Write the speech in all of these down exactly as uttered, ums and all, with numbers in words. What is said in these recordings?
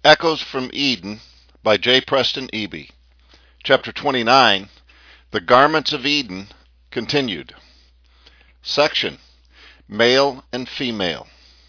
Echoes from Eden by J. Preston Eby. Chapter twenty-nine, The Garments of Eden, continued. Section, Male and Female.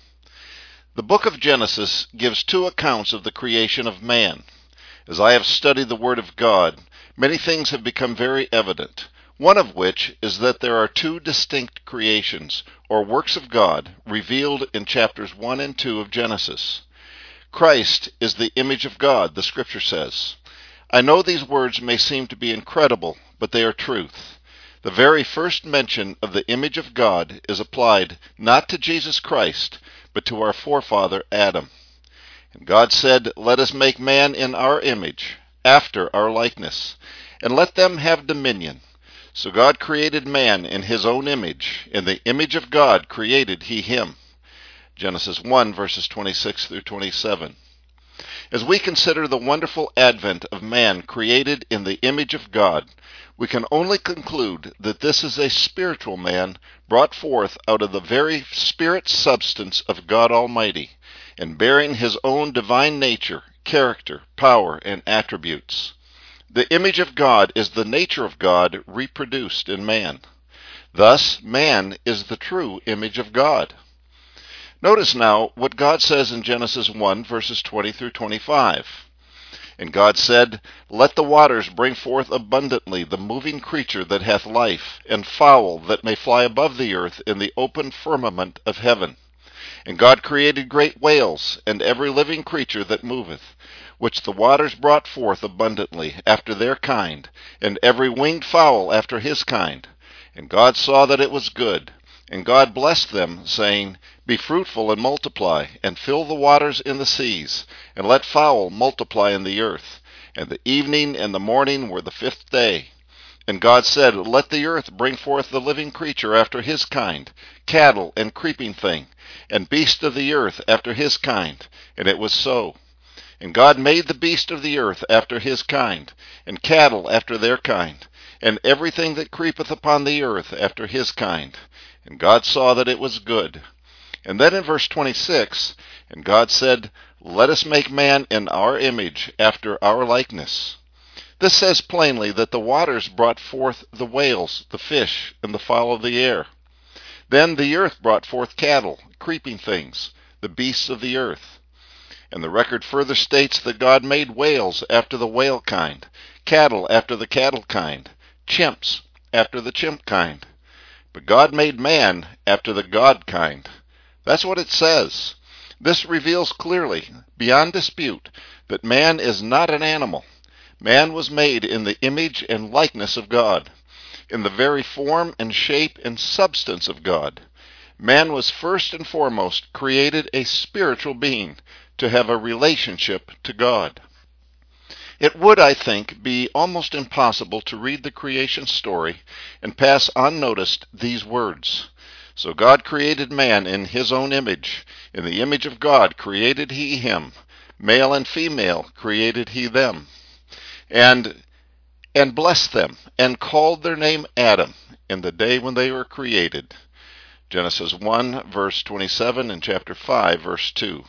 The book of Genesis gives two accounts of the creation of man. As I have studied the Word of God, many things have become very evident, one of which is that there are two distinct creations, or works of God, revealed in chapters one and two of Genesis. Christ is the image of God, the Scripture says. I know these words may seem to be incredible, but they are truth. The very first mention of the image of God is applied not to Jesus Christ, but to our forefather Adam. And God said, "Let us make man in our image, after our likeness, and let them have dominion." So God created man in his own image. In the image of God created he him. Genesis one, verses twenty-six through twenty-seven. As we consider the wonderful advent of man created in the image of God, we can only conclude that this is a spiritual man brought forth out of the very spirit substance of God Almighty, and bearing his own divine nature, character, power, and attributes. The image of God is the nature of God reproduced in man. Thus, man is the true image of God. Notice now what God says in Genesis one, verses twenty through twenty-five. And God said, "Let the waters bring forth abundantly the moving creature that hath life, and fowl that may fly above the earth in the open firmament of heaven. And God created great whales, and every living creature that moveth, which the waters brought forth abundantly after their kind, and every winged fowl after his kind. And God saw that it was good. And God blessed them, saying, Be fruitful and multiply, and fill the waters in the seas, and let fowl multiply in the earth. And the evening and the morning were the fifth day. And God said, Let the earth bring forth the living creature after his kind, cattle and creeping thing, and beast of the earth after his kind. And it was so. And God made the beast of the earth after his kind, and cattle after their kind, and everything that creepeth upon the earth after his kind. And God saw that it was good. And then in verse twenty-six, And God said, Let us make man in our image, after our likeness. This says plainly that the waters brought forth the whales, the fish, and the fowl of the air. Then the earth brought forth cattle, creeping things, the beasts of the earth. And the record further states that God made whales after the whale kind, cattle after the cattle kind, chimps after the chimp kind. But God made man after the God kind. That's what it says. This reveals clearly, beyond dispute, that man is not an animal. Man was made in the image and likeness of God, in the very form and shape and substance of God. Man was first and foremost created a spiritual being to have a relationship to God. It would, I think, be almost impossible to read the creation story and pass unnoticed these words. So God created man in his own image. In the image of God created he him. Male and female created he them. And, and blessed them, and called their name Adam in the day when they were created. Genesis one, verse twenty-seven, and chapter five, verse two.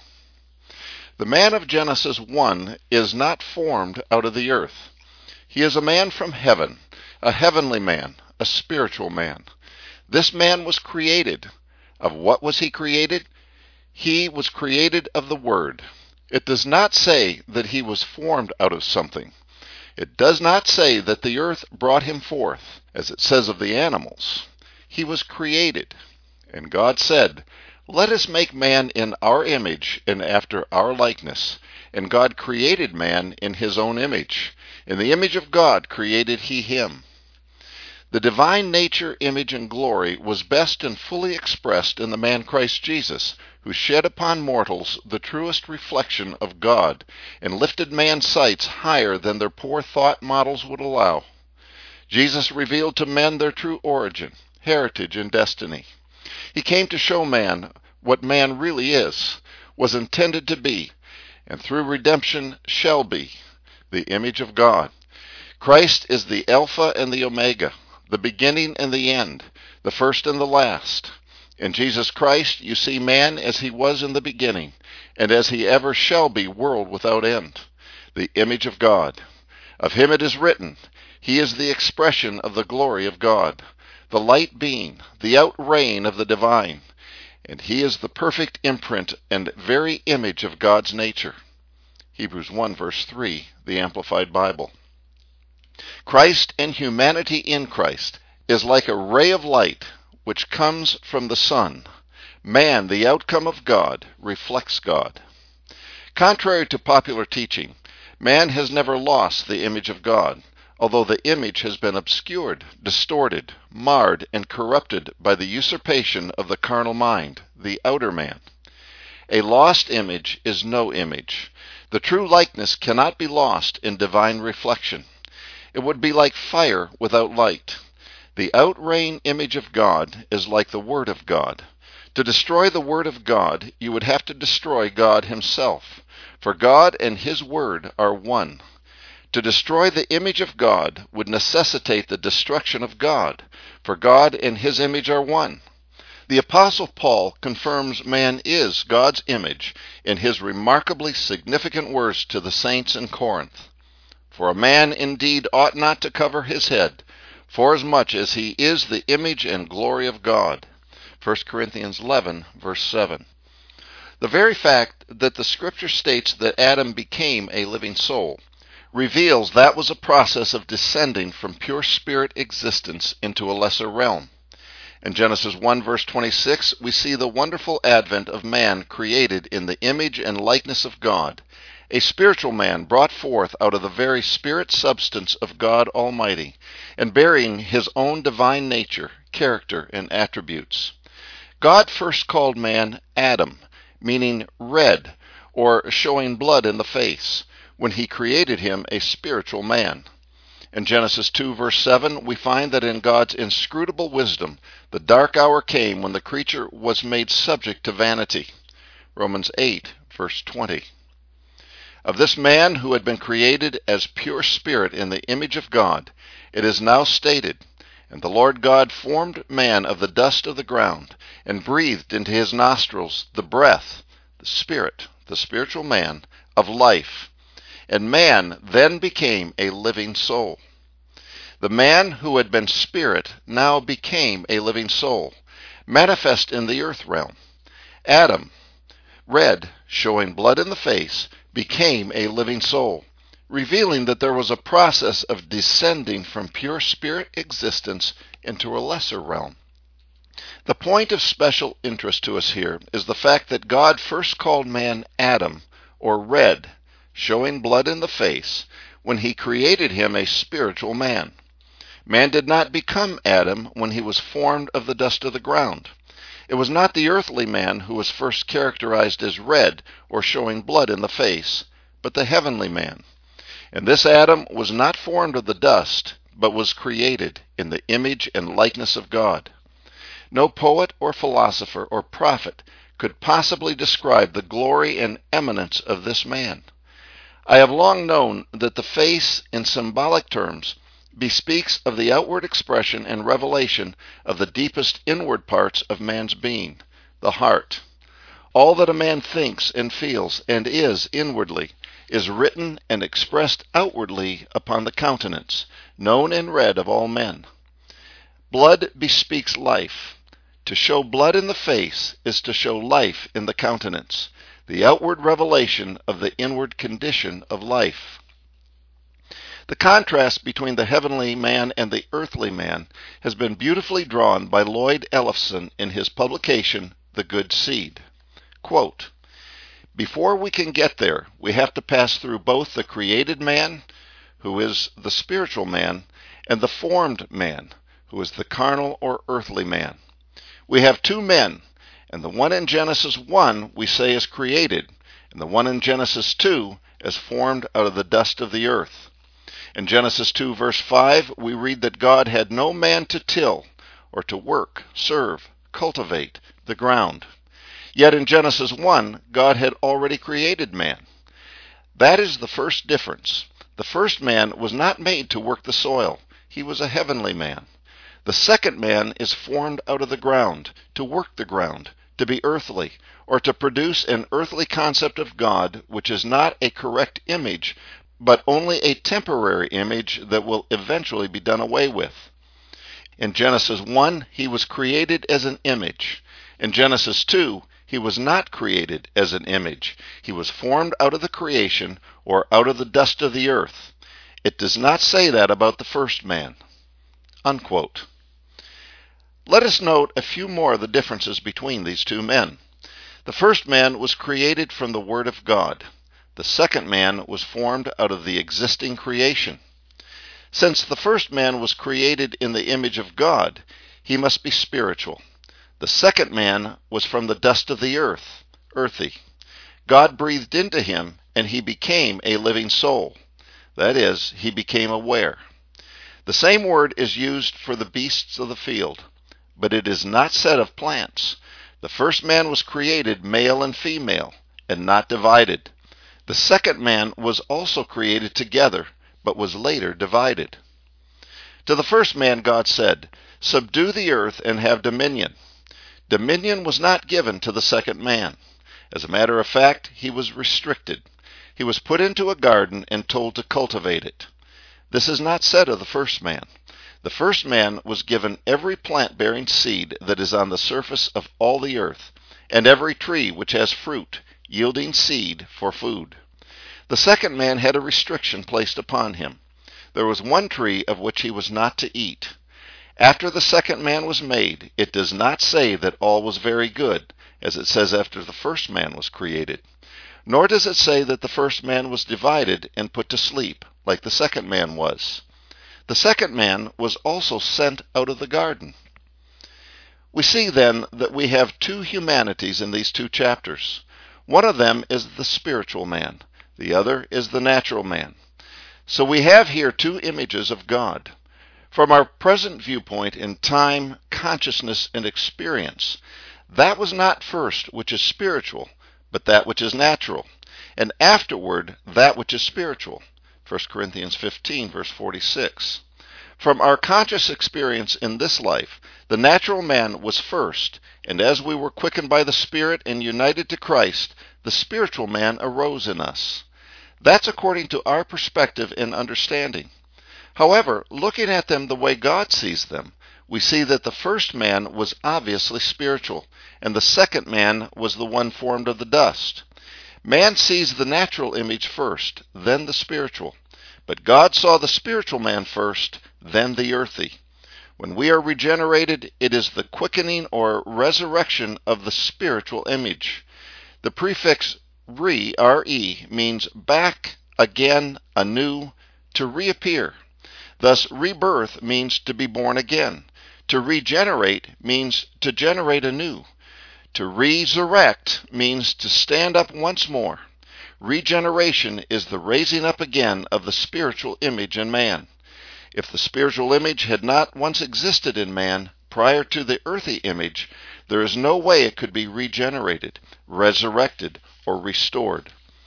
The man of Genesis one is not formed out of the earth. He is a man from heaven, a heavenly man, a spiritual man. This man was created. Of what was he created? He was created of the Word. It does not say that he was formed out of something. It does not say that the earth brought him forth, as it says of the animals. He was created. And God said, Let us make man in our image and after our likeness. And God created man in his own image. In the image of God created he him. The divine nature, image, and glory was best and fully expressed in the man Christ Jesus, who shed upon mortals the truest reflection of God, and lifted man's sights higher than their poor thought models would allow. Jesus revealed to men their true origin, heritage, and destiny. He came to show man what man really is, was intended to be, and through redemption shall be, the image of God. Christ is the Alpha and the Omega, the beginning and the end, the first and the last. In Jesus Christ you see man as he was in the beginning, and as he ever shall be, world without end. The image of God. Of him it is written, he is the expression of the glory of God, the light being, the outreign of the divine, and he is the perfect imprint and very image of God's nature. Hebrews one verse three, the Amplified Bible. Christ and humanity in Christ is like a ray of light which comes from the sun. Man, the outcome of God, reflects God. Contrary to popular teaching, man has never lost the image of God, although the image has been obscured, distorted, marred, and corrupted by the usurpation of the carnal mind, the outer man. A lost image is no image. The true likeness cannot be lost in divine reflection. It would be like fire without light. The outreign image of God is like the Word of God. To destroy the Word of God, you would have to destroy God himself, for God and his Word are one. To destroy the image of God would necessitate the destruction of God, for God and his image are one. The Apostle Paul confirms man is God's image in his remarkably significant words to the saints in Corinth. For a man indeed ought not to cover his head, forasmuch as he is the image and glory of God. First Corinthians eleven, verse seven. The very fact that the Scripture states that Adam became a living soul reveals that was a process of descending from pure spirit existence into a lesser realm. In Genesis one verse twenty-six, we see the wonderful advent of man created in the image and likeness of God, a spiritual man brought forth out of the very spirit substance of God Almighty, and bearing his own divine nature, character, and attributes. God first called man Adam, meaning red, or showing blood in the face, when he created him a spiritual man. In Genesis two verse seven, we find that in God's inscrutable wisdom, the dark hour came when the creature was made subject to vanity. Romans eight verse twenty. Of this man who had been created as pure spirit in the image of God, it is now stated, and the Lord God formed man of the dust of the ground, and breathed into his nostrils the breath, the spirit, the spiritual man, of life. And man then became a living soul. The man who had been spirit now became a living soul, manifest in the earth realm. Adam, red, showing blood in the face, became a living soul, revealing that there was a process of descending from pure spirit existence into a lesser realm. The point of special interest to us here is the fact that God first called man Adam, or red, showing blood in the face, when he created him a spiritual man. Man did not become Adam when he was formed of the dust of the ground. It was not the earthly man who was first characterized as red or showing blood in the face, but the heavenly man. And this Adam was not formed of the dust, but was created in the image and likeness of God. No poet or philosopher or prophet could possibly describe the glory and eminence of this man. I have long known that the face, in symbolic terms, bespeaks of the outward expression and revelation of the deepest inward parts of man's being, the heart. All that a man thinks and feels and is inwardly is written and expressed outwardly upon the countenance, known and read of all men. Blood bespeaks life. To show blood in the face is to show life in the countenance, the outward revelation of the inward condition of life. The contrast between the heavenly man and the earthly man has been beautifully drawn by Lloyd Ellefson in his publication, The Good Seed. Quote, "Before we can get there, we have to pass through both the created man, who is the spiritual man, and the formed man, who is the carnal or earthly man. We have two men, and the one in Genesis one we say is created, and the one in Genesis two is formed out of the dust of the earth. In Genesis two verse five we read that God had no man to till, or to work, serve, cultivate the ground. Yet in Genesis one, God had already created man. That is the first difference. The first man was not made to work the soil. He was a heavenly man. The second man is formed out of the ground, to work the ground, to be earthly, or to produce an earthly concept of God which is not a correct image, but only a temporary image that will eventually be done away with. In Genesis one, he was created as an image. In Genesis two, he was not created as an image. He was formed out of the creation, or out of the dust of the earth. It does not say that about the first man." Unquote. Let us note a few more of the differences between these two men. The first man was created from the Word of God. The second man was formed out of the existing creation. Since the first man was created in the image of God, he must be spiritual. The second man was from the dust of the earth, earthy. God breathed into him, and he became a living soul. That is, he became aware. The same word is used for the beasts of the field, but it is not said of plants. The first man was created male and female, and not divided. The second man was also created together, but was later divided. To the first man God said, "Subdue the earth and have dominion." Dominion was not given to the second man. As a matter of fact, he was restricted. He was put into a garden and told to cultivate it. This is not said of the first man. The first man was given every plant-bearing seed that is on the surface of all the earth, and every tree which has fruit, yielding seed for food. The second man had a restriction placed upon him. There was one tree of which he was not to eat. After the second man was made, it does not say that all was very good, as it says after the first man was created. Nor does it say that the first man was divided and put to sleep, like the second man was. The second man was also sent out of the garden. We see then that we have two humanities in these two chapters. One of them is the spiritual man. The other is the natural man. So we have here two images of God. From our present viewpoint in time, consciousness, and experience, that was not first which is spiritual, but that which is natural, and afterward that which is spiritual. First Corinthians fifteen, verse forty-six. From our conscious experience in this life, the natural man was first, and as we were quickened by the Spirit and united to Christ, the spiritual man arose in us. That's according to our perspective and understanding. However, looking at them the way God sees them, we see that the first man was obviously spiritual, and the second man was the one formed of the dust. Man sees the natural image first, then the spiritual. But God saw the spiritual man first, then the earthy. When we are regenerated, it is the quickening or resurrection of the spiritual image. The prefix re, re means back, again, anew, to reappear. Thus, rebirth means to be born again. To regenerate means to generate anew. To resurrect means to stand up once more. Regeneration is the raising up again of the spiritual image in man. If the spiritual image had not once existed in man prior to the earthy image, there is no way it could be regenerated, resurrected, or restored.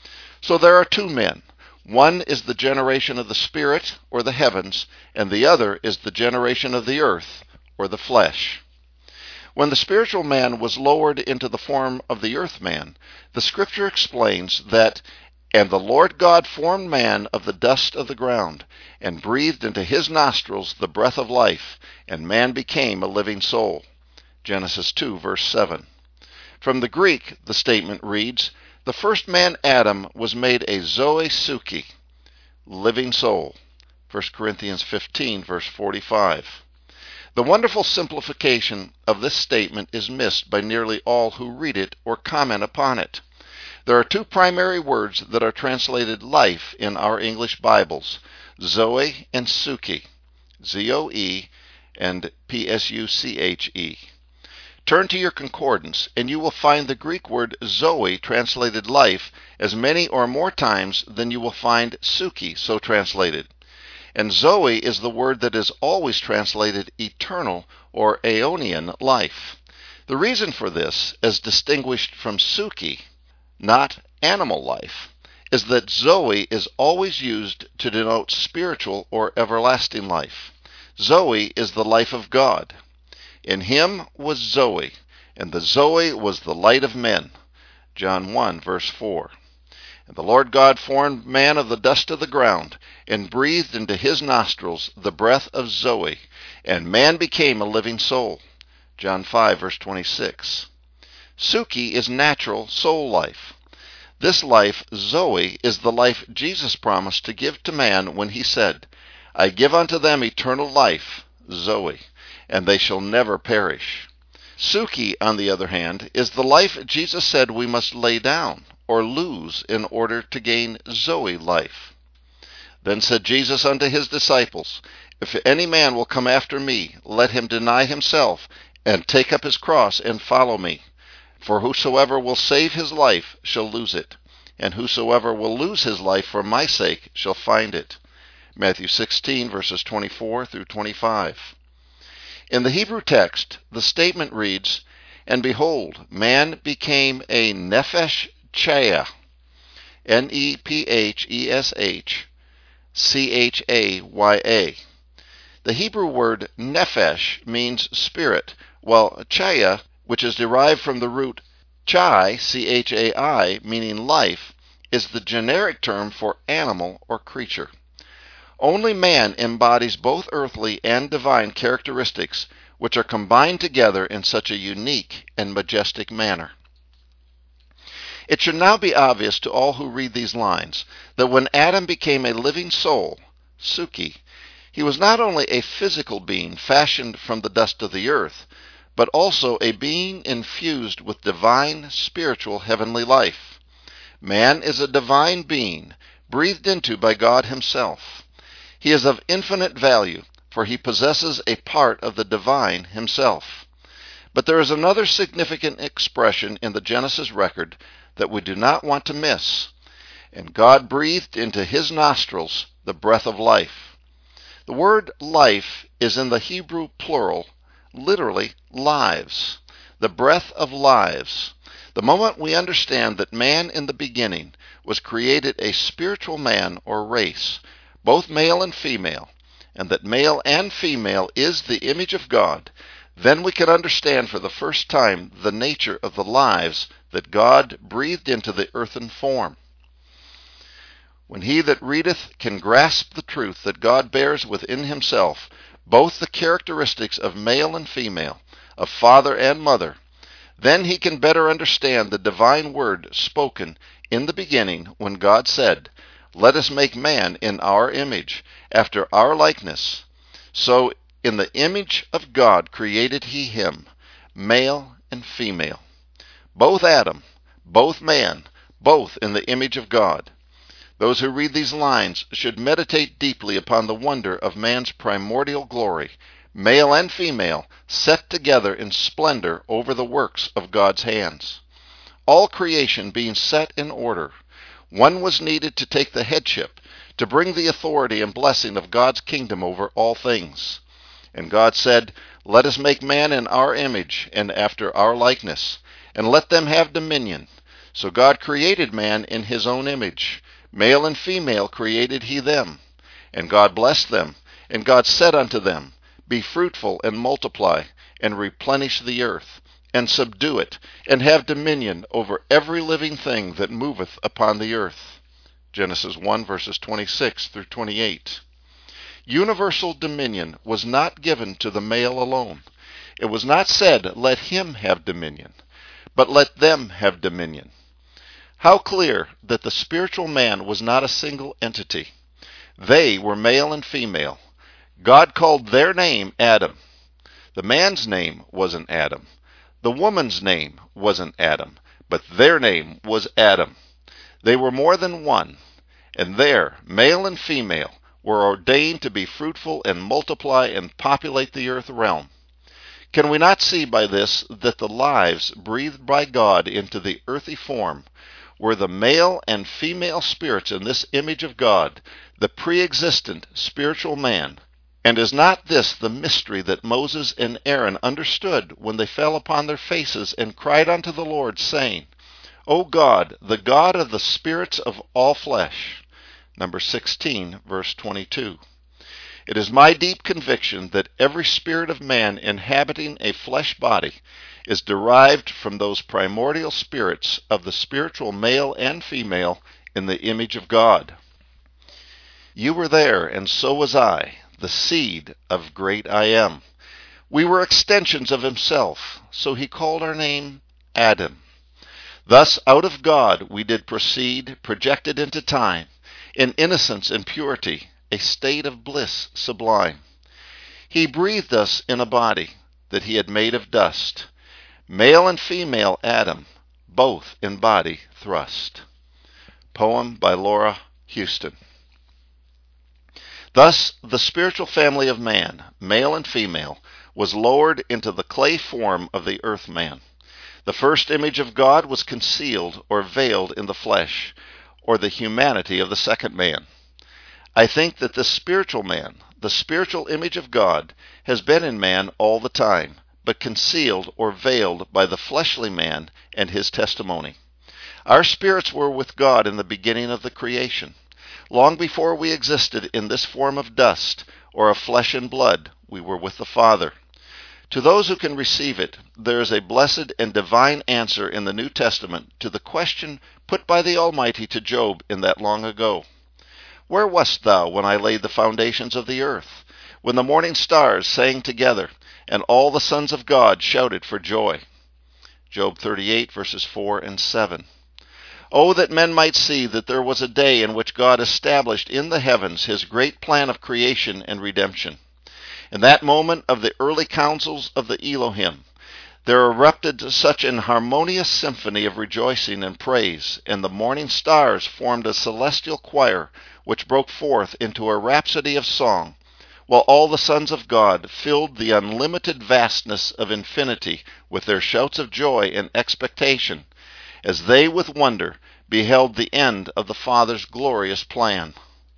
So there are two men. One is the generation of the spirit, or the heavens, and the other is the generation of the earth, or the flesh. When the spiritual man was lowered into the form of the earth man, the scripture explains that, "And the Lord God formed man of the dust of the ground, and breathed into his nostrils the breath of life, and man became a living soul." Genesis two, verse seven. From the Greek, the statement reads, "The first man, Adam, was made a zoe suki," living soul. First Corinthians fifteen, verse forty-five. The wonderful simplification of this statement is missed by nearly all who read it or comment upon it. There are two primary words that are translated life in our English Bibles, Zoe and Suki, Z O E and P S U C H E. Turn to your concordance, and you will find the Greek word Zoe translated life as many or more times than you will find Suki so translated. And Zoe is the word that is always translated eternal or aeonian life. The reason for this, as distinguished from Suki, not animal life, is that Zoe is always used to denote spiritual or everlasting life. Zoe is the life of God. In him was Zoe, And the Zoe was the light of men. John one, verse four. And the Lord God formed man of the dust of the ground, and breathed into his nostrils the breath of Zoe, and man became a living soul. John five, verse twenty-six. Suki is natural soul life. This life, Zoe, is the life Jesus promised to give to man when he said, I give unto them eternal life, Zoe, and they shall never perish. Suki, on the other hand, is the life Jesus said we must lay down or lose in order to gain Zoe life. Then said Jesus unto his disciples, If any man will come after me, let him deny himself, and take up his cross, and follow me. For whosoever will save his life shall lose it, and whosoever will lose his life for my sake shall find it. Matthew sixteen, verses twenty-four through twenty-five. In the Hebrew text, the statement reads, And behold, man became a nephesh chaya, N E P H E S H C H A Y A. The Hebrew word nephesh means spirit, while chaya, which is derived from the root chai, C H A I, meaning life, is the generic term for animal or creature. Only man embodies both earthly and divine characteristics, which are combined together in such a unique and majestic manner. It should now be obvious to all who read these lines that when Adam became a living soul, Suki, he was not only a physical being fashioned from the dust of the earth, but also a being infused with divine, spiritual, heavenly life. Man is a divine being, breathed into by God himself. He is of infinite value, for he possesses a part of the divine himself. But there is another significant expression in the Genesis record that we do not want to miss. And God breathed into his nostrils the breath of life. The word life is in the Hebrew plural, literally lives. The breath of lives. The moment we understand that man in the beginning was created a spiritual man or race, both male and female, and that male and female is the image of God, then we can understand for the first time the nature of the lives that God breathed into the earthen form. When he that readeth can grasp the truth that God bears within himself both the characteristics of male and female, of father and mother, then he can better understand the divine word spoken in the beginning when God said, Let us make man in our image, after our likeness. So in the image of God created he him, male and female. Both Adam, both man, both in the image of God. Those who read these lines should meditate deeply upon the wonder of man's primordial glory, male and female, set together in splendor over the works of God's hands. All creation being set in order, one was needed to take the headship, to bring the authority and blessing of God's kingdom over all things. And God said, Let us make man in our image and after our likeness, and let them have dominion. So God created man in his own image. Male and female created he them. And God blessed them. And God said unto them, Be fruitful and multiply, and replenish the earth, and subdue it, and have dominion over every living thing that moveth upon the earth. Genesis one, verses twenty-six through twenty-eight. Universal dominion was not given to the male alone. It was not said, Let him have dominion, but let them have dominion. How clear that the spiritual man was not a single entity. They were male and female. God called their name Adam. The man's name wasn't Adam. The woman's name wasn't Adam, but their name was Adam. They were more than one, and there, male and female, were ordained to be fruitful and multiply and populate the earth realm. Can we not see by this that the lives breathed by God into the earthy form were the male and female spirits in this image of God, the pre-existent spiritual man? And is not this the mystery that Moses and Aaron understood when they fell upon their faces and cried unto the Lord, saying, O God, the God of the spirits of all flesh? Number sixteen, verse twenty-two. It is my deep conviction that every spirit of man inhabiting a flesh body is derived from those primordial spirits of the spiritual male and female in the image of God. You were there, and so was I, the seed of great I Am. We were extensions of himself, so he called our name Adam. Thus out of God we did proceed, projected into time, in innocence and purity, a state of bliss sublime. He breathed us in a body that he had made of dust, male and female Adam, both in body thrust. Poem by Laura Houston. Thus the spiritual family of man, male and female, was lowered into the clay form of the earth man. The first image of God was concealed or veiled in the flesh, or the humanity of the second man. I think that the spiritual man, the spiritual image of God, has been in man all the time, but concealed or veiled by the fleshly man and his testimony. Our spirits were with God in the beginning of the creation. Long before we existed in this form of dust, or of flesh and blood, we were with the Father. To those who can receive it, there is a blessed and divine answer in the New Testament to the question put by the Almighty to Job in that long ago. Where wast thou when I laid the foundations of the earth, when the morning stars sang together, and all the sons of God shouted for joy? Job thirty-eight, verses four and seven. Oh, that men might see that there was a day in which God established in the heavens his great plan of creation and redemption. In that moment of the early councils of the Elohim, there erupted such an harmonious symphony of rejoicing and praise, and the morning stars formed a celestial choir which broke forth into a rhapsody of song, while all the sons of God filled the unlimited vastness of infinity with their shouts of joy and expectation, as they with wonder beheld the end of the Father's glorious plan.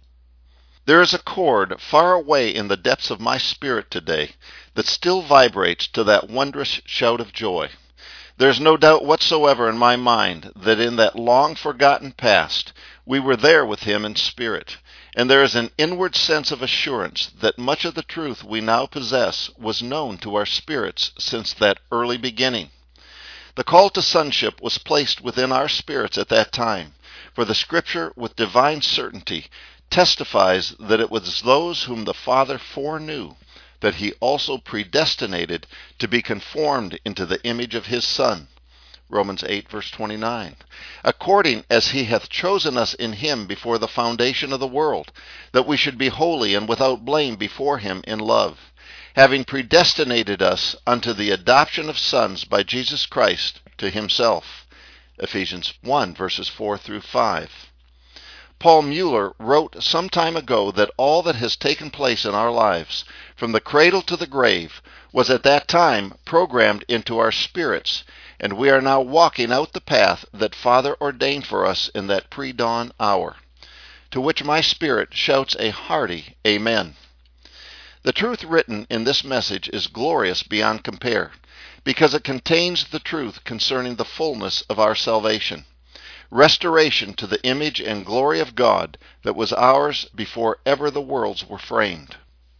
There is a chord far away in the depths of my spirit today that still vibrates to that wondrous shout of joy. There is no doubt whatsoever in my mind that in that long-forgotten past we were there with him in spirit, and there is an inward sense of assurance that much of the truth we now possess was known to our spirits since that early beginning. The call to sonship was placed within our spirits at that time, for the Scripture with divine certainty testifies that it was those whom the Father foreknew that he also predestinated to be conformed into the image of his Son. Romans eight, verse twenty-nine. According as he hath chosen us in him before the foundation of the world, that we should be holy and without blame before him in love, having predestinated us unto the adoption of sons by Jesus Christ to himself. Ephesians one, verses four through five. Paul Mueller wrote some time ago that all that has taken place in our lives, from the cradle to the grave, was at that time programmed into our spirits, and we are now walking out the path that Father ordained for us in that pre-dawn hour, to which my spirit shouts a hearty Amen. The truth written in this message is glorious beyond compare, because it contains the truth concerning the fullness of our salvation, restoration to the image and glory of God that was ours before ever the worlds were framed.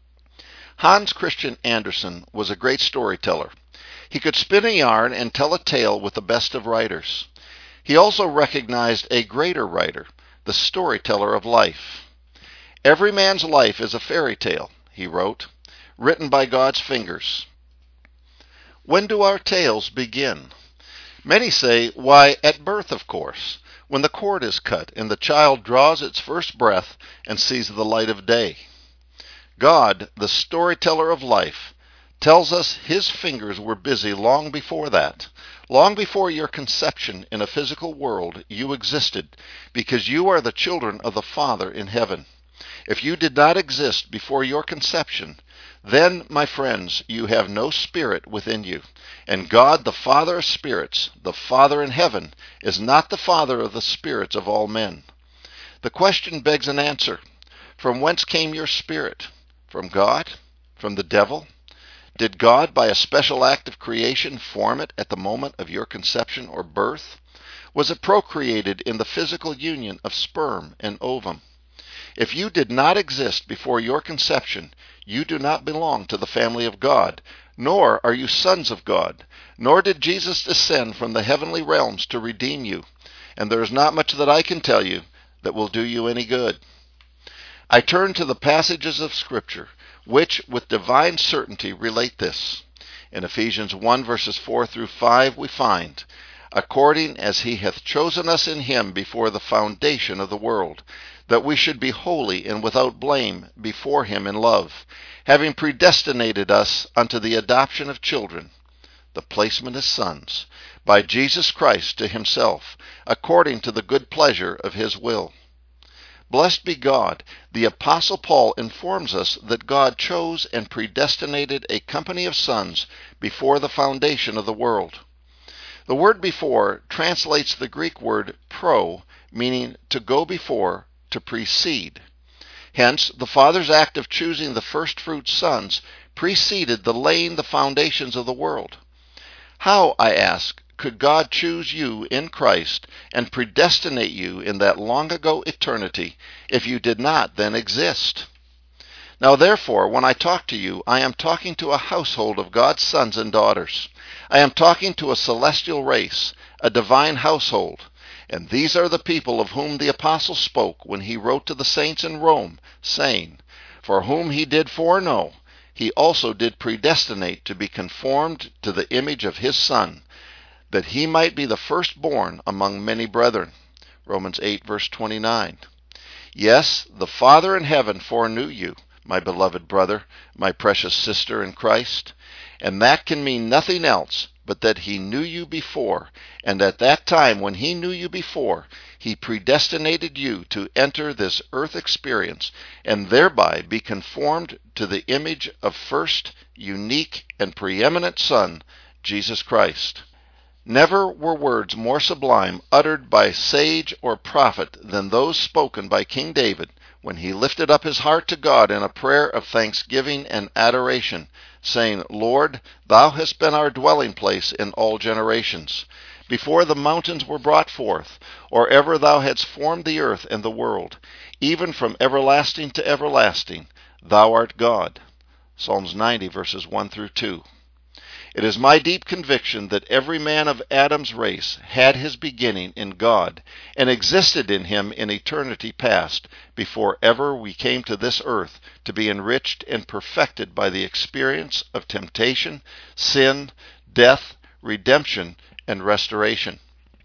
Hans Christian Andersen was a great storyteller. He could spin a yarn and tell a tale with the best of writers. He also recognized a greater writer, the storyteller of life. Every man's life is a fairy tale, he wrote, written by God's fingers. When do our tales begin? Many say, why, at birth, of course, when the cord is cut and the child draws its first breath and sees the light of day. God, the storyteller of life, tells us his fingers were busy long before that. Long before your conception in a physical world, you existed, because you are the children of the Father in heaven. If you did not exist before your conception, then, my friends, you have no spirit within you. And God, the Father of spirits, the Father in heaven, is not the Father of the spirits of all men. The question begs an answer. From whence came your spirit? From God? From the devil? Did God, by a special act of creation, form it at the moment of your conception or birth? Was it procreated in the physical union of sperm and ovum? If you did not exist before your conception, you do not belong to the family of God, nor are you sons of God, nor did Jesus descend from the heavenly realms to redeem you. And there is not much that I can tell you that will do you any good. I turn to the passages of Scripture, which with divine certainty relate this. In Ephesians one, verses four through five, we find, according as he hath chosen us in him before the foundation of the world, that we should be holy and without blame before him in love, having predestinated us unto the adoption of children, the placement as sons, by Jesus Christ to himself, according to the good pleasure of his will. Blessed be God, the Apostle Paul informs us that God chose and predestinated a company of sons before the foundation of the world. The word before translates the Greek word pro, meaning to go before, to precede. Hence, the Father's act of choosing the firstfruit sons preceded the laying the foundations of the world. How, I ask, could God choose you in Christ and predestinate you in that long ago eternity if you did not then exist? Now therefore, when I talk to you, I am talking to a household of God's sons and daughters. I am talking to a celestial race, a divine household. And these are the people of whom the apostle spoke when he wrote to the saints in Rome, saying, For whom he did foreknow, he also did predestinate to be conformed to the image of his Son, that he might be the firstborn among many brethren. Romans eight, verse twenty-nine. Yes, the Father in heaven foreknew you, my beloved brother, my precious sister in Christ, and that can mean nothing else but that he knew you before, and at that time when he knew you before, he predestinated you to enter this earth experience and thereby be conformed to the image of first, unique, and preeminent Son, Jesus Christ. Never were words more sublime uttered by sage or prophet than those spoken by King David when he lifted up his heart to God in a prayer of thanksgiving and adoration, saying, Lord, thou hast been our dwelling place in all generations, before the mountains were brought forth, or ever thou hadst formed the earth and the world, even from everlasting to everlasting, thou art God. Psalms ninety, verses one through two. It is my deep conviction that every man of Adam's race had his beginning in God and existed in him in eternity past before ever we came to this earth to be enriched and perfected by the experience of temptation, sin, death, redemption, and restoration.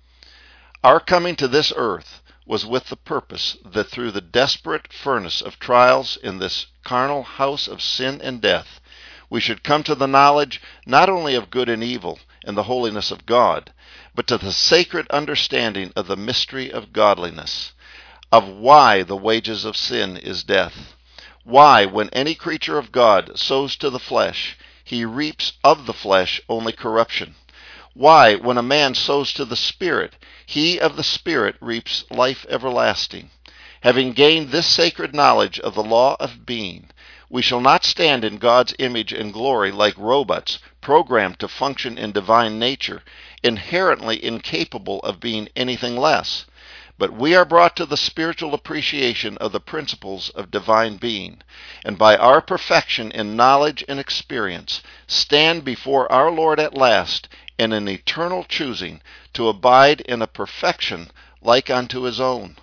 Our coming to this earth was with the purpose that through the desperate furnace of trials in this carnal house of sin and death, we should come to the knowledge not only of good and evil and the holiness of God, but to the sacred understanding of the mystery of godliness, of why the wages of sin is death, why when any creature of God sows to the flesh, he reaps of the flesh only corruption, why when a man sows to the Spirit, he of the Spirit reaps life everlasting. Having gained this sacred knowledge of the law of being, we shall not stand in God's image and glory like robots programmed to function in divine nature, inherently incapable of being anything less. But we are brought to the spiritual appreciation of the principles of divine being, and by our perfection in knowledge and experience, stand before our Lord at last in an eternal choosing to abide in a perfection like unto his own.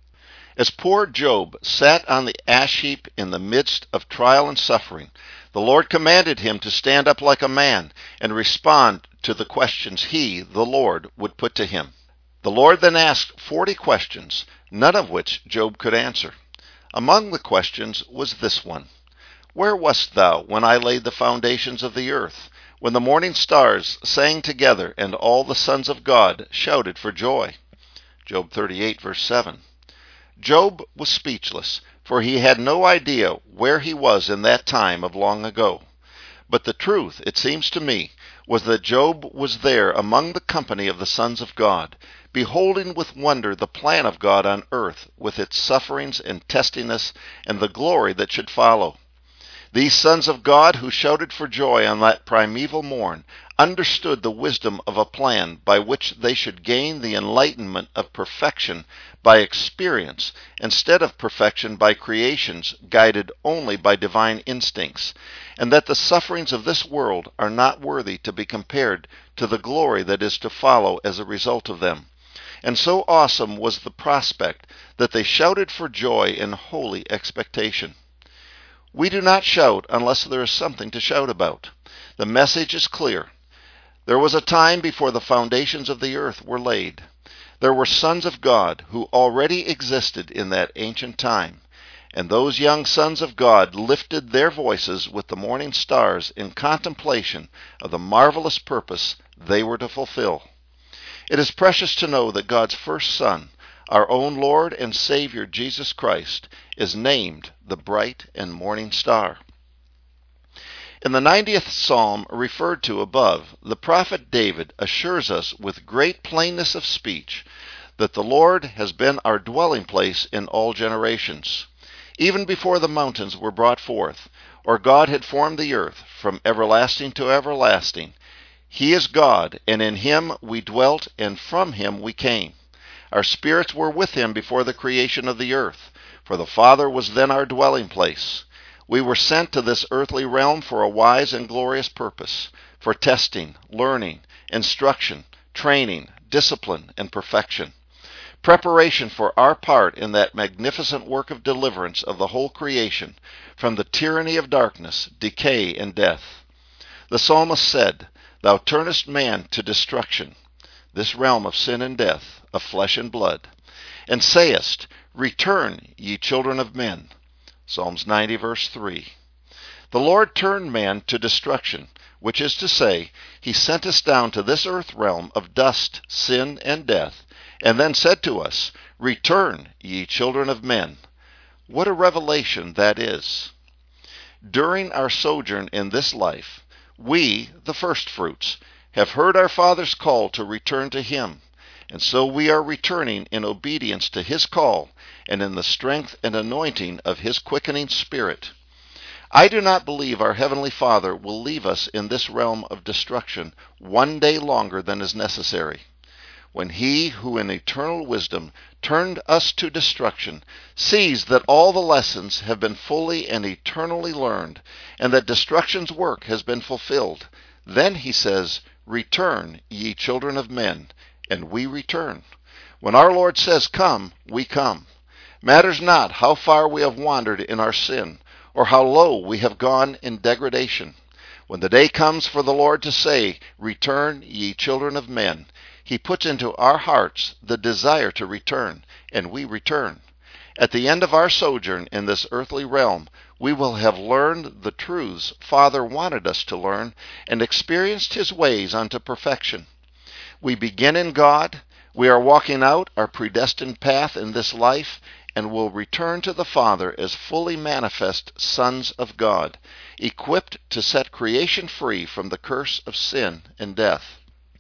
As poor Job sat on the ash heap in the midst of trial and suffering, the Lord commanded him to stand up like a man and respond to the questions he, the Lord, would put to him. The Lord then asked forty questions, none of which Job could answer. Among the questions was this one: Where wast thou when I laid the foundations of the earth, when the morning stars sang together and all the sons of God shouted for joy? Job thirty-eight, verse seven. Job was speechless, for he had no idea where he was in that time of long ago. But the truth, it seems to me, was that Job was there among the company of the sons of God, beholding with wonder the plan of God on earth with its sufferings and testiness and the glory that should follow. These sons of God who shouted for joy on that primeval morn understood the wisdom of a plan by which they should gain the enlightenment of perfection by experience instead of perfection by creations guided only by divine instincts, and that the sufferings of this world are not worthy to be compared to the glory that is to follow as a result of them. And so awesome was the prospect that they shouted for joy in holy expectation. We do not shout unless there is something to shout about. The message is clear. There was a time before the foundations of the earth were laid. There were sons of God who already existed in that ancient time, and those young sons of God lifted their voices with the morning stars in contemplation of the marvelous purpose they were to fulfill. It is precious to know that God's first Son, our own Lord and Savior Jesus Christ, is named the bright and morning star. In the ninetieth Psalm referred to above, the prophet David assures us with great plainness of speech that the Lord has been our dwelling place in all generations, even before the mountains were brought forth, or God had formed the earth from everlasting to everlasting. He is God, and in him we dwelt, and from him we came. Our spirits were with him before the creation of the earth, for the Father was then our dwelling place. We were sent to this earthly realm for a wise and glorious purpose, for testing, learning, instruction, training, discipline, and perfection. Preparation for our part in that magnificent work of deliverance of the whole creation from the tyranny of darkness, decay, and death. The psalmist said, "Thou turnest man to destruction," this realm of sin and death, of flesh and blood, and sayest, "Return, ye children of men." Psalms ninety, verse three. The Lord turned man to destruction, which is to say, he sent us down to this earth realm of dust, sin, and death, and then said to us, "Return, ye children of men." What a revelation that is! During our sojourn in this life, we, the firstfruits, have heard our Father's call to return to him, and so we are returning in obedience to his call and in the strength and anointing of his quickening Spirit. I do not believe our Heavenly Father will leave us in this realm of destruction one day longer than is necessary. When he who in eternal wisdom turned us to destruction sees that all the lessons have been fully and eternally learned, and that destruction's work has been fulfilled, then he says, "Return, ye children of men," and we return. When our Lord says, "Come," we come. Matters not how far we have wandered in our sin, or how low we have gone in degradation. When the day comes for the Lord to say, "Return, ye children of men," he puts into our hearts the desire to return, and we return. At the end of our sojourn in this earthly realm, we will have learned the truths Father wanted us to learn and experienced his ways unto perfection. We begin in God, we are walking out our predestined path in this life, and will return to the Father as fully manifest sons of God, equipped to set creation free from the curse of sin and death.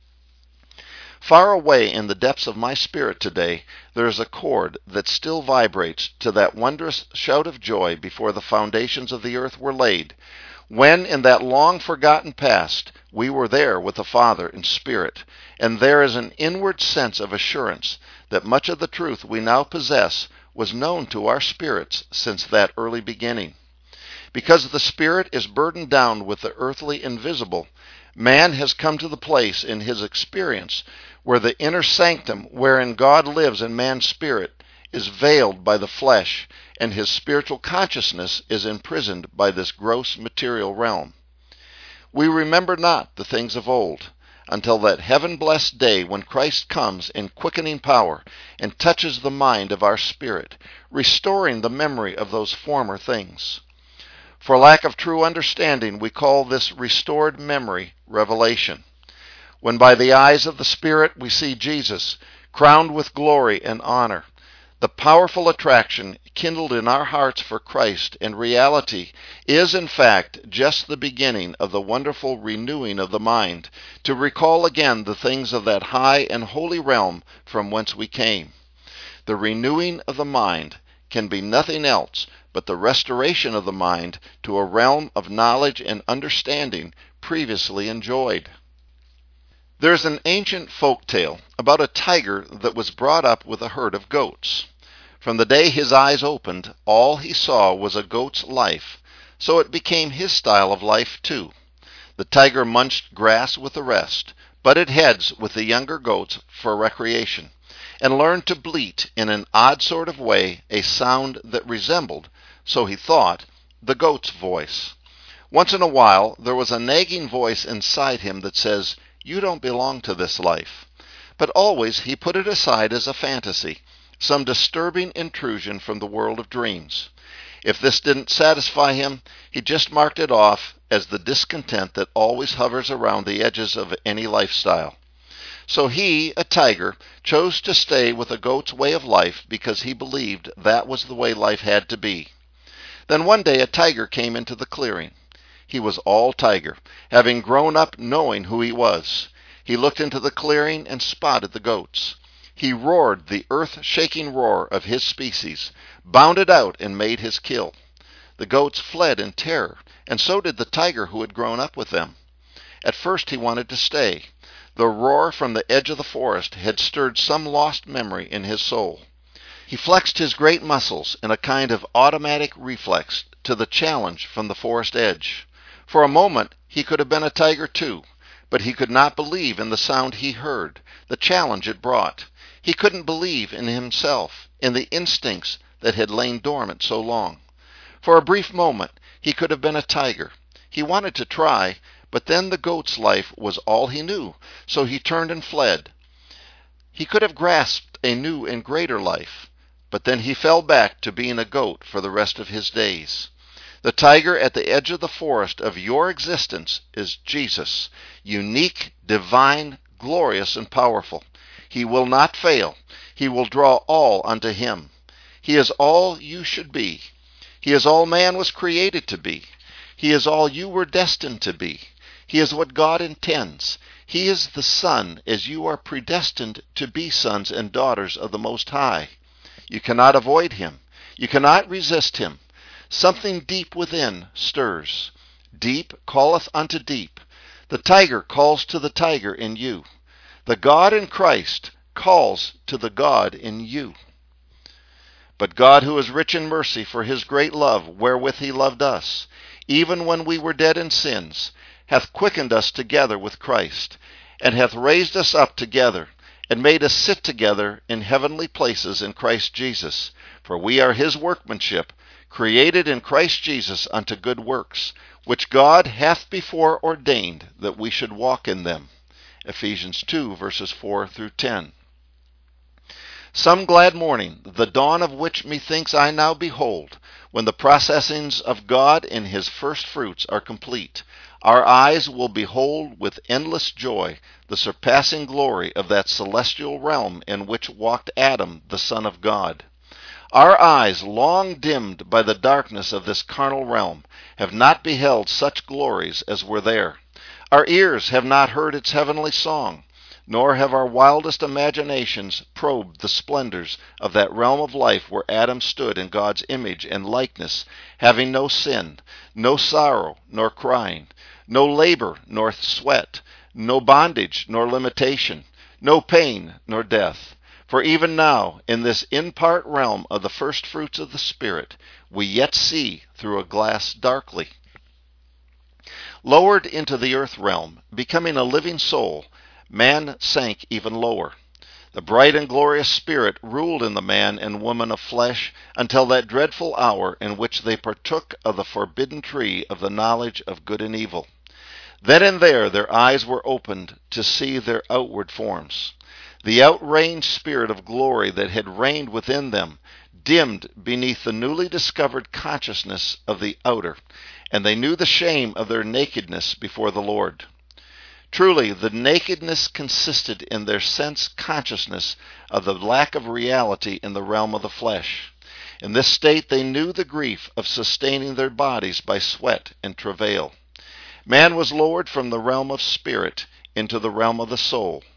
Far away in the depths of my spirit today, there is a chord that still vibrates to that wondrous shout of joy before the foundations of the earth were laid, when in that long-forgotten past we were there with the Father in spirit, and there is an inward sense of assurance that much of the truth we now possess was known to our spirits since that early beginning. Because the spirit is burdened down with the earthly invisible, man has come to the place in his experience where the inner sanctum wherein God lives in man's spirit is veiled by the flesh, and his spiritual consciousness is imprisoned by this gross material realm. We remember not the things of old, until that heaven-blessed day when Christ comes in quickening power and touches the mind of our spirit, restoring the memory of those former things. For lack of true understanding, we call this restored memory revelation. When by the eyes of the Spirit we see Jesus, crowned with glory and honor, the powerful attraction kindled in our hearts for Christ and reality is in fact just the beginning of the wonderful renewing of the mind to recall again the things of that high and holy realm from whence we came. The renewing of the mind can be nothing else but the restoration of the mind to a realm of knowledge and understanding previously enjoyed. There is an ancient folk tale about a tiger that was brought up with a herd of goats. From the day his eyes opened, all he saw was a goat's life, so it became his style of life too. The tiger munched grass with the rest, butted heads with the younger goats for recreation, and learned to bleat in an odd sort of way a sound that resembled, so he thought, the goat's voice. Once in a while there was a nagging voice inside him that says, "You don't belong to this life." But always he put it aside as a fantasy, some disturbing intrusion from the world of dreams. If this didn't satisfy him, he just marked it off as the discontent that always hovers around the edges of any lifestyle. So he, a tiger, chose to stay with a goat's way of life because he believed that was the way life had to be. Then one day a tiger came into the clearing. He was all tiger, having grown up knowing who he was. He looked into the clearing and spotted the goats. He roared the earth-shaking roar of his species, bounded out and made his kill. The goats fled in terror, and so did the tiger who had grown up with them. At first he wanted to stay. The roar from the edge of the forest had stirred some lost memory in his soul. He flexed his great muscles in a kind of automatic reflex to the challenge from the forest edge. For a moment he could have been a tiger too, but he could not believe in the sound he heard, the challenge it brought. He couldn't believe in himself, in the instincts that had lain dormant so long. For a brief moment he could have been a tiger. He wanted to try, but then the goat's life was all he knew, so he turned and fled. He could have grasped a new and greater life, but then he fell back to being a goat for the rest of his days. The tiger at the edge of the forest of your existence is Jesus, unique, divine, glorious, and powerful. He will not fail. He will draw all unto him. He is all you should be. He is all man was created to be. He is all you were destined to be. He is what God intends. He is the Son, as you are predestined to be sons and daughters of the Most High. You cannot avoid him. You cannot resist him. Something deep within stirs. Deep calleth unto deep. The tiger calls to the tiger in you. The God in Christ calls to the God in you. But God, who is rich in mercy for his great love wherewith he loved us, even when we were dead in sins, hath quickened us together with Christ, and hath raised us up together, and made us sit together in heavenly places in Christ Jesus. For we are his workmanship, created in Christ Jesus unto good works, which God hath before ordained that we should walk in them. Ephesians two, verses four through ten. Some glad morning, the dawn of which methinks I now behold, when the processings of God in his first fruits are complete, our eyes will behold with endless joy the surpassing glory of that celestial realm in which walked Adam, the Son of God. Our eyes, long dimmed by the darkness of this carnal realm, have not beheld such glories as were there. Our ears have not heard its heavenly song, nor have our wildest imaginations probed the splendors of that realm of life where Adam stood in God's image and likeness, having no sin, no sorrow nor crying, no labor nor sweat, no bondage nor limitation, no pain nor death. For even now, in this in-part realm of the first fruits of the Spirit, we yet see through a glass darkly. Lowered into the earth realm, becoming a living soul, man sank even lower. The bright and glorious Spirit ruled in the man and woman of flesh until that dreadful hour in which they partook of the forbidden tree of the knowledge of good and evil. Then and there their eyes were opened to see their outward forms. The outranged spirit of glory that had reigned within them dimmed beneath the newly discovered consciousness of the outer, and they knew the shame of their nakedness before the Lord. Truly, the nakedness consisted in their sense consciousness of the lack of reality in the realm of the flesh. In this state they knew the grief of sustaining their bodies by sweat and travail. Man was lowered from the realm of spirit into the realm of the soul.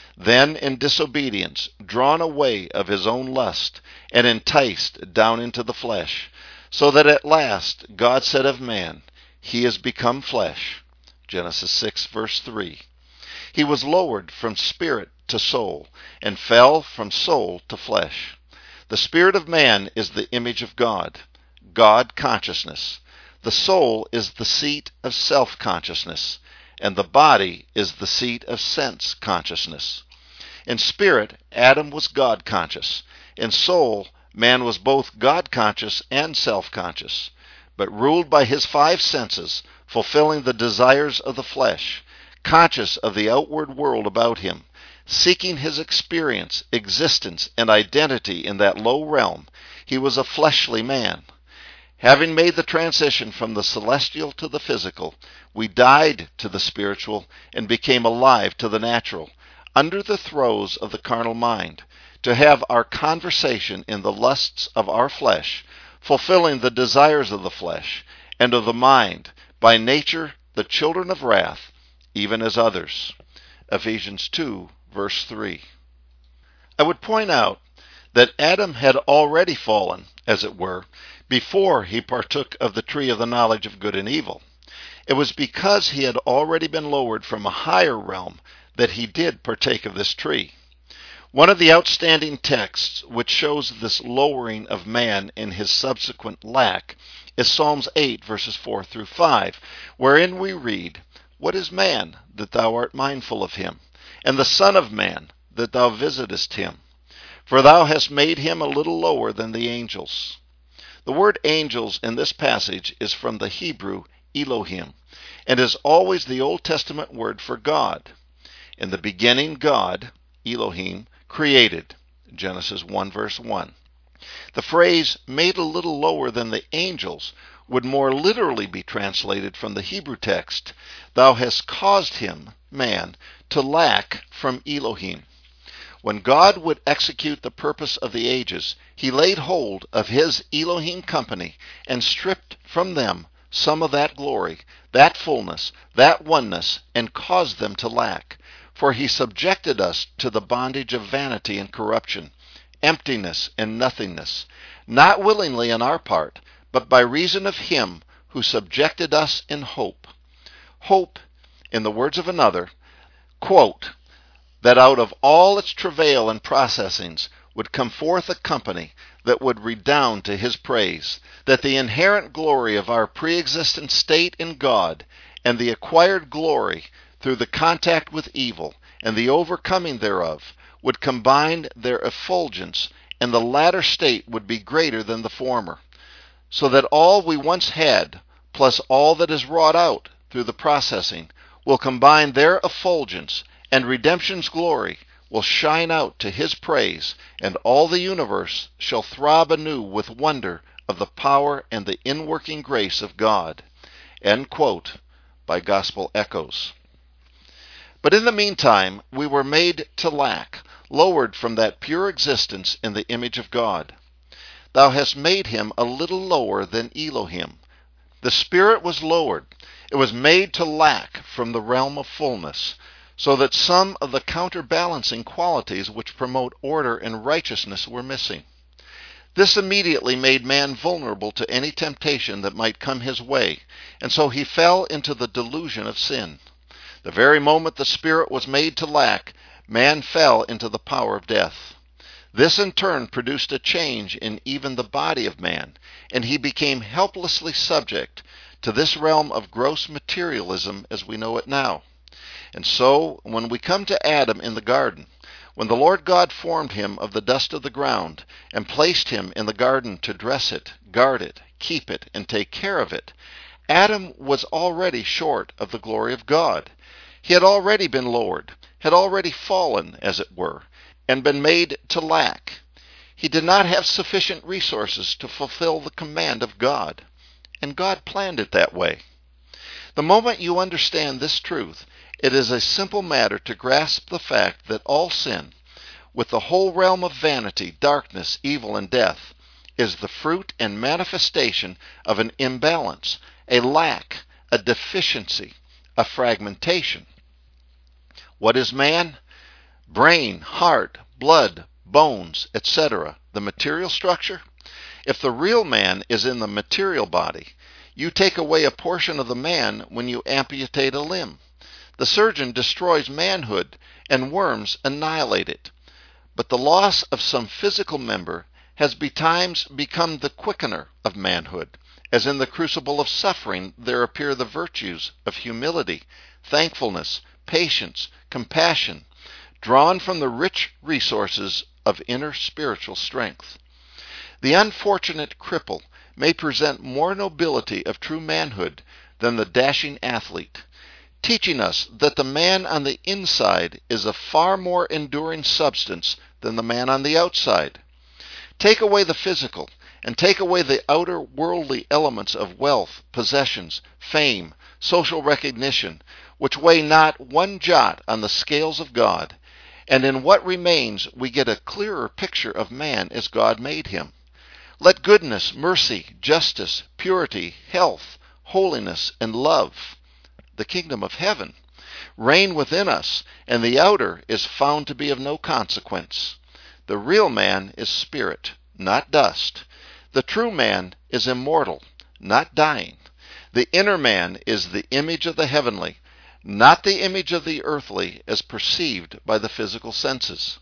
then in disobedience, drawn away of his own lust, and enticed down into the flesh, so that at last God said of man, he is become flesh. Genesis six, verse three. He was lowered from spirit to soul, and fell from soul to flesh. The spirit of man is the image of God, God consciousness. The soul is the seat of self-consciousness, and the body is the seat of sense consciousness. In spirit, Adam was God-conscious. In soul, man was both God-conscious and self-conscious, but ruled by his five senses, fulfilling the desires of the flesh, conscious of the outward world about him, seeking his experience, existence, and identity in that low realm. He was a fleshly man. Having made the transition from the celestial to the physical, we died to the spiritual and became alive to the natural, under the throes of the carnal mind, to have our conversation in the lusts of our flesh, fulfilling the desires of the flesh and of the mind, by nature the children of wrath, even as others. Ephesians two, verse three. I would point out that Adam had already fallen, as it were, before he partook of the tree of the knowledge of good and evil. It was because he had already been lowered from a higher realm that he did partake of this tree. One of the outstanding texts which shows this lowering of man in his subsequent lack is Psalms eight, verses four through five, wherein we read, "What is man, that thou art mindful of him? And the Son of man, that thou visitest him? For thou hast made him a little lower than the angels." The word angels in this passage is from the Hebrew Elohim, and is always the Old Testament word for God. In the beginning, God, Elohim, created. Genesis one, verse one. The phrase, made a little lower than the angels, would more literally be translated from the Hebrew text, thou hast caused him, man, to lack from Elohim. When God would execute the purpose of the ages, he laid hold of his Elohim company and stripped from them some of that glory, that fullness, that oneness, and caused them to lack. For he subjected us to the bondage of vanity and corruption, emptiness and nothingness, not willingly on our part, but by reason of him who subjected us in hope. Hope, in the words of another, quote, that out of all its travail and processings would come forth a company that would redound to his praise, that the inherent glory of our pre-existent state in God and the acquired glory through the contact with evil and the overcoming thereof would combine their effulgence, and the latter state would be greater than the former, so that all we once had, plus all that is wrought out through the processing, will combine their effulgence, and redemption's glory will shine out to his praise, and all the universe shall throb anew with wonder of the power and the inworking grace of God. End quote, by Gospel Echoes. But in the meantime, we were made to lack, lowered from that pure existence in the image of God. Thou hast made him a little lower than Elohim. The spirit was lowered. It was made to lack from the realm of fullness, so that some of the counterbalancing qualities which promote order and righteousness were missing. This immediately made man vulnerable to any temptation that might come his way, and so he fell into the delusion of sin. The very moment the spirit was made to lack, man fell into the power of death. This in turn produced a change in even the body of man, and he became helplessly subject to this realm of gross materialism as we know it now. And so, when we come to Adam in the garden, when the Lord God formed him of the dust of the ground, and placed him in the garden to dress it, guard it, keep it, and take care of it, Adam was already short of the glory of God. He had already been lowered, had already fallen, as it were, and been made to lack. He did not have sufficient resources to fulfill the command of God, and God planned it that way. The moment you understand this truth, it is a simple matter to grasp the fact that all sin, with the whole realm of vanity, darkness, evil, and death, is the fruit and manifestation of an imbalance, a lack, a deficiency, a fragmentation. What is man? brain, heart, blood, bones, et cetera, the material structure? If the real man is in the material body, you take away a portion of the man when you amputate a limb. The surgeon destroys manhood, and worms annihilate it. But the loss of some physical member has betimes become the quickener of manhood, as in the crucible of suffering there appear the virtues of humility, thankfulness, patience, compassion, drawn from the rich resources of inner spiritual strength. The unfortunate cripple may present more nobility of true manhood than the dashing athlete, teaching us that the man on the inside is a far more enduring substance than the man on the outside. Take away the physical, and take away the outer worldly elements of wealth, possessions, fame, social recognition, which weigh not one jot on the scales of God, and in what remains we get a clearer picture of man as God made him. Let goodness, mercy, justice, purity, health, holiness, and love, the kingdom of heaven, reign within us, and the outer is found to be of no consequence. The real man is spirit, not dust. The true man is immortal, not dying. The inner man is the image of the heavenly, not the image of the earthly as perceived by the physical senses.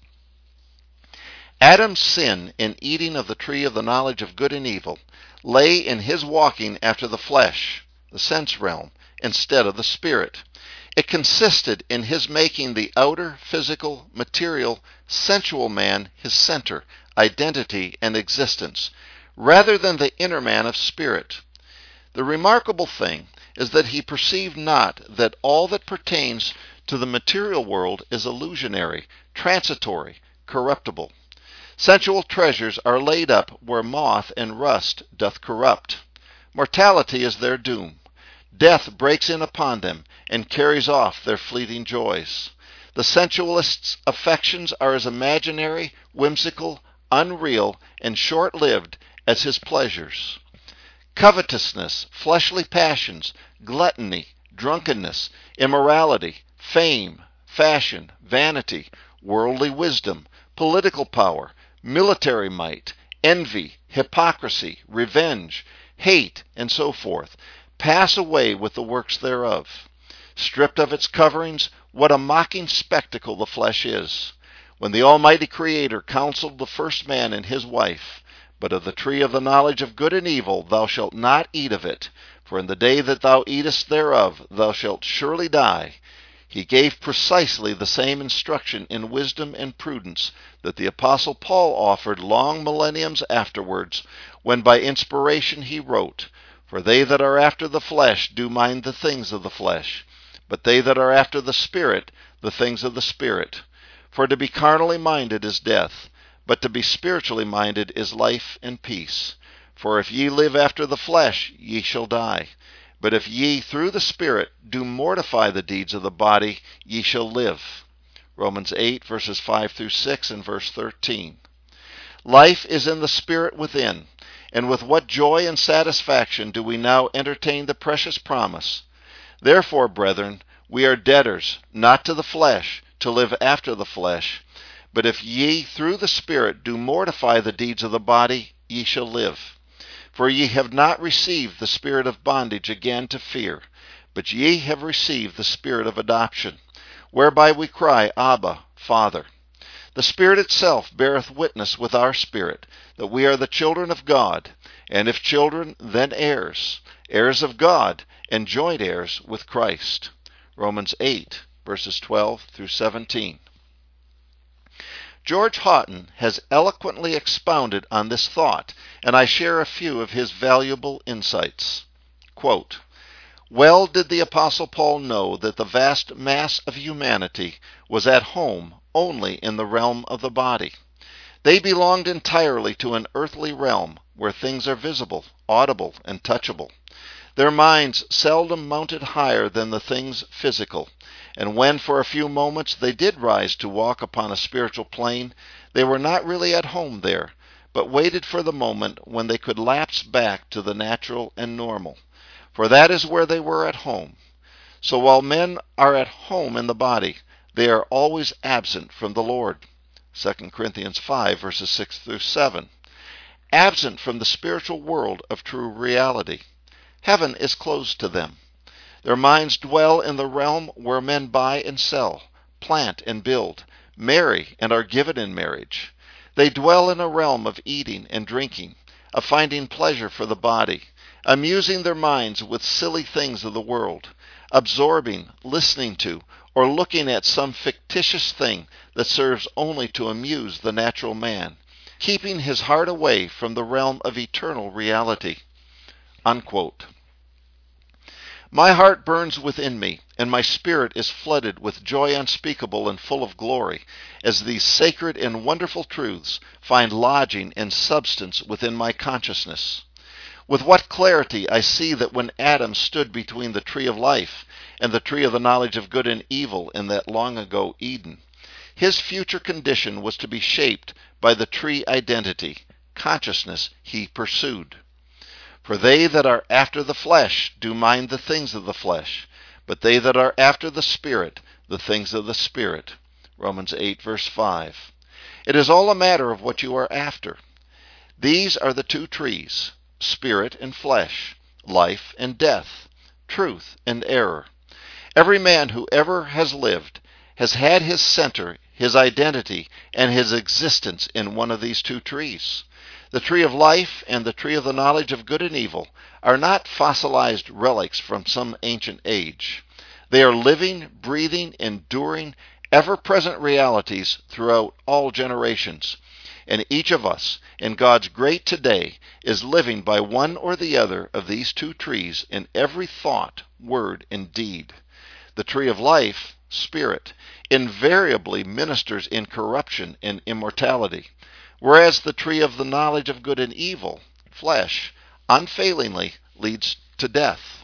Adam's sin in eating of the tree of the knowledge of good and evil lay in his walking after the flesh, the sense realm, instead of the spirit. It consisted in his making the outer, physical, material, sensual man his center, identity, and existence, rather than the inner man of spirit. The remarkable thing is that he perceived not that all that pertains to the material world is illusionary, transitory, corruptible. Sensual treasures are laid up where moth and rust doth corrupt. Mortality is their doom. Death breaks in upon them and carries off their fleeting joys. The sensualist's affections are as imaginary, whimsical, unreal, and short-lived as his pleasures. Covetousness, fleshly passions, gluttony, drunkenness, immorality, fame, fashion, vanity, worldly wisdom, political power, military might, envy, hypocrisy, revenge, hate, and so forth, pass away with the works thereof. Stripped of its coverings, what a mocking spectacle the flesh is. When the Almighty Creator counseled the first man and his wife, "But of the tree of the knowledge of good and evil thou shalt not eat of it, for in the day that thou eatest thereof thou shalt surely die," he gave precisely the same instruction in wisdom and prudence that the Apostle Paul offered long millenniums afterwards, when by inspiration he wrote, "For they that are after the flesh do mind the things of the flesh, but they that are after the Spirit, the things of the Spirit. For to be carnally minded is death, but to be spiritually minded is life and peace. For if ye live after the flesh, ye shall die. But if ye through the Spirit do mortify the deeds of the body, ye shall live." Romans eight, verses five through six, and verse thirteen. Life is in the Spirit within, and with what joy and satisfaction do we now entertain the precious promise. Therefore, brethren, we are debtors, not to the flesh, to live after the flesh. But if ye through the Spirit do mortify the deeds of the body, ye shall live. For ye have not received the spirit of bondage again to fear, but ye have received the Spirit of adoption, whereby we cry, Abba, Father. The Spirit itself beareth witness with our spirit that we are the children of God, and if children, then heirs, heirs of God, and joint heirs with Christ. Romans eight, verses twelve through seventeen. George Haughton has eloquently expounded on this thought, and I share a few of his valuable insights. Quote, "Well did the Apostle Paul know that the vast mass of humanity was at home only in the realm of the body. They belonged entirely to an earthly realm where things are visible, audible, and touchable. Their minds seldom mounted higher than the things physical, and when for a few moments they did rise to walk upon a spiritual plane, they were not really at home there, but waited for the moment when they could lapse back to the natural and normal, for that is where they were at home. So while men are at home in the body, they are always absent from the Lord. Second Corinthians five, verses six through seven. Absent from the spiritual world of true reality. Heaven is closed to them. Their minds dwell in the realm where men buy and sell, plant and build, marry and are given in marriage. They dwell in a realm of eating and drinking, of finding pleasure for the body, amusing their minds with silly things of the world, absorbing, listening to, or looking at some fictitious thing that serves only to amuse the natural man, keeping his heart away from the realm of eternal reality." Unquote. My heart burns within me, and my spirit is flooded with joy unspeakable and full of glory, as these sacred and wonderful truths find lodging and substance within my consciousness. With what clarity I see that when Adam stood between the tree of life and the tree of the knowledge of good and evil in that long ago Eden, his future condition was to be shaped by the tree identity, consciousness he pursued. For they that are after the flesh do mind the things of the flesh, but they that are after the Spirit, the things of the Spirit. Romans eight, verse five. It is all a matter of what you are after. These are the two trees, spirit and flesh, life and death, truth and error. Every man who ever has lived has had his center, his identity, and his existence in one of these two trees. The tree of life and the tree of the knowledge of good and evil are not fossilized relics from some ancient age. They are living, breathing, enduring, ever-present realities throughout all generations. And each of us, in God's great today, is living by one or the other of these two trees in every thought, word, and deed. The tree of life, spirit, invariably ministers in corruption and immortality, whereas the tree of the knowledge of good and evil, flesh, unfailingly leads to death.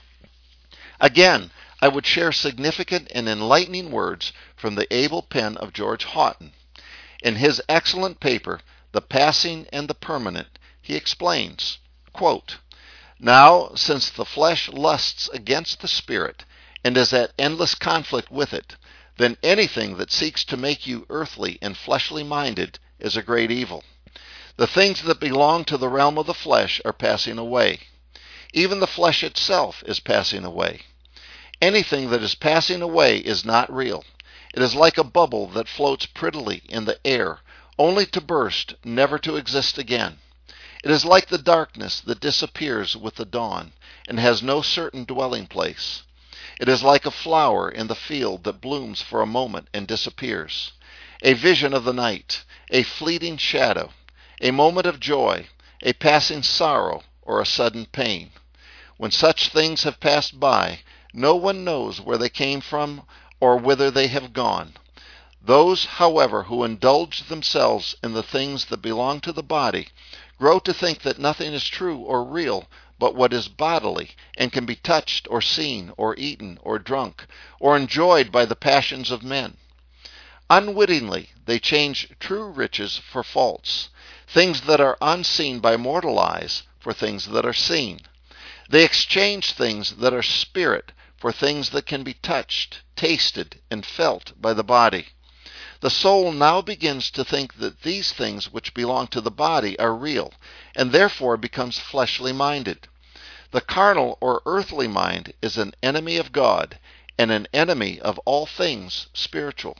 Again, I would share significant and enlightening words from the able pen of George Houghton. In his excellent paper, The Passing and the Permanent, he explains, quote, "Now, since the flesh lusts against the spirit and is at endless conflict with it, then anything that seeks to make you earthly and fleshly minded is a great evil. The things that belong to the realm of the flesh are passing away. Even the flesh itself is passing away. Anything that is passing away is not real. It is like a bubble that floats prettily in the air, only to burst, never to exist again. It is like the darkness that disappears with the dawn and has no certain dwelling place. It is like a flower in the field that blooms for a moment and disappears. A vision of the night, a fleeting shadow, a moment of joy, a passing sorrow, or a sudden pain. When such things have passed by, no one knows where they came from or whither they have gone. Those, however, who indulge themselves in the things that belong to the body grow to think that nothing is true or real but what is bodily and can be touched or seen or eaten or drunk or enjoyed by the passions of men. Unwittingly, they change true riches for false, things that are unseen by mortal eyes for things that are seen. They exchange things that are spirit for things that can be touched, tasted, and felt by the body. The soul now begins to think that these things which belong to the body are real, and therefore becomes fleshly minded. The carnal or earthly mind is an enemy of God, and an enemy of all things spiritual.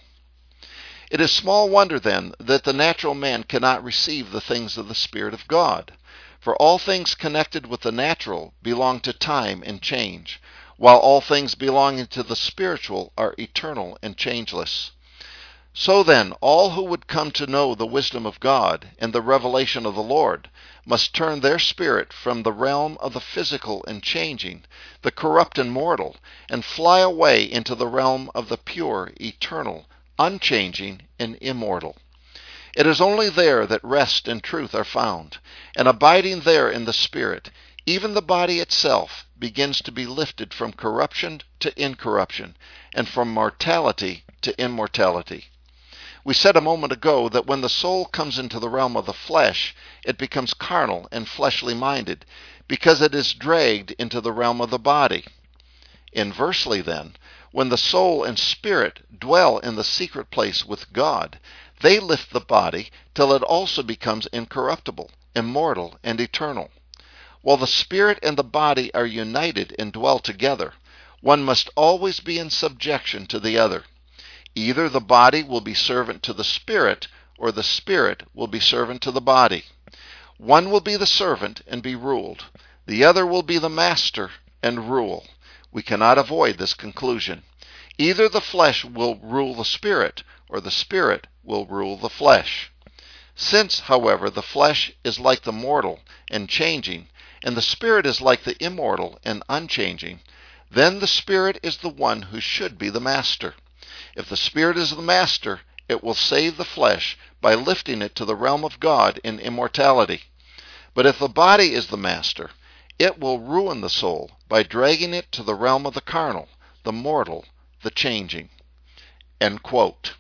It is small wonder, then, that the natural man cannot receive the things of the Spirit of God, for all things connected with the natural belong to time and change, while all things belonging to the spiritual are eternal and changeless. So then, all who would come to know the wisdom of God and the revelation of the Lord must turn their spirit from the realm of the physical and changing, the corrupt and mortal, and fly away into the realm of the pure, eternal, unchanging, and immortal. It is only there that rest and truth are found, and abiding there in the Spirit, even the body itself begins to be lifted from corruption to incorruption, and from mortality to immortality. We said a moment ago that when the soul comes into the realm of the flesh, it becomes carnal and fleshly minded, because it is dragged into the realm of the body. Inversely, then, When the soul and spirit dwell in the secret place with God, they lift the body till it also becomes incorruptible, immortal, and eternal. While the spirit and the body are united and dwell together, one must always be in subjection to the other. Either the body will be servant to the spirit, or the spirit will be servant to the body. One will be the servant and be ruled. The other will be the master and rule. We cannot avoid this conclusion. Either the flesh will rule the spirit, or the spirit will rule the flesh. Since, however, the flesh is like the mortal and changing, and the spirit is like the immortal and unchanging, then the spirit is the one who should be the master. If the spirit is the master, it will save the flesh by lifting it to the realm of God in immortality. But if the body is the master, it will ruin the soul by dragging it to the realm of the carnal, the mortal, the changing. End quote.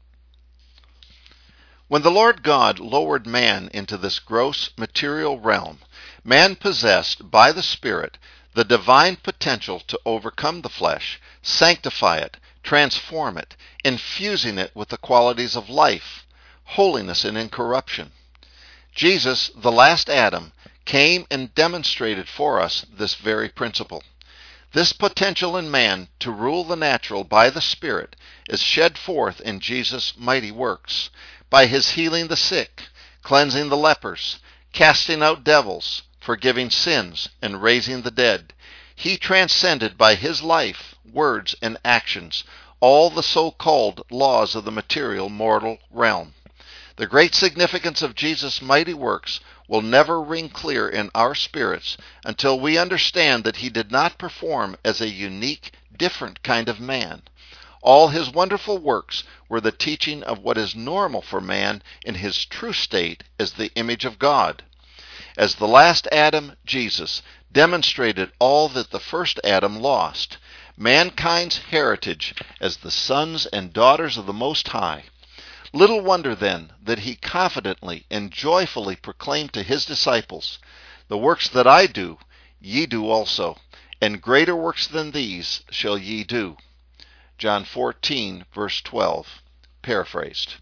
When the Lord God lowered man into this gross material realm, man possessed by the Spirit the divine potential to overcome the flesh, sanctify it, transform it, infusing it with the qualities of life, holiness, and incorruption. Jesus, the last Adam, came and demonstrated for us this very principle. This potential in man to rule the natural by the Spirit is shed forth in Jesus' mighty works, by his healing the sick, cleansing the lepers, casting out devils, forgiving sins, and raising the dead. He transcended by his life, words, and actions all the so-called laws of the material mortal realm. The great significance of Jesus' mighty works will never ring clear in our spirits until we understand that he did not perform as a unique, different kind of man. All his wonderful works were the teaching of what is normal for man in his true state as the image of God. As the last Adam, Jesus demonstrated all that the first Adam lost, mankind's heritage as the sons and daughters of the Most High. Little wonder, then, that he confidently and joyfully proclaimed to his disciples, "The works that I do, ye do also, and greater works than these shall ye do." John fourteen, verse twelve, paraphrased.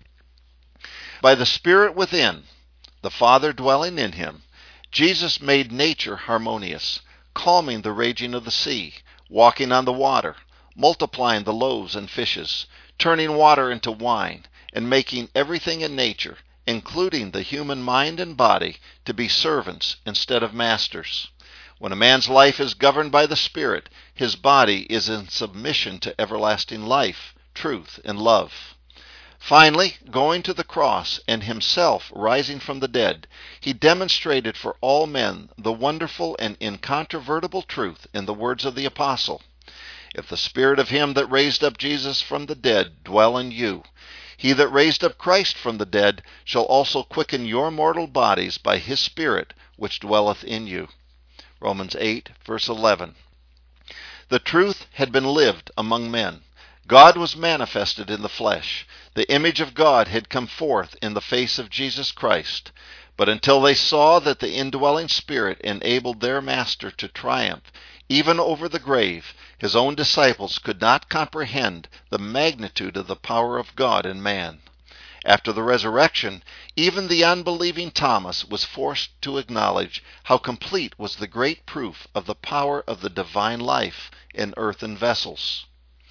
By the Spirit within, the Father dwelling in him, Jesus made nature harmonious, calming the raging of the sea, walking on the water, multiplying the loaves and fishes, turning water into wine, and making everything in nature, including the human mind and body, to be servants instead of masters. When a man's life is governed by the Spirit, his body is in submission to everlasting life, truth, and love. Finally, going to the cross and himself rising from the dead, he demonstrated for all men the wonderful and incontrovertible truth in the words of the apostle, "If the Spirit of him that raised up Jesus from the dead dwell in you, he that raised up Christ from the dead shall also quicken your mortal bodies by his Spirit which dwelleth in you." Romans eight, verse eleven. The truth had been lived among men. God was manifested in the flesh. The image of God had come forth in the face of Jesus Christ. But until they saw that the indwelling Spirit enabled their Master to triumph, even over the grave, his own disciples could not comprehend the magnitude of the power of God in man. After the resurrection, even the unbelieving Thomas was forced to acknowledge how complete was the great proof of the power of the divine life in earthen vessels.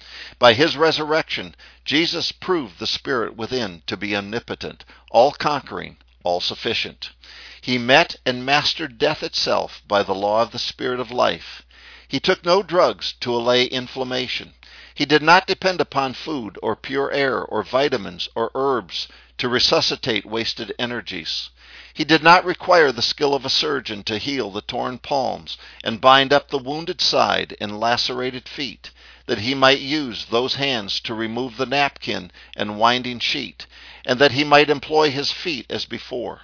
By his resurrection, Jesus proved the Spirit within to be omnipotent, all-conquering, all-sufficient. He met and mastered death itself by the law of the Spirit of life. He took no drugs to allay inflammation. He did not depend upon food or pure air or vitamins or herbs to resuscitate wasted energies. He did not require the skill of a surgeon to heal the torn palms and bind up the wounded side and lacerated feet, that he might use those hands to remove the napkin and winding sheet, and that he might employ his feet as before.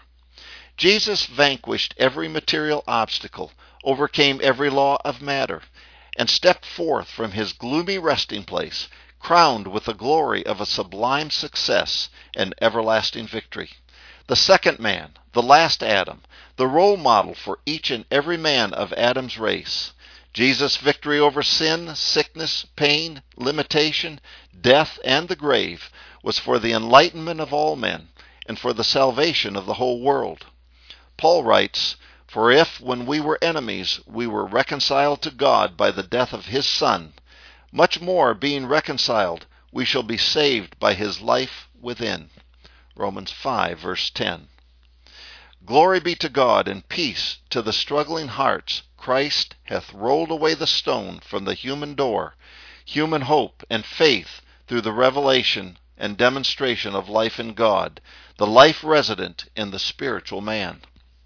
Jesus vanquished every material obstacle, overcame every law of matter, and stepped forth from his gloomy resting place, crowned with the glory of a sublime success and everlasting victory. The second man, the last Adam, the role model for each and every man of Adam's race. Jesus' victory over sin, sickness, pain, limitation, death, and the grave was for the enlightenment of all men and for the salvation of the whole world. Paul writes, "For if, when we were enemies, we were reconciled to God by the death of his Son, much more, being reconciled, we shall be saved by his life within." Romans five, verse ten. Glory be to God and peace to the struggling hearts. Christ hath rolled away the stone from the human door, human hope and faith through the revelation and demonstration of life in God, the life resident in the spiritual man.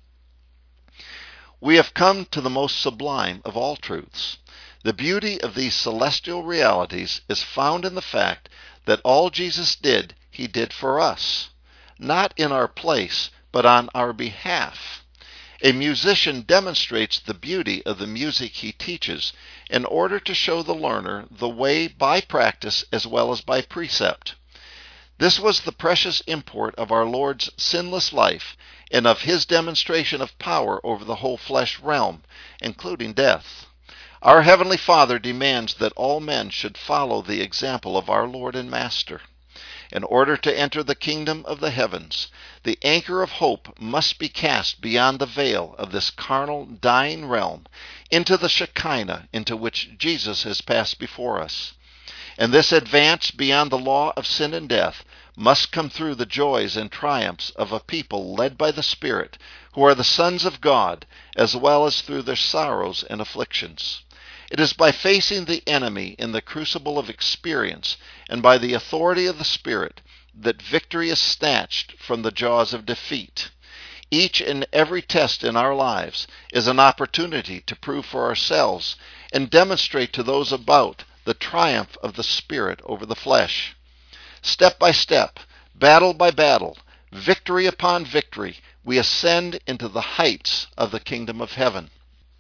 We have come to the most sublime of all truths. The beauty of these celestial realities is found in the fact that all Jesus did, he did for us, not in our place, but on our behalf. A musician demonstrates the beauty of the music he teaches in order to show the learner the way by practice as well as by precept. This was the precious import of our Lord's sinless life and of his demonstration of power over the whole flesh realm, including death. Our Heavenly Father demands that all men should follow the example of our Lord and Master. In order to enter the kingdom of the heavens, the anchor of hope must be cast beyond the veil of this carnal, dying realm into the Shekinah into which Jesus has passed before us. And this advance beyond the law of sin and death must come through the joys and triumphs of a people led by the Spirit, who are the sons of God, as well as through their sorrows and afflictions. It is by facing the enemy in the crucible of experience and by the authority of the Spirit that victory is snatched from the jaws of defeat. Each and every test in our lives is an opportunity to prove for ourselves and demonstrate to those about the triumph of the Spirit over the flesh. Step by step, battle by battle, victory upon victory, we ascend into the heights of the kingdom of heaven.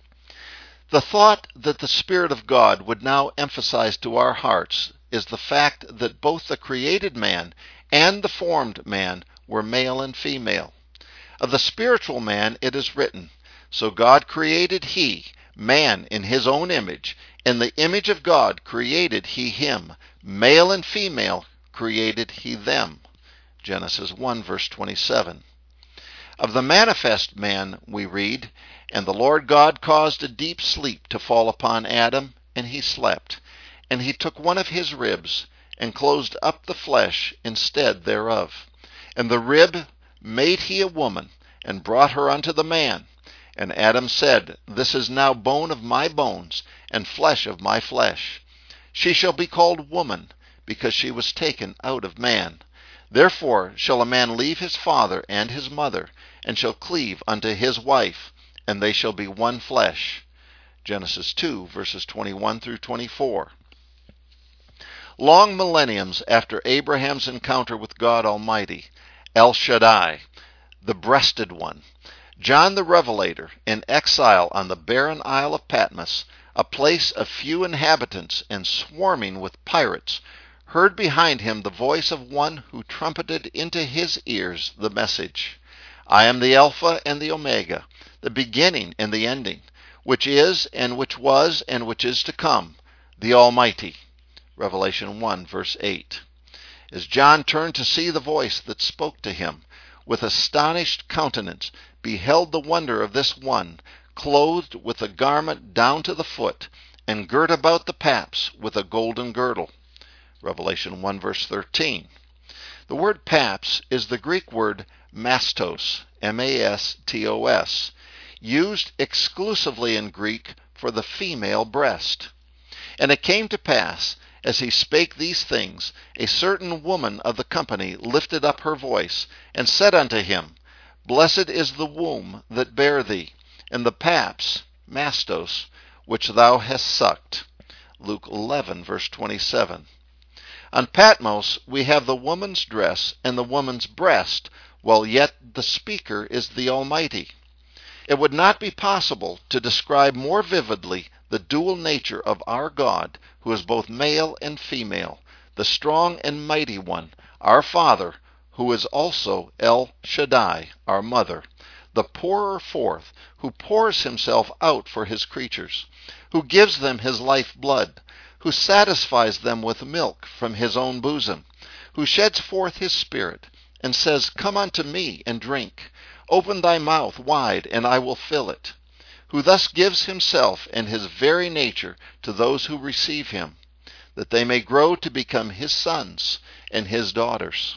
The thought that the Spirit of God would now emphasize to our hearts is the fact that both the created man and the formed man were male and female. Of the spiritual man it is written, "So God created he, man in his own image. In the image of God created he him. Male and female created he them." Genesis one, verse twenty-seven. Of the manifest man we read, "And the Lord God caused a deep sleep to fall upon Adam, and he slept. And he took one of his ribs, and closed up the flesh instead thereof. And the rib made he a woman, and brought her unto the man. And Adam said, This is now bone of my bones, and flesh of my flesh. She shall be called woman, because she was taken out of man. Therefore shall a man leave his father and his mother, and shall cleave unto his wife, and they shall be one flesh." Genesis two, verses twenty-one through twenty-four. Long millenniums after Abraham's encounter with God Almighty, El Shaddai, the breasted one, John the Revelator, in exile on the barren isle of Patmos, a place of few inhabitants and swarming with pirates, heard behind him the voice of one who trumpeted into his ears the message, "I am the Alpha and the Omega, the beginning and the ending, which is, and which was, and which is to come, the Almighty." Revelation one, verse eight. As John turned to see the voice that spoke to him, with astonished countenance beheld the wonder of this one, clothed with a garment down to the foot, and girt about the paps with a golden girdle. Revelation one, verse thirteen. The word paps is the Greek word mastos, M A S T O S, used exclusively in Greek for the female breast. And it came to pass, as he spake these things, a certain woman of the company lifted up her voice, and said unto him, Blessed is the womb that bare thee, and the paps, mastos, which thou hast sucked. Luke eleven, verse twenty-seven. On Patmos we have the woman's dress and the woman's breast, while yet the speaker is the Almighty. It would not be possible to describe more vividly the dual nature of our God, who is both male and female, the strong and mighty one, our Father, who is also El Shaddai, our Mother, the pourer forth, who pours himself out for his creatures, who gives them his life blood, who satisfies them with milk from his own bosom, who sheds forth his Spirit, and says, Come unto me and drink. Open thy mouth wide, and I will fill it. Who thus gives himself and his very nature to those who receive him, that they may grow to become his sons and his daughters.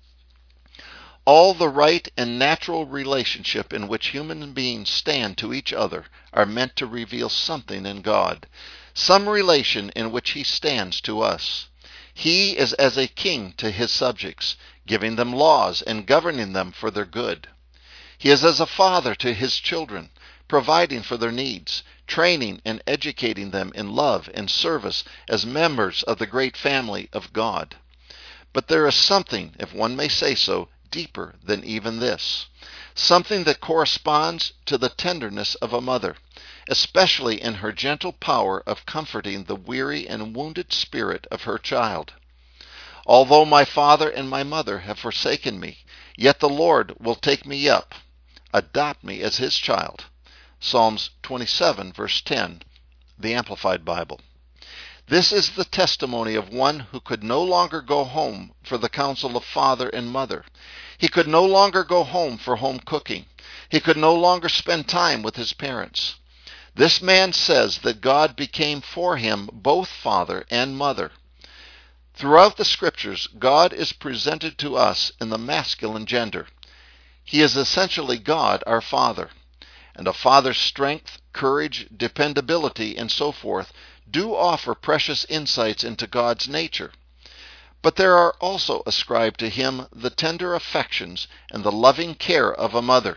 All the right and natural relationship in which human beings stand to each other are meant to reveal something in God, some relation in which he stands to us. He is as a king to his subjects, giving them laws and governing them for their good. He is as a father to his children, providing for their needs, training and educating them in love and service as members of the great family of God. But there is something, if one may say so, deeper than even this, something that corresponds to the tenderness of a mother, especially in her gentle power of comforting the weary and wounded spirit of her child. Although my father and my mother have forsaken me, yet the Lord will take me up, adopt me as his child. Psalms twenty-seven, verse ten, the Amplified Bible. This is the testimony of one who could no longer go home for the counsel of father and mother. He could no longer go home for home cooking. He could no longer spend time with his parents. This man says that God became for him both father and mother. Throughout the Scriptures, God is presented to us in the masculine gender. He is essentially God, our Father. And a father's strength, courage, dependability, and so forth do offer precious insights into God's nature. But there are also ascribed to him the tender affections and the loving care of a mother.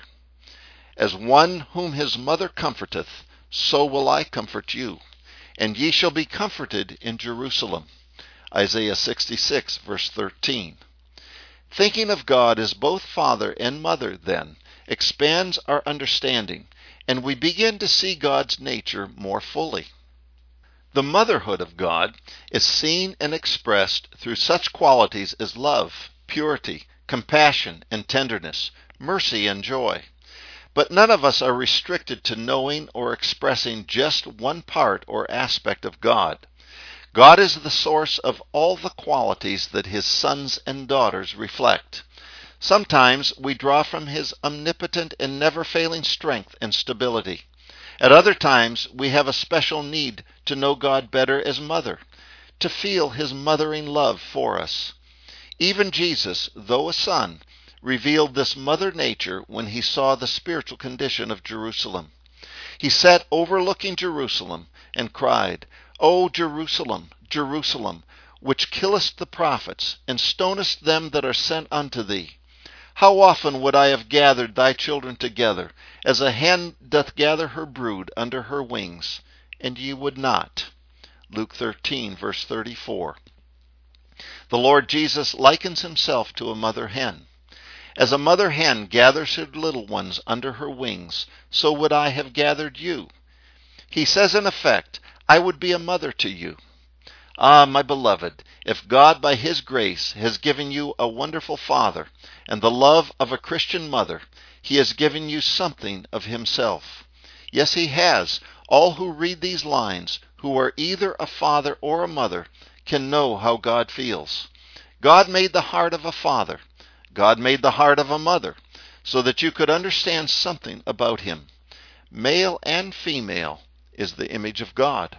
As one whom his mother comforteth, so will I comfort you, and ye shall be comforted in Jerusalem. Isaiah sixty-six, verse thirteen. Thinking of God as both father and mother, then, expands our understanding, and we begin to see God's nature more fully. The motherhood of God is seen and expressed through such qualities as love, purity, compassion, and tenderness, mercy and joy. But none of us are restricted to knowing or expressing just one part or aspect of God. God is the source of all the qualities that his sons and daughters reflect. Sometimes we draw from his omnipotent and never-failing strength and stability. At other times we have a special need to know God better as mother, to feel his mothering love for us. Even Jesus, though a son, revealed this mother nature when he saw the spiritual condition of Jerusalem. He sat overlooking Jerusalem and cried, O Jerusalem, Jerusalem, which killest the prophets, and stonest them that are sent unto thee! How often would I have gathered thy children together, as a hen doth gather her brood under her wings, and ye would not. Luke thirteen, verse thirty-four. The Lord Jesus likens himself to a mother hen. As a mother hen gathers her little ones under her wings, so would I have gathered you. He says in effect, I would be a mother to you. Ah, my beloved, if God by his grace has given you a wonderful father and the love of a Christian mother, he has given you something of himself. Yes, he has. All who read these lines, who are either a father or a mother, can know how God feels. God made the heart of a father. God made the heart of a mother, so that you could understand something about him. Male and female is the image of God.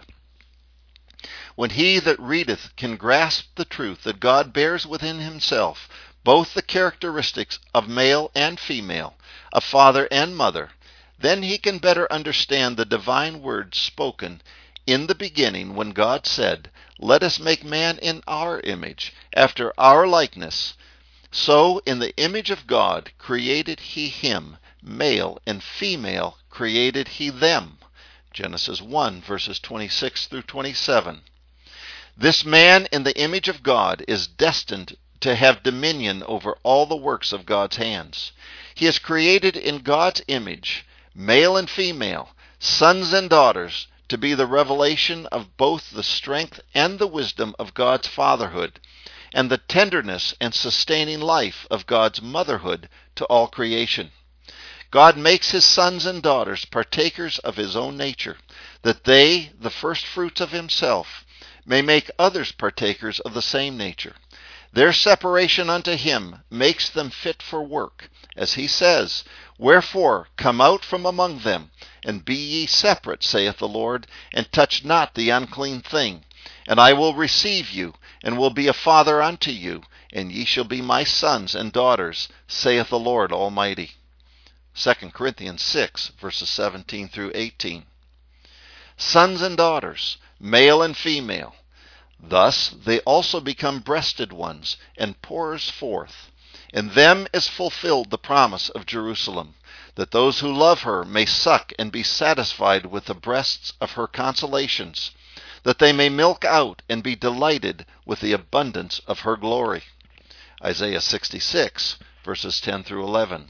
When he that readeth can grasp the truth that God bears within himself both the characteristics of male and female, of father and mother, then he can better understand the divine words spoken in the beginning when God said, Let us make man in our image, after our likeness. So in the image of God created he him, male and female created he them. Genesis one, verses twenty-six through twenty-seven. This man in the image of God is destined to have dominion over all the works of God's hands. He is created in God's image, male and female, sons and daughters, to be the revelation of both the strength and the wisdom of God's fatherhood, and the tenderness and sustaining life of God's motherhood to all creation. God makes his sons and daughters partakers of his own nature, that they, the first fruits of himself, may make others partakers of the same nature. Their separation unto him makes them fit for work, as he says, Wherefore come out from among them, and be ye separate, saith the Lord, and touch not the unclean thing. And I will receive you, and will be a father unto you, and ye shall be my sons and daughters, saith the Lord Almighty. Second Corinthians six, verses seventeen through eighteen. Sons and daughters, male and female. Thus they also become breasted ones, and pourers forth. In them is fulfilled the promise of Jerusalem, that those who love her may suck and be satisfied with the breasts of her consolations, that they may milk out and be delighted with the abundance of her glory. Isaiah sixty-six, verses ten through eleven.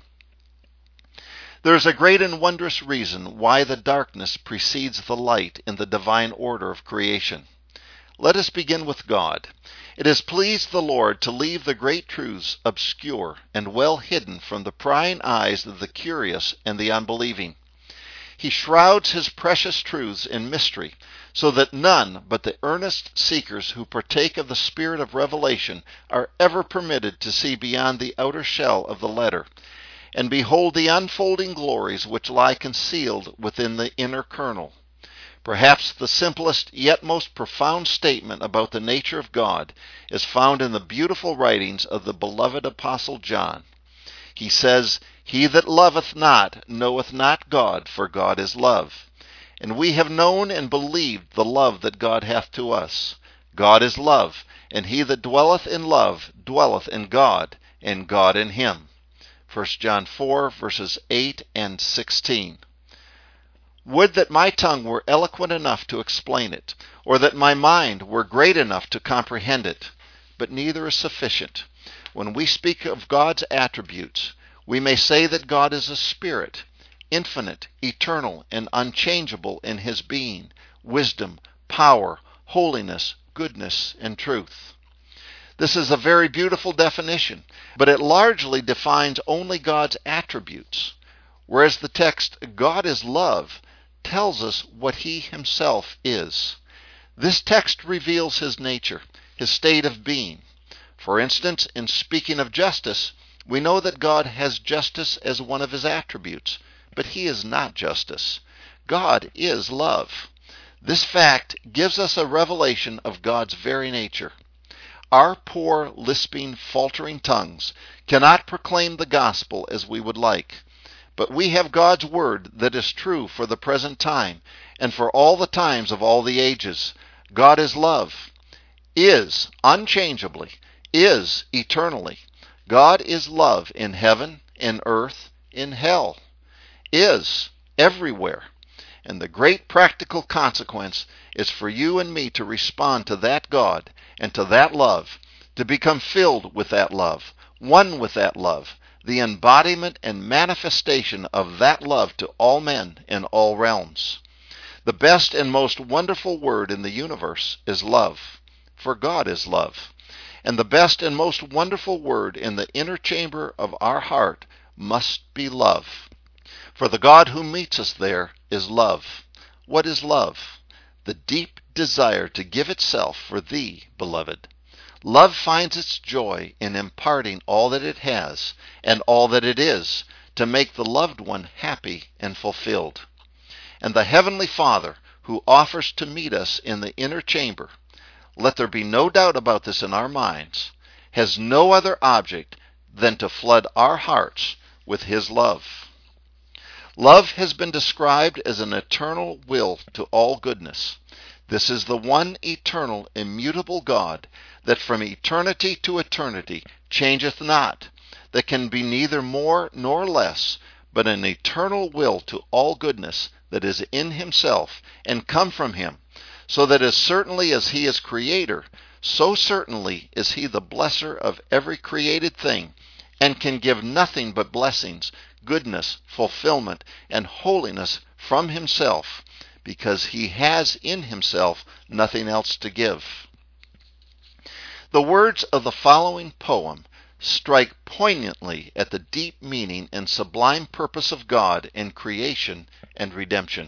There is a great and wondrous reason why the darkness precedes the light in the divine order of creation. Let us begin with God. It has pleased the Lord to leave the great truths obscure and well hidden from the prying eyes of the curious and the unbelieving. He shrouds his precious truths in mystery, so that none but the earnest seekers who partake of the spirit of revelation are ever permitted to see beyond the outer shell of the letter, and behold the unfolding glories which lie concealed within the inner kernel. Perhaps the simplest yet most profound statement about the nature of God is found in the beautiful writings of the beloved Apostle John. He says, He that loveth not knoweth not God, for God is love. And we have known and believed the love that God hath to us. God is love, and he that dwelleth in love dwelleth in God, and God in him. First John four, verses eight and sixteen. Would that my tongue were eloquent enough to explain it, or that my mind were great enough to comprehend it. But neither is sufficient. When we speak of God's attributes, we may say that God is a spirit, infinite, eternal, and unchangeable in his being, wisdom, power, holiness, goodness, and truth. This is a very beautiful definition, but it largely defines only God's attributes, whereas the text, God is love, tells us what he himself is. This text reveals his nature, his state of being. For instance, in speaking of justice, we know that God has justice as one of his attributes, but he is not justice. God is love. This fact gives us a revelation of God's very nature. Our poor, lisping, faltering tongues cannot proclaim the gospel as we would like. But we have God's word that is true for the present time and for all the times of all the ages. God is love, is unchangeably, is eternally. God is love in heaven, in earth, in hell, is everywhere. And the great practical consequence is for you and me to respond to that God and to that love, to become filled with that love, one with that love, the embodiment and manifestation of that love to all men in all realms. The best and most wonderful word in the universe is love, for God is love. And the best and most wonderful word in the inner chamber of our heart must be love. For the God who meets us there is love. What is love? The deep desire to give itself for thee, beloved. Love finds its joy in imparting all that it has and all that it is to make the loved one happy and fulfilled. And the Heavenly Father, who offers to meet us in the inner chamber, let there be no doubt about this in our minds, has no other object than to flood our hearts with his love. Love has been described as an eternal will to all goodness. This is the one eternal, immutable God that from eternity to eternity changeth not, that can be neither more nor less, but an eternal will to all goodness that is in himself and come from him, so that as certainly as he is creator, so certainly is he the blesser of every created thing, and can give nothing but blessings, goodness, fulfillment, and holiness from himself, because he has in himself nothing else to give. The words of the following poem strike poignantly at the deep meaning and sublime purpose of God in creation and redemption.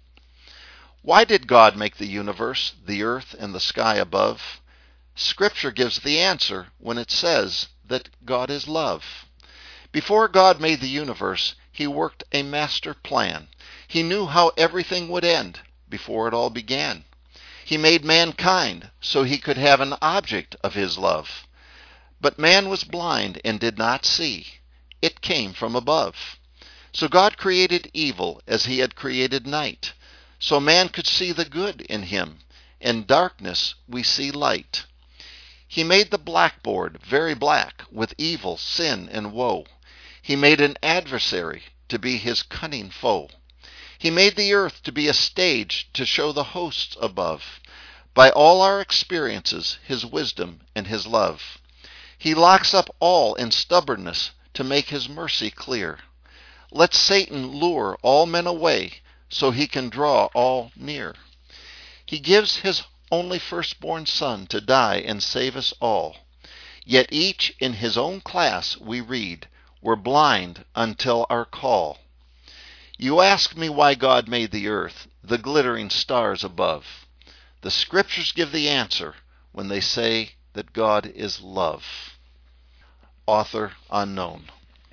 Why did God make the universe, the earth, and the sky above? Scripture gives the answer when it says that God is love. Before God made the universe, he worked a master plan. He knew how everything would end before it all began. He made mankind so he could have an object of his love. But man was blind and did not see. It came from above. So God created evil as he had created night, so man could see the good in him. In darkness we see light. He made the blackboard very black with evil, sin, and woe. He made an adversary to be his cunning foe. He made the earth to be a stage to show the hosts above, by all our experiences, his wisdom and his love. He locks up all in stubbornness to make his mercy clear. Let Satan lure all men away so he can draw all near. He gives his only firstborn son to die and save us all. Yet each in his own class, we read, were blind until our call. You ask me why God made the earth, the glittering stars above. The scriptures give the answer when they say that God is love. Author unknown.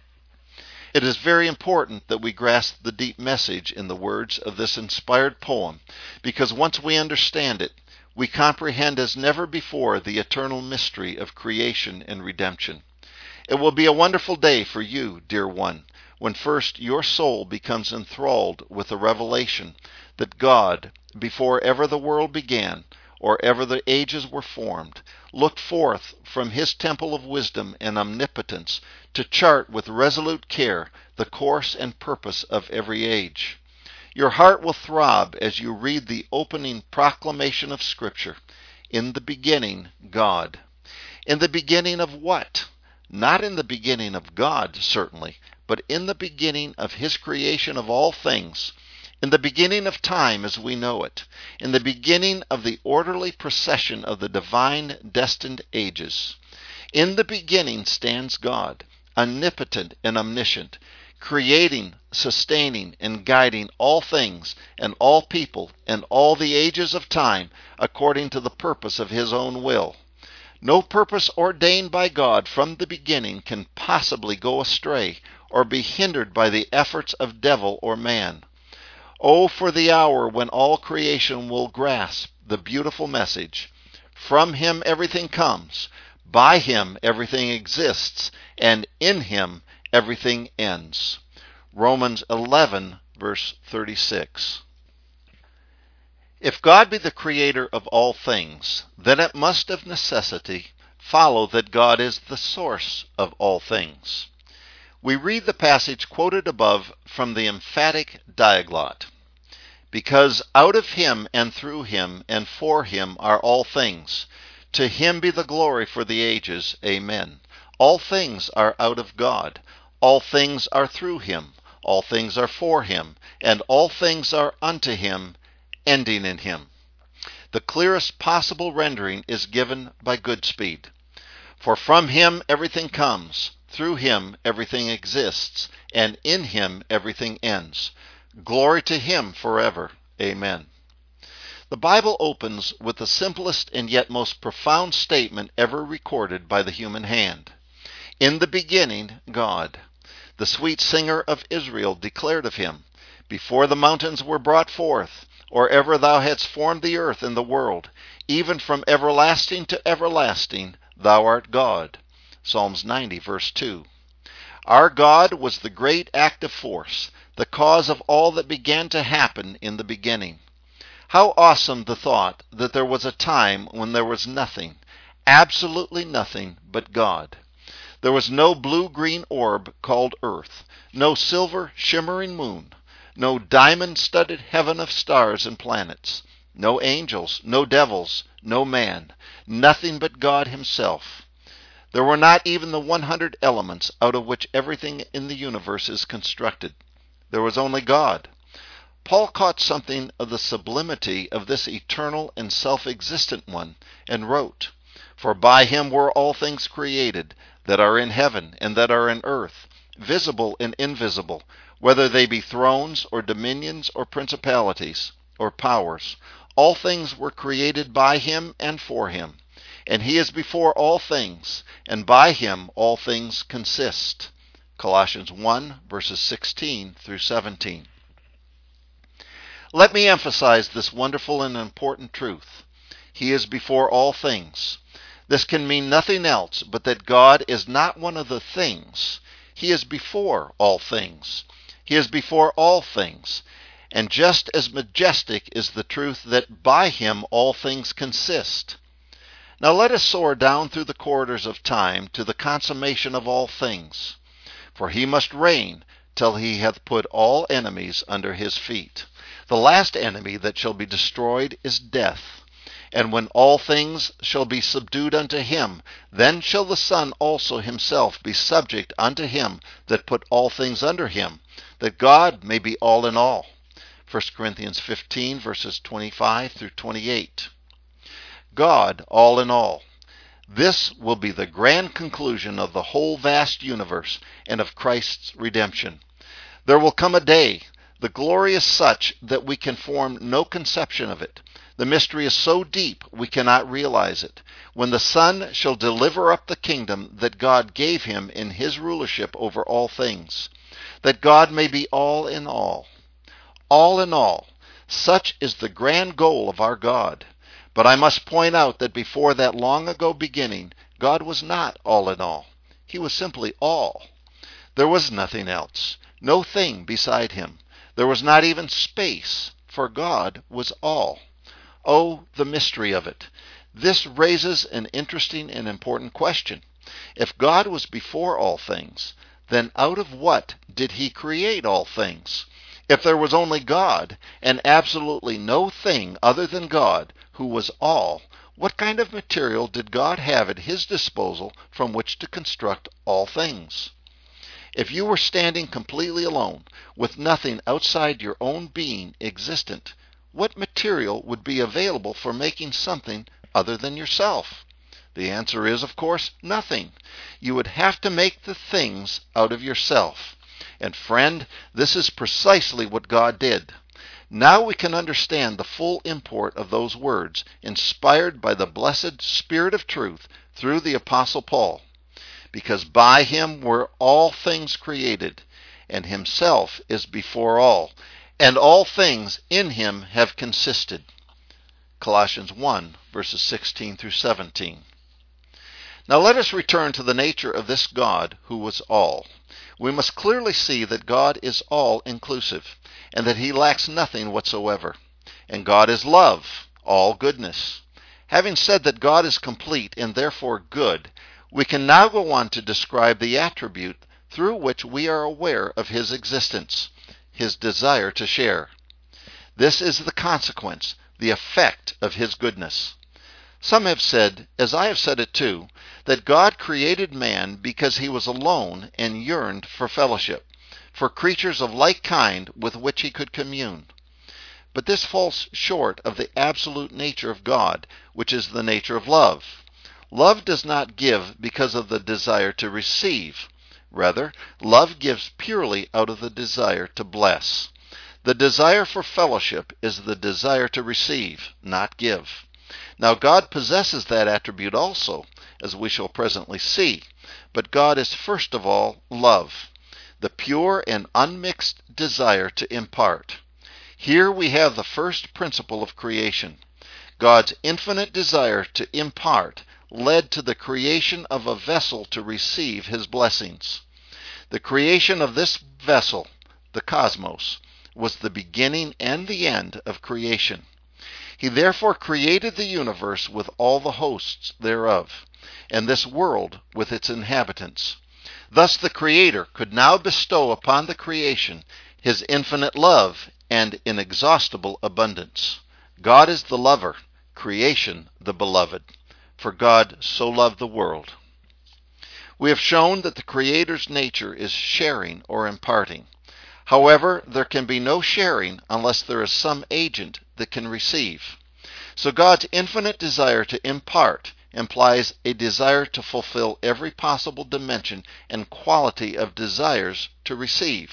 It is very important that we grasp the deep message in the words of this inspired poem, because once we understand it, we comprehend as never before the eternal mystery of creation and redemption. It will be a wonderful day for you, dear one, when first your soul becomes enthralled with the revelation that God, before ever the world began, or ever the ages were formed, looked forth from his temple of wisdom and omnipotence to chart with resolute care the course and purpose of every age. Your heart will throb as you read the opening proclamation of Scripture. In the beginning, God. In the beginning of what? Not in the beginning of God, certainly, but in the beginning of his creation of all things, in the beginning of time as we know it, in the beginning of the orderly procession of the divine destined ages. In the beginning stands God, omnipotent and omniscient, creating, sustaining, and guiding all things and all people and all the ages of time according to the purpose of his own will. No purpose ordained by God from the beginning can possibly go astray or be hindered by the efforts of devil or man. Oh, for the hour when all creation will grasp the beautiful message. From him everything comes, by him everything exists, and in him everything ends. Romans eleven, verse thirty-six. If God be the creator of all things, then it must of necessity follow that God is the source of all things. We read the passage quoted above from the emphatic Diaglott. Because out of him and through him and for him are all things. To him be the glory for the ages. Amen. All things are out of God. All things are through him. All things are for him. And all things are unto him, ending in him. The clearest possible rendering is given by Goodspeed. For from him everything comes, through him everything exists, and in him everything ends. Glory to him forever. Amen. The Bible opens with the simplest and yet most profound statement ever recorded by the human hand. In the beginning, God. The sweet singer of Israel declared of him, before the mountains were brought forth, or ever thou hadst formed the earth and the world, even from everlasting to everlasting, thou art God. Psalms ninety, verse two. Our God was the great active force, the cause of all that began to happen in the beginning. How awesome the thought that there was a time when there was nothing, absolutely nothing but God. There was no blue-green orb called earth, no silver shimmering moon, no diamond-studded heaven of stars and planets, no angels, no devils, no man, nothing but God himself. There were not even the one hundred elements out of which everything in the universe is constructed. There was only God. Paul caught something of the sublimity of this eternal and self-existent one and wrote, For by him were all things created, that are in heaven and that are in earth, visible and invisible, whether they be thrones or dominions or principalities or powers. All things were created by him and for him. And he is before all things, and by him all things consist. Colossians one, verses sixteen through seventeen. Let me emphasize this wonderful and important truth. He is before all things. This can mean nothing else but that God is not one of the things. He is before all things. He is before all things. And just as majestic is the truth that by him all things consist. Now let us soar down through the corridors of time to the consummation of all things. For he must reign till he hath put all enemies under his feet. The last enemy that shall be destroyed is death. And when all things shall be subdued unto him, then shall the Son also himself be subject unto him that put all things under him, that God may be all in all. First Corinthians fifteen, verses twenty-five through twenty-eight. God, all in all. This will be the grand conclusion of the whole vast universe and of Christ's redemption. There will come a day, the glory is such that we can form no conception of it. The mystery is so deep we cannot realize it. When the Son shall deliver up the kingdom that God gave him in his rulership over all things, that God may be all in all. All in all. Such is the grand goal of our God. But I must point out that before that long ago beginning, God was not all in all. He was simply all. There was nothing else, no thing beside him. There was not even space, for God was all. Oh, the mystery of it. This raises an interesting and important question. If God was before all things, then out of what did he create all things? If there was only God, and absolutely no thing other than God, who was all, what kind of material did God have at his disposal from which to construct all things? If you were standing completely alone, with nothing outside your own being existent, what material would be available for making something other than yourself? The answer is, of course, nothing. You would have to make the things out of yourself. And friend, this is precisely what God did. Now we can understand the full import of those words, inspired by the blessed Spirit of truth through the Apostle Paul. Because by him were all things created, and himself is before all, and all things in him have consisted. Colossians one, verses sixteen through seventeen. Now let us return to the nature of this God who was all. We must clearly see that God is all-inclusive, and that he lacks nothing whatsoever. And God is love, all goodness. Having said that God is complete and therefore good, we can now go on to describe the attribute through which we are aware of his existence, his desire to share. This is the consequence, the effect of his goodness. Some have said, as I have said it too, that God created man because he was alone and yearned for fellowship, for creatures of like kind with which he could commune. But this falls short of the absolute nature of God, which is the nature of love. Love does not give because of the desire to receive. Rather, love gives purely out of the desire to bless. The desire for fellowship is the desire to receive, not give. Now God possesses that attribute also, as we shall presently see. But God is first of all love, the pure and unmixed desire to impart. Here we have the first principle of creation. God's infinite desire to impart led to the creation of a vessel to receive his blessings. The creation of this vessel, the cosmos, was the beginning and the end of creation. He therefore created the universe with all the hosts thereof, and this world with its inhabitants. Thus the Creator could now bestow upon the creation his infinite love and inexhaustible abundance. God is the lover, creation the beloved, for God so loved the world. We have shown that the Creator's nature is sharing or imparting. However, there can be no sharing unless there is some agent that can receive. So God's infinite desire to impart implies a desire to fulfill every possible dimension and quality of desires to receive.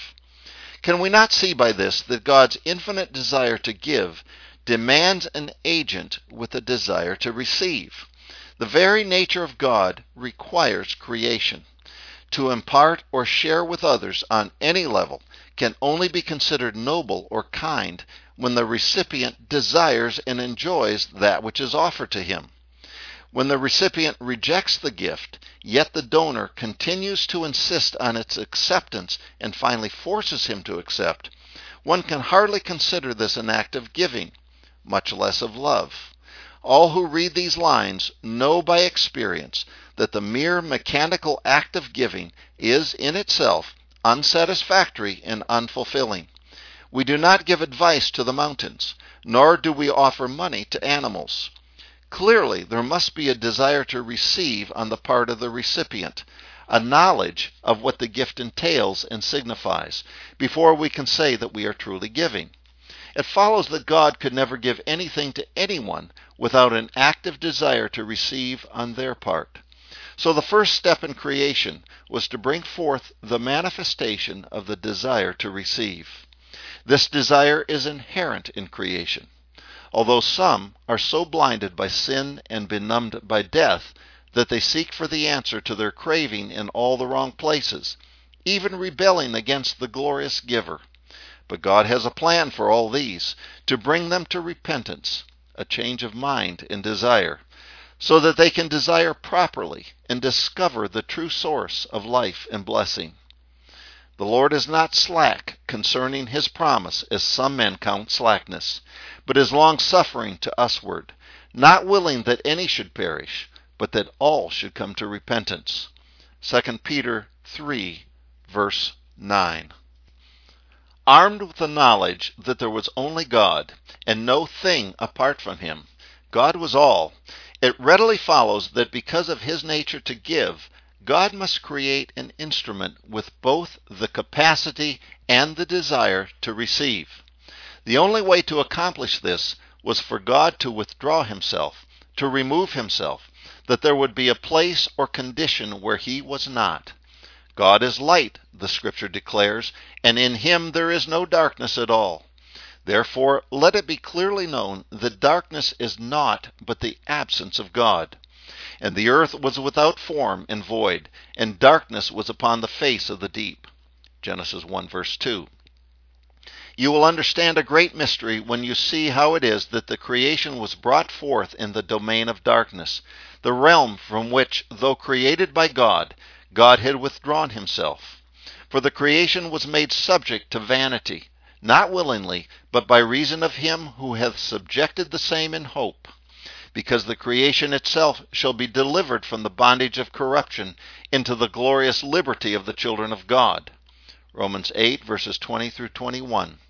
Can we not see by this that God's infinite desire to give demands an agent with a desire to receive? The very nature of God requires creation. To impart or share with others on any level can only be considered noble or kind when the recipient desires and enjoys that which is offered to him. When the recipient rejects the gift, yet the donor continues to insist on its acceptance and finally forces him to accept, one can hardly consider this an act of giving, much less of love. All who read these lines know by experience that the mere mechanical act of giving is in itself unsatisfactory and unfulfilling. We do not give advice to the mountains, nor do we offer money to animals. Clearly, there must be a desire to receive on the part of the recipient, a knowledge of what the gift entails and signifies, before we can say that we are truly giving. It follows that God could never give anything to anyone without an active desire to receive on their part. So the first step in creation was to bring forth the manifestation of the desire to receive. This desire is inherent in creation. Although some are so blinded by sin and benumbed by death that they seek for the answer to their craving in all the wrong places, even rebelling against the glorious giver. But God has a plan for all these, to bring them to repentance, a change of mind and desire, so that they can desire properly and discover the true source of life and blessing. The Lord is not slack concerning his promise, as some men count slackness, but is long-suffering to usward, not willing that any should perish, but that all should come to repentance. Second Peter three, verse nine. Armed with the knowledge that there was only God, and no thing apart from him, God was all, it readily follows that because of his nature to give, God must create an instrument with both the capacity and the desire to receive. The only way to accomplish this was for God to withdraw himself, to remove himself, that there would be a place or condition where he was not. God is light, the Scripture declares, and in him there is no darkness at all. Therefore, let it be clearly known that darkness is naught but the absence of God. And the earth was without form and void, and darkness was upon the face of the deep. Genesis one, verse two. You will understand a great mystery when you see how it is that the creation was brought forth in the domain of darkness, the realm from which, though created by God, God had withdrawn himself. For the creation was made subject to vanity, not willingly, but by reason of him who hath subjected the same in hope, because the creation itself shall be delivered from the bondage of corruption into the glorious liberty of the children of God. Romans eight, verses twenty through twenty-one.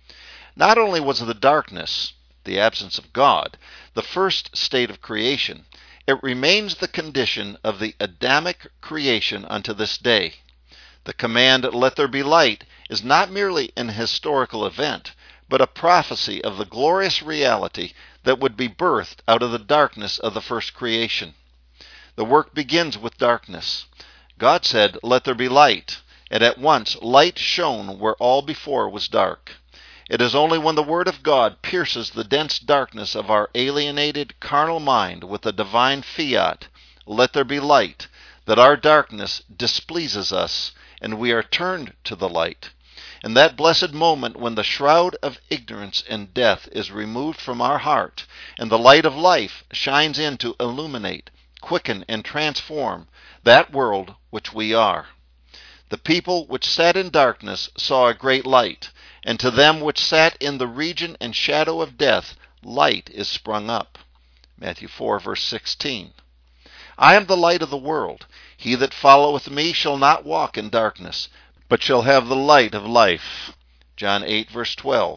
Not only was the darkness, the absence of God, the first state of creation, it remains the condition of the Adamic creation unto this day. The command, "Let there be light," is not merely an historical event, but a prophecy of the glorious reality that would be birthed out of the darkness of the first creation. The work begins with darkness. God said, "Let there be light," and at once light shone where all before was dark. It is only when the Word of God pierces the dense darkness of our alienated carnal mind with the divine fiat, "Let there be light," that our darkness displeases us and we are turned to the light. In that blessed moment when the shroud of ignorance and death is removed from our heart, and the light of life shines in to illuminate, quicken, and transform that world which we are. The people which sat in darkness saw a great light, and to them which sat in the region and shadow of death, light is sprung up. Matthew four, verse sixteen. I am the light of the world. He that followeth me shall not walk in darkness, but shall have the light of life. John eight, verse twelve.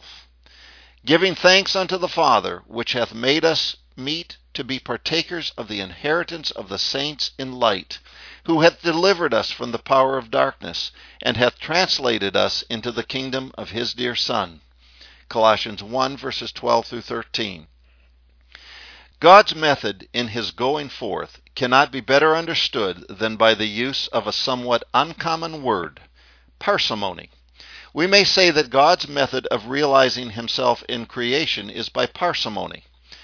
Giving thanks unto the Father, which hath made us meet to be partakers of the inheritance of the saints in light, who hath delivered us from the power of darkness, and hath translated us into the kingdom of his dear Son. Colossians one, verses twelve through thirteen. God's method in his going forth cannot be better understood than by the use of a somewhat uncommon word, parsimony. We may say that God's method of realizing himself in creation is by parsimony.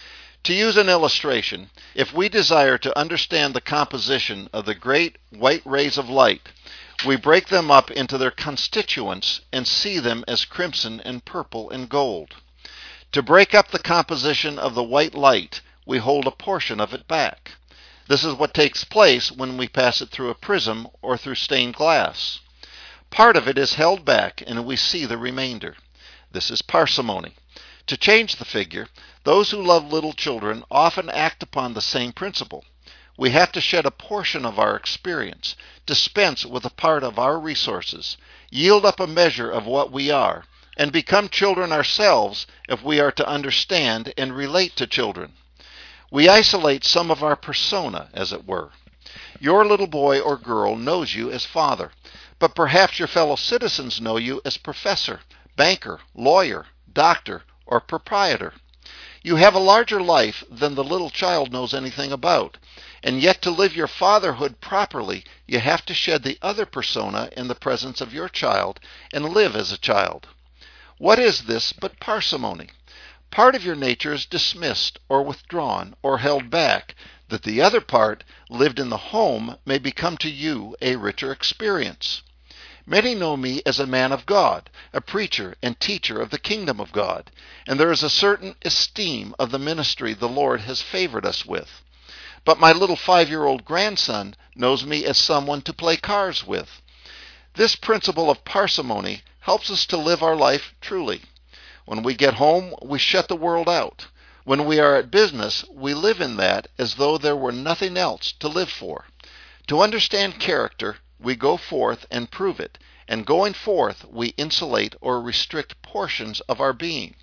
To use an illustration, if we desire to understand the composition of the great white rays of light, we break them up into their constituents and see them as crimson and purple and gold. To break up the composition of the white light, we hold a portion of it back. This is what takes place when we pass it through a prism or through stained glass. Part of it is held back and we see the remainder. This is parsimony. To change the figure, those who love little children often act upon the same principle. We have to shed a portion of our experience, dispense with a part of our resources, yield up a measure of what we are, and become children ourselves if we are to understand and relate to children. We isolate some of our persona, as it were. Your little boy or girl knows you as father, but perhaps your fellow citizens know you as professor, banker, lawyer, doctor, or proprietor. You have a larger life than the little child knows anything about, and yet to live your fatherhood properly, you have to shed the other persona in the presence of your child and live as a child. What is this but parsimony? Part of your nature is dismissed or withdrawn or held back, that the other part, lived in the home, may become to you a richer experience. Many know me as a man of God, a preacher and teacher of the kingdom of God, and there is a certain esteem of the ministry the Lord has favored us with. But my little five-year-old grandson knows me as someone to play cards with. This principle of parsimony helps us to live our life truly. When we get home, we shut the world out. When we are at business, we live in that as though there were nothing else to live for. To understand character, we go forth and prove it, and going forth, we insulate or restrict portions of our being.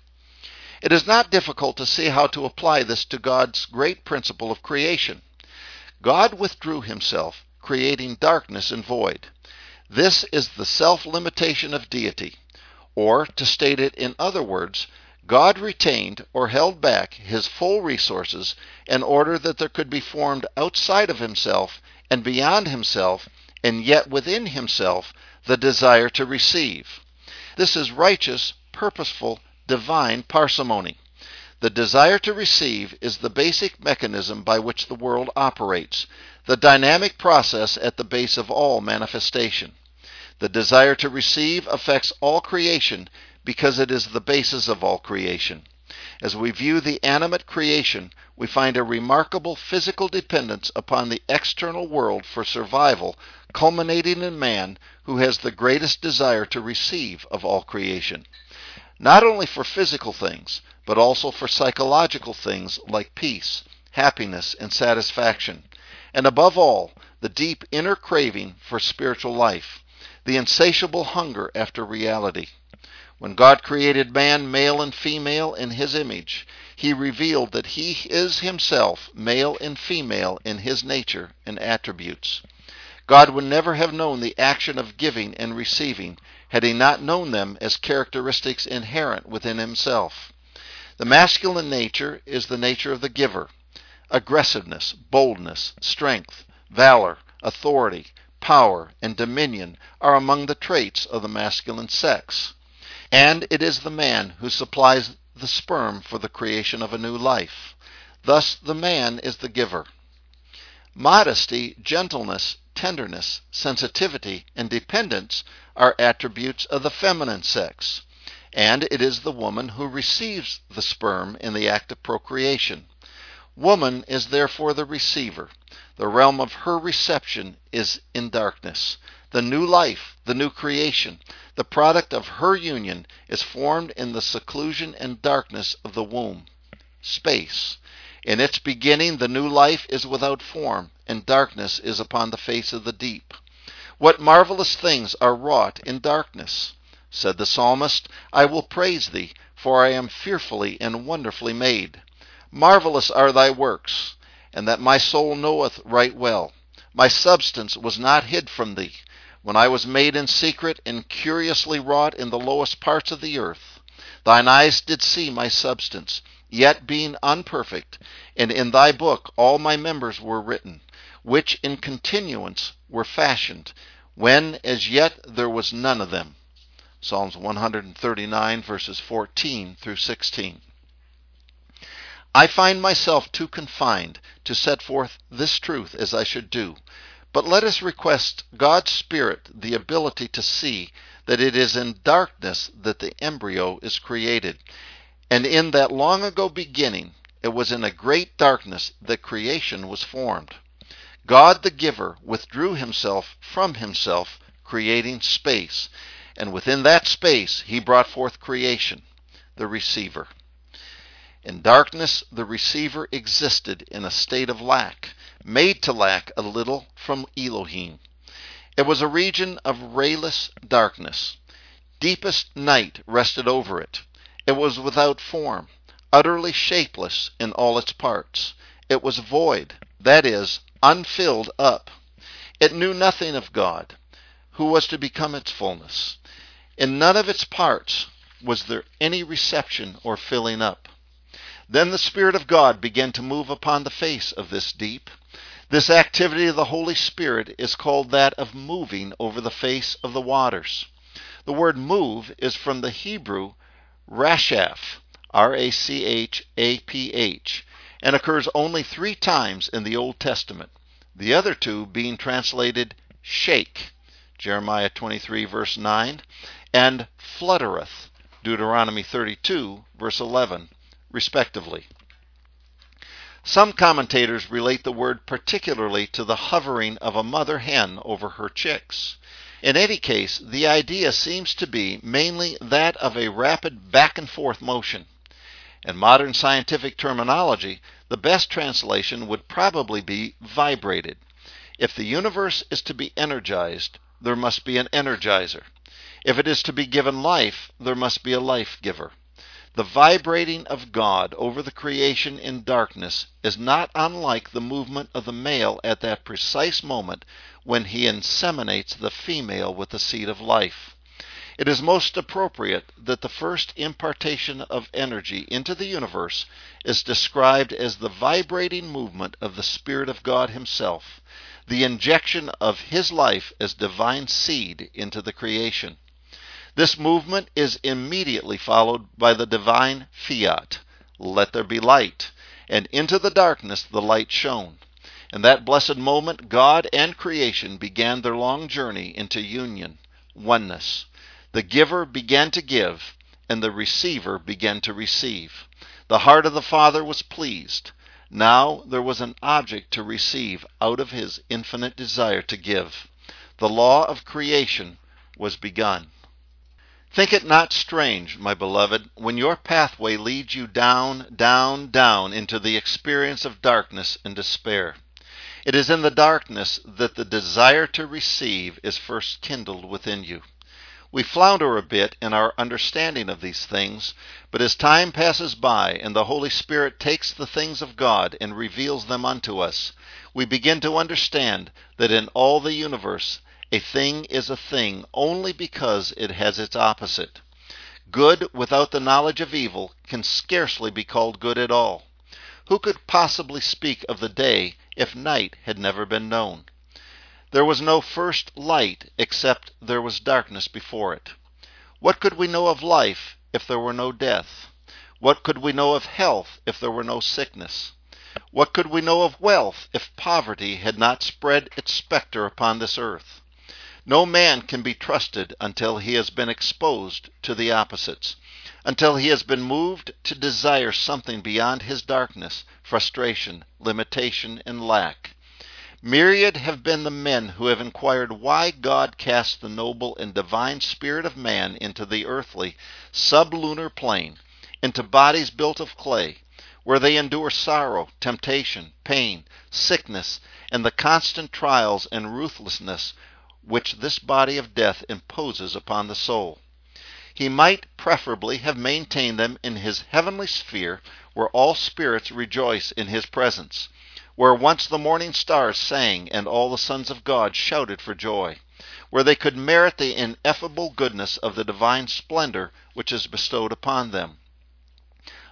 It is not difficult to see how to apply this to God's great principle of creation. God withdrew himself, creating darkness and void. This is the self-limitation of deity. Or, to state it in other words, God retained or held back his full resources in order that there could be formed outside of himself and beyond himself, and yet within himself, the desire to receive. This is righteous, purposeful, divine parsimony. The desire to receive is the basic mechanism by which the world operates, the dynamic process at the base of all manifestation. The desire to receive affects all creation because it is the basis of all creation. As we view the animate creation, we find a remarkable physical dependence upon the external world for survival, culminating in man, who has the greatest desire to receive of all creation. Not only for physical things, but also for psychological things like peace, happiness, and satisfaction. And above all, the deep inner craving for spiritual life, the insatiable hunger after reality. When God created man, male and female, in his image, he revealed that he is himself male and female in his nature and attributes. God would never have known the action of giving and receiving had he not known them as characteristics inherent within himself. The masculine nature is the nature of the giver. Aggressiveness, boldness, strength, valor, authority, power, and dominion are among the traits of the masculine sex. And it is the man who supplies the sperm for the creation of a new life. Thus the man is the giver. Modesty, gentleness, tenderness, sensitivity, and dependence are attributes of the feminine sex. And it is the woman who receives the sperm in the act of procreation. Woman is therefore the receiver. The realm of her reception is in darkness. The new life, the new creation, the product of her union, is formed in the seclusion and darkness of the womb, space. In its beginning, the new life is without form, and darkness is upon the face of the deep. What marvelous things are wrought in darkness! Said the psalmist, I will praise thee, for I am fearfully and wonderfully made. Marvelous are thy works, and that my soul knoweth right well. My substance was not hid from thee, when I was made in secret and curiously wrought in the lowest parts of the earth. Thine eyes did see my substance, yet being unperfect, and in thy book all my members were written, which in continuance were fashioned, when as yet there was none of them. Psalms one thirty-nine, verses fourteen through sixteen. I find myself too confined to set forth this truth as I should do, but let us request God's Spirit the ability to see that it is in darkness that the embryo is created, and in that long ago beginning it was in a great darkness that creation was formed. God the giver withdrew himself from himself, creating space, and within that space he brought forth creation, the receiver. In darkness the receiver existed in a state of lack, made to lack a little from Elohim. It was a region of rayless darkness. Deepest night rested over it. It was without form, utterly shapeless in all its parts. It was void, that is, unfilled up. It knew nothing of God, who was to become its fullness. In none of its parts was there any reception or filling up. Then the Spirit of God began to move upon the face of this deep. This activity of the Holy Spirit is called that of moving over the face of the waters. The word move is from the Hebrew rashaph, R A C H A P H, and occurs only three times in the Old Testament, the other two being translated shake, Jeremiah twenty-three, verse nine, and fluttereth, Deuteronomy thirty-two, verse eleven, respectively. Some commentators relate the word particularly to the hovering of a mother hen over her chicks. In any case, the idea seems to be mainly that of a rapid back and forth motion. In modern scientific terminology, the best translation would probably be vibrated. If the universe is to be energized, there must be an energizer. If it is to be given life, there must be a life giver. The vibrating of God over the creation in darkness is not unlike the movement of the male at that precise moment when he inseminates the female with the seed of life. It is most appropriate that the first impartation of energy into the universe is described as the vibrating movement of the Spirit of God himself, the injection of his life as divine seed into the creation. This movement is immediately followed by the divine fiat, let there be light, and into the darkness the light shone. In that blessed moment, God and creation began their long journey into union, oneness. The giver began to give, and the receiver began to receive. The heart of the Father was pleased. Now there was an object to receive out of his infinite desire to give. The law of creation was begun. Think it not strange, my beloved, when your pathway leads you down, down, down into the experience of darkness and despair. It is in the darkness that the desire to receive is first kindled within you. We flounder a bit in our understanding of these things, but as time passes by and the Holy Spirit takes the things of God and reveals them unto us, we begin to understand that in all the universe a thing is a thing only because it has its opposite. Good without the knowledge of evil can scarcely be called good at all. Who could possibly speak of the day if night had never been known? There was no first light except there was darkness before it. What could we know of life if there were no death? What could we know of health if there were no sickness? What could we know of wealth if poverty had not spread its specter upon this earth? No man can be trusted until he has been exposed to the opposites, until he has been moved to desire something beyond his darkness, frustration, limitation, and lack. Myriad have been the men who have inquired why God cast the noble and divine spirit of man into the earthly, sublunar plane, into bodies built of clay, where they endure sorrow, temptation, pain, sickness, and the constant trials and ruthlessness which this body of death imposes upon the soul. He might preferably have maintained them in his heavenly sphere, where all spirits rejoice in his presence, where once the morning stars sang and all the sons of God shouted for joy, where they could merit the ineffable goodness of the divine splendor which is bestowed upon them.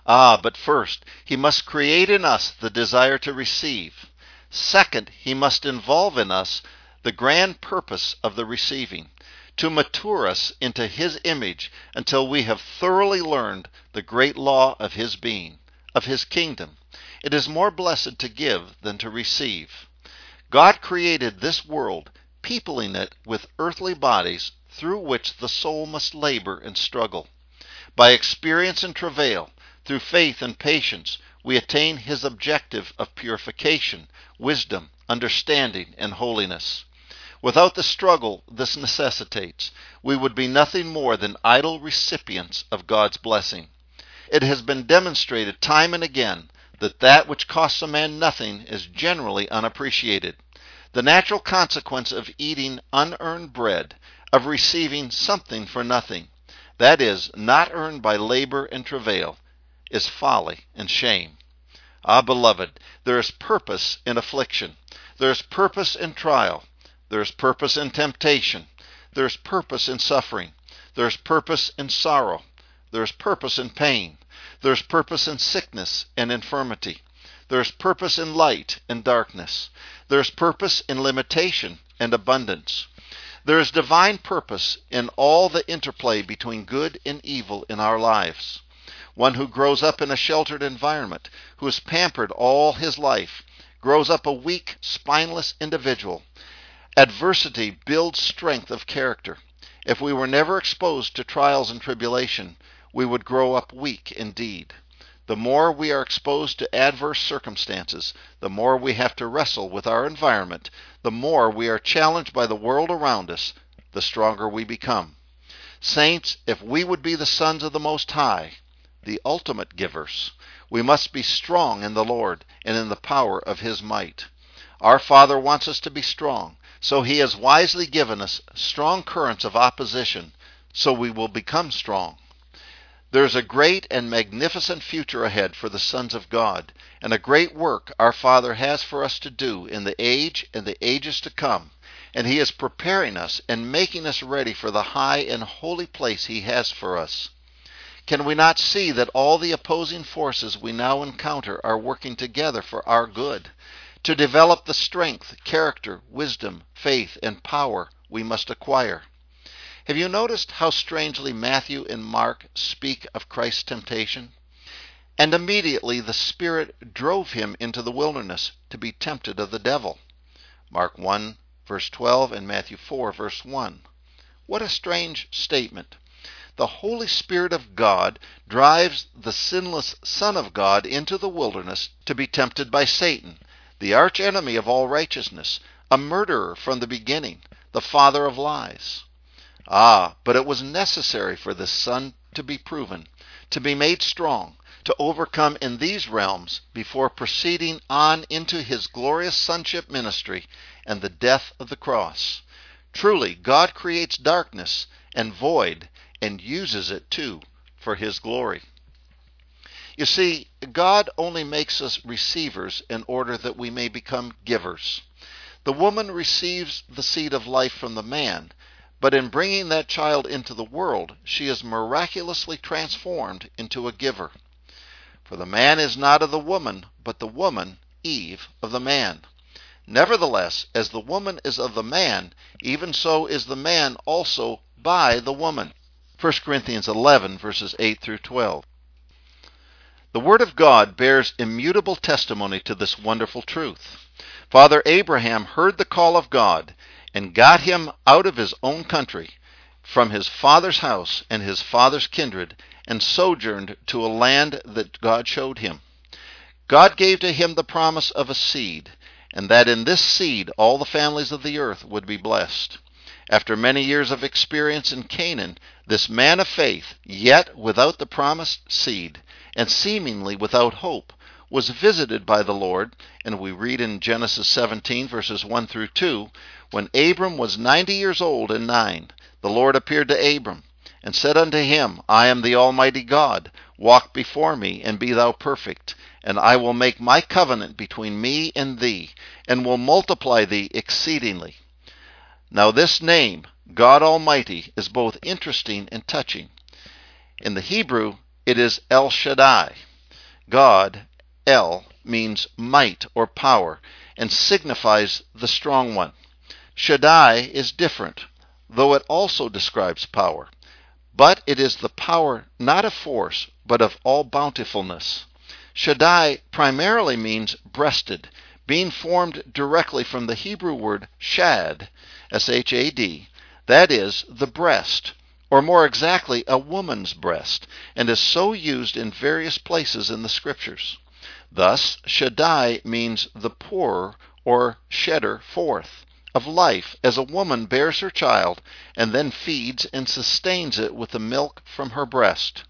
Ah, but first, he must create in us the desire to receive. Second, he must involve in us the grand purpose of the receiving, to mature us into his image until we have thoroughly learned the great law of his being, of his kingdom. It is more blessed to give than to receive. God created this world, peopling it with earthly bodies through which the soul must labor and struggle. By experience and travail, through faith and patience, we attain his objective of purification, wisdom, understanding, and holiness. Without the struggle this necessitates, we would be nothing more than idle recipients of God's blessing. It has been demonstrated time and again that that which costs a man nothing is generally unappreciated. The natural consequence of eating unearned bread, of receiving something for nothing, that is, not earned by labor and travail, is folly and shame. Ah, beloved, there is purpose in affliction. There is purpose in trial. There is purpose in temptation. There is purpose in suffering. There is purpose in sorrow. There is purpose in pain. There is purpose in sickness and infirmity. There is purpose in light and darkness. There is purpose in limitation and abundance. There is divine purpose in all the interplay between good and evil in our lives. One who grows up in a sheltered environment, who is pampered all his life, grows up a weak, spineless individual. Adversity builds strength of character. If we were never exposed to trials and tribulation, we would grow up weak indeed. The more we are exposed to adverse circumstances, the more we have to wrestle with our environment, the more we are challenged by the world around us, the stronger we become. Saints, if we would be the sons of the Most High, the ultimate givers, we must be strong in the Lord and in the power of his might. Our Father wants us to be strong, so he has wisely given us strong currents of opposition, so we will become strong. There is a great and magnificent future ahead for the sons of God, and a great work our Father has for us to do in the age and the ages to come, and he is preparing us and making us ready for the high and holy place he has for us. Can we not see that all the opposing forces we now encounter are working together for our good, to develop the strength, character, wisdom, faith, and power we must acquire? Have you noticed how strangely Matthew and Mark speak of Christ's temptation? And immediately the Spirit drove him into the wilderness to be tempted of the devil. Mark one, verse twelve, and Matthew four, verse one. What a strange statement. The Holy Spirit of God drives the sinless Son of God into the wilderness to be tempted by Satan, the archenemy of all righteousness, a murderer from the beginning, the father of lies. Ah, but it was necessary for this Son to be proven, to be made strong, to overcome in these realms before proceeding on into his glorious sonship ministry and the death of the cross. Truly, God creates darkness and void and uses it too for his glory. You see, God only makes us receivers in order that we may become givers. The woman receives the seed of life from the man, but in bringing that child into the world, she is miraculously transformed into a giver. For the man is not of the woman, but the woman, Eve, of the man. Nevertheless, as the woman is of the man, even so is the man also by the woman. First Corinthians eleven, verses eight through twelve. The Word of God bears immutable testimony to this wonderful truth. Father Abraham heard the call of God and got him out of his own country, from his father's house and his father's kindred, and sojourned to a land that God showed him. God gave to him the promise of a seed, and that in this seed all the families of the earth would be blessed. After many years of experience in Canaan, this man of faith, yet without the promised seed, and seemingly without hope, was visited by the Lord, and we read in Genesis seventeen, verses one through two, when Abram was ninety years old and nine, the Lord appeared to Abram, and said unto him, I am the Almighty God, walk before me, and be thou perfect, and I will make my covenant between me and thee, and will multiply thee exceedingly. Now this name, God Almighty, is both interesting and touching. In the Hebrew, it is El Shaddai. God, El, means might or power and signifies the strong one. Shaddai is different, though it also describes power, but it is the power not of force, but of all bountifulness. Shaddai primarily means breasted, being formed directly from the Hebrew word shad, S H A D, that is, the breast, or more exactly, a woman's breast, and is so used in various places in the Scriptures. Thus, Shaddai means the pourer or shedder forth of life as a woman bears her child and then feeds and sustains it with the milk from her breast.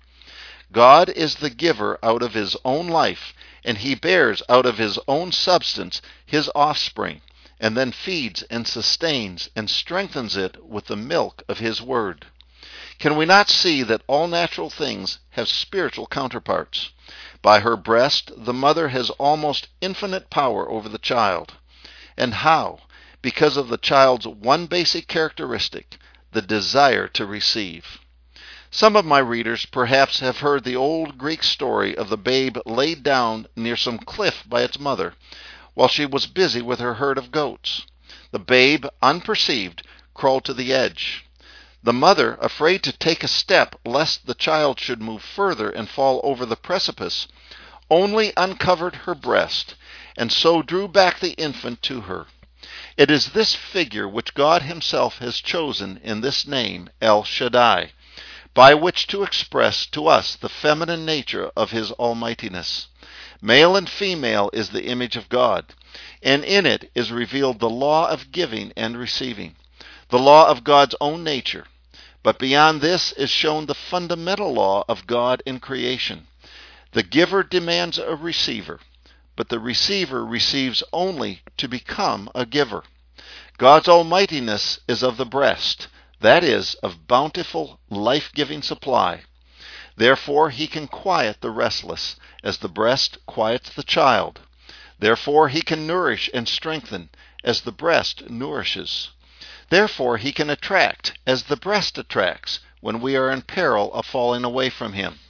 God is the giver out of his own life, and he bears out of his own substance his offspring, and then feeds and sustains and strengthens it with the milk of his word. Can we not see that all natural things have spiritual counterparts? By her breast, the mother has almost infinite power over the child. And how? Because of the child's one basic characteristic, the desire to receive. Some of my readers perhaps have heard the old Greek story of the babe laid down near some cliff by its mother while she was busy with her herd of goats. The babe, unperceived, crawled to the edge. The mother, afraid to take a step lest the child should move further and fall over the precipice, only uncovered her breast, and so drew back the infant to her. It is this figure which God himself has chosen in this name, El Shaddai, by which to express to us the feminine nature of his almightiness. Male and female is the image of God, and in it is revealed the law of giving and receiving, the law of God's own nature. But beyond this is shown the fundamental law of God in creation. The giver demands a receiver, but the receiver receives only to become a giver. God's almightiness is of the breast, that is, of bountiful, life-giving supply. Therefore he can quiet the restless, as the breast quiets the child. Therefore he can nourish and strengthen, as the breast nourishes. Therefore he can attract, as the breast attracts, when we are in peril of falling away from him.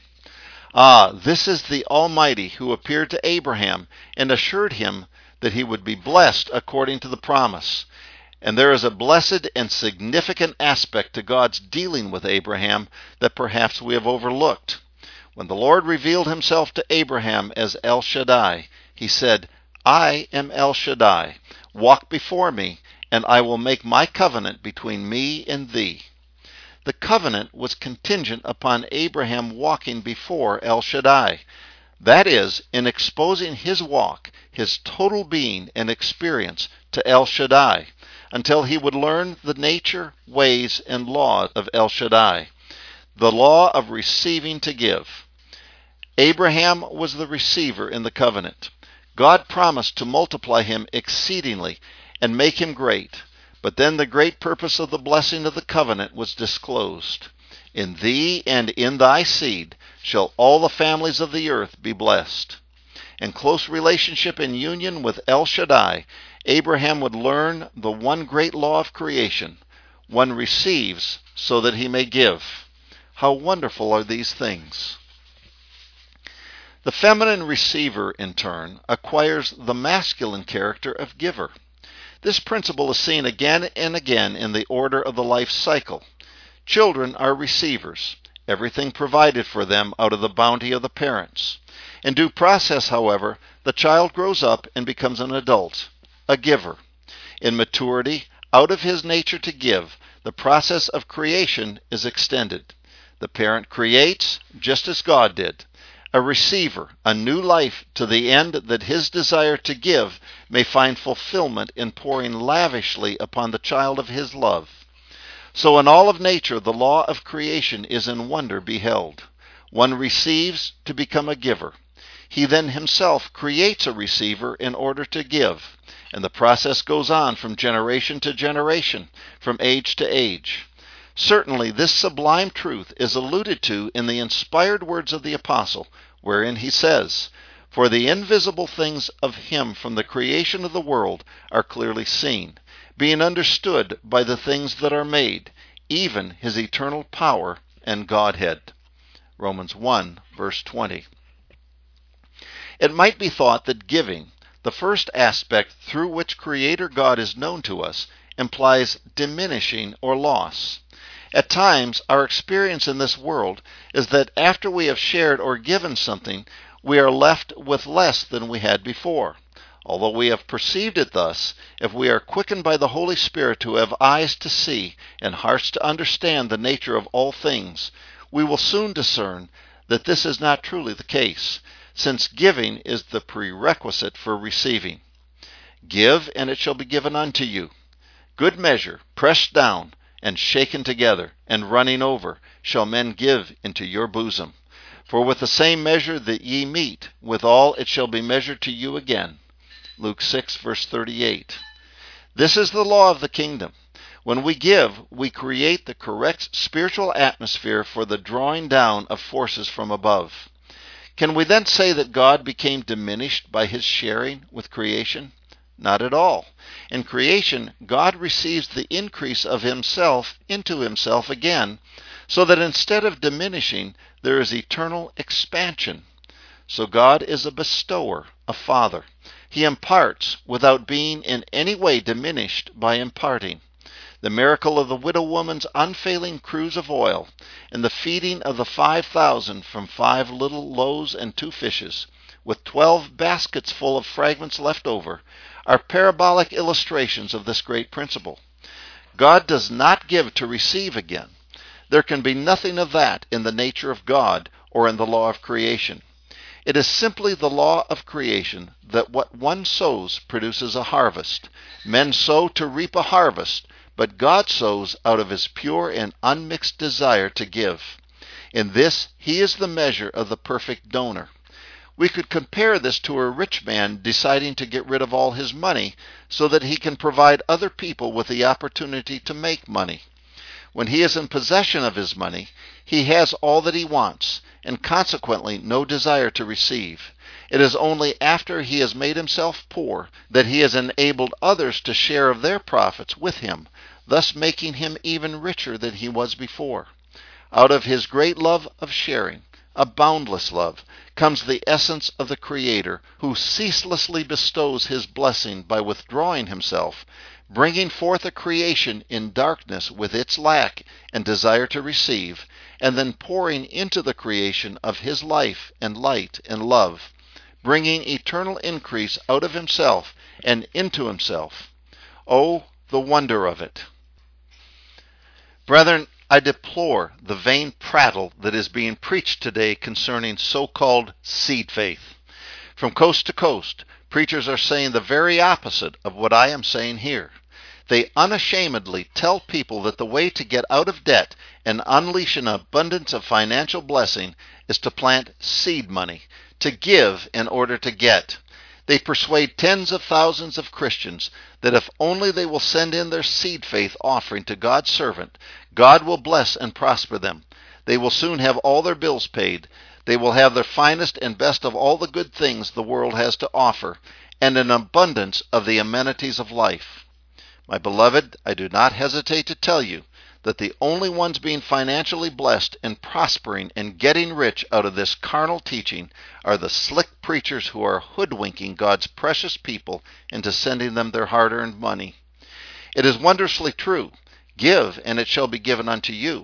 Ah, this is the Almighty who appeared to Abraham and assured him that he would be blessed according to the promise. And there is a blessed and significant aspect to God's dealing with Abraham that perhaps we have overlooked. When the Lord revealed himself to Abraham as El Shaddai, he said, "I am El Shaddai. Walk before me, and I will make my covenant between me and thee." The covenant was contingent upon Abraham walking before El Shaddai. That is, in exposing his walk, his total being and experience to El Shaddai, until he would learn the nature, ways, and laws of El Shaddai, the law of receiving to give. Abraham was the receiver in the covenant. God promised to multiply him exceedingly and make him great. But then the great purpose of the blessing of the covenant was disclosed. In thee and in thy seed shall all the families of the earth be blessed. In close relationship and union with El Shaddai, Abraham would learn the one great law of creation. One receives so that he may give. How wonderful are these things! The feminine receiver, in turn, acquires the masculine character of giver. This principle is seen again and again in the order of the life cycle. Children are receivers, everything provided for them out of the bounty of the parents. In due process, however, the child grows up and becomes an adult, a giver. In maturity, out of his nature to give, the process of creation is extended. The parent creates just as God did. A receiver, a new life to the end that his desire to give may find fulfillment in pouring lavishly upon the child of his love. So in all of nature the law of creation is in wonder beheld. One receives to become a giver. He then himself creates a receiver in order to give, and the process goes on from generation to generation, from age to age. Certainly this sublime truth is alluded to in the inspired words of the apostle, wherein he says, "For the invisible things of him from the creation of the world are clearly seen, being understood by the things that are made, even his eternal power and Godhead." Romans one, verse twenty. It might be thought that giving, the first aspect through which Creator God is known to us, implies diminishing or loss. At times, our experience in this world is that after we have shared or given something, we are left with less than we had before. Although we have perceived it thus, if we are quickened by the Holy Spirit to have eyes to see and hearts to understand the nature of all things, we will soon discern that this is not truly the case, since giving is the prerequisite for receiving. Give, and it shall be given unto you. Good measure, pressed down, and shaken together, and running over, shall men give into your bosom. For with the same measure that ye mete, withal it shall be measured to you again. Luke six, verse thirty-eight. This is the law of the kingdom. When we give, we create the correct spiritual atmosphere for the drawing down of forces from above. Can we then say that God became diminished by his sharing with creation? Not at all. In creation, God receives the increase of himself into himself again, so that instead of diminishing, there is eternal expansion. So God is a bestower, a father. He imparts without being in any way diminished by imparting. The miracle of the widow woman's unfailing cruse of oil, and the feeding of the five thousand from five little loaves and two fishes, with twelve baskets full of fragments left over, are parabolic illustrations of this great principle. God does not give to receive again. There can be nothing of that in the nature of God or in the law of creation. It is simply the law of creation that what one sows produces a harvest. Men sow to reap a harvest, but God sows out of his pure and unmixed desire to give. In this, he is the measure of the perfect donor. We could compare this to a rich man deciding to get rid of all his money so that he can provide other people with the opportunity to make money. When he is in possession of his money, he has all that he wants, and consequently no desire to receive. It is only after he has made himself poor that he has enabled others to share of their profits with him, thus making him even richer than he was before. Out of his great love of sharing, a boundless love, comes the essence of the Creator, who ceaselessly bestows his blessing by withdrawing himself, bringing forth a creation in darkness with its lack and desire to receive, and then pouring into the creation of his life and light and love, bringing eternal increase out of himself and into himself. Oh, the wonder of it! Brethren, I deplore the vain prattle that is being preached today concerning so-called seed faith. From coast to coast, preachers are saying the very opposite of what I am saying here. They unashamedly tell people that the way to get out of debt and unleash an abundance of financial blessing is to plant seed money, to give in order to get. They persuade tens of thousands of Christians that if only they will send in their seed faith offering to God's servant, God will bless and prosper them. They will soon have all their bills paid. They will have their finest and best of all the good things the world has to offer, and an abundance of the amenities of life. My beloved, I do not hesitate to tell you that the only ones being financially blessed and prospering and getting rich out of this carnal teaching are the slick preachers who are hoodwinking God's precious people into sending them their hard-earned money. It is wondrously true, give and it shall be given unto you.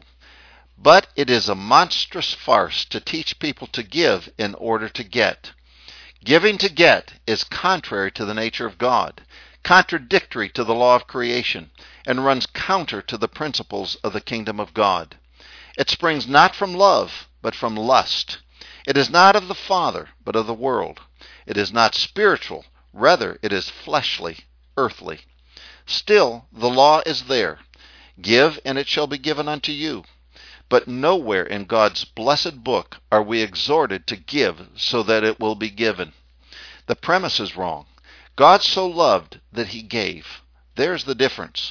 But it is a monstrous farce to teach people to give in order to get. Giving to get is contrary to the nature of God, contradictory to the law of creation, and runs counter to the principles of the kingdom of God. It springs not from love, but from lust. It is not of the Father, but of the world. It is not spiritual, rather it is fleshly, earthly. Still, the law is there. Give, and it shall be given unto you. But nowhere in God's blessed book are we exhorted to give so that it will be given. The premise is wrong. God so loved that he gave. There's the difference.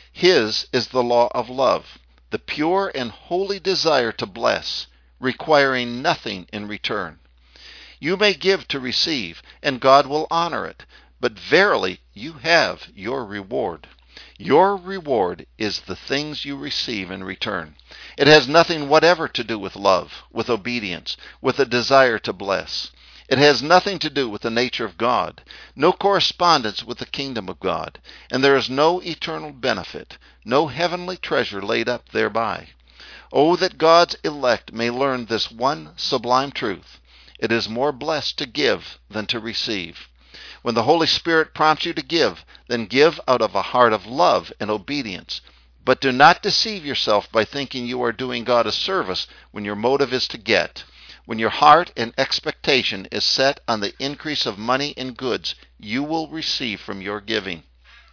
His is the law of love, the pure and holy desire to bless, requiring nothing in return. You may give to receive, and God will honor it, but verily you have your reward. Your reward is the things you receive in return. It has nothing whatever to do with love, with obedience, with a desire to bless. It has nothing to do with the nature of God, no correspondence with the kingdom of God, and there is no eternal benefit, no heavenly treasure laid up thereby. Oh, that God's elect may learn this one sublime truth. It is more blessed to give than to receive. When the Holy Spirit prompts you to give, then give out of a heart of love and obedience. But do not deceive yourself by thinking you are doing God a service when your motive is to get. When your heart and expectation is set on the increase of money and goods you will receive from your giving.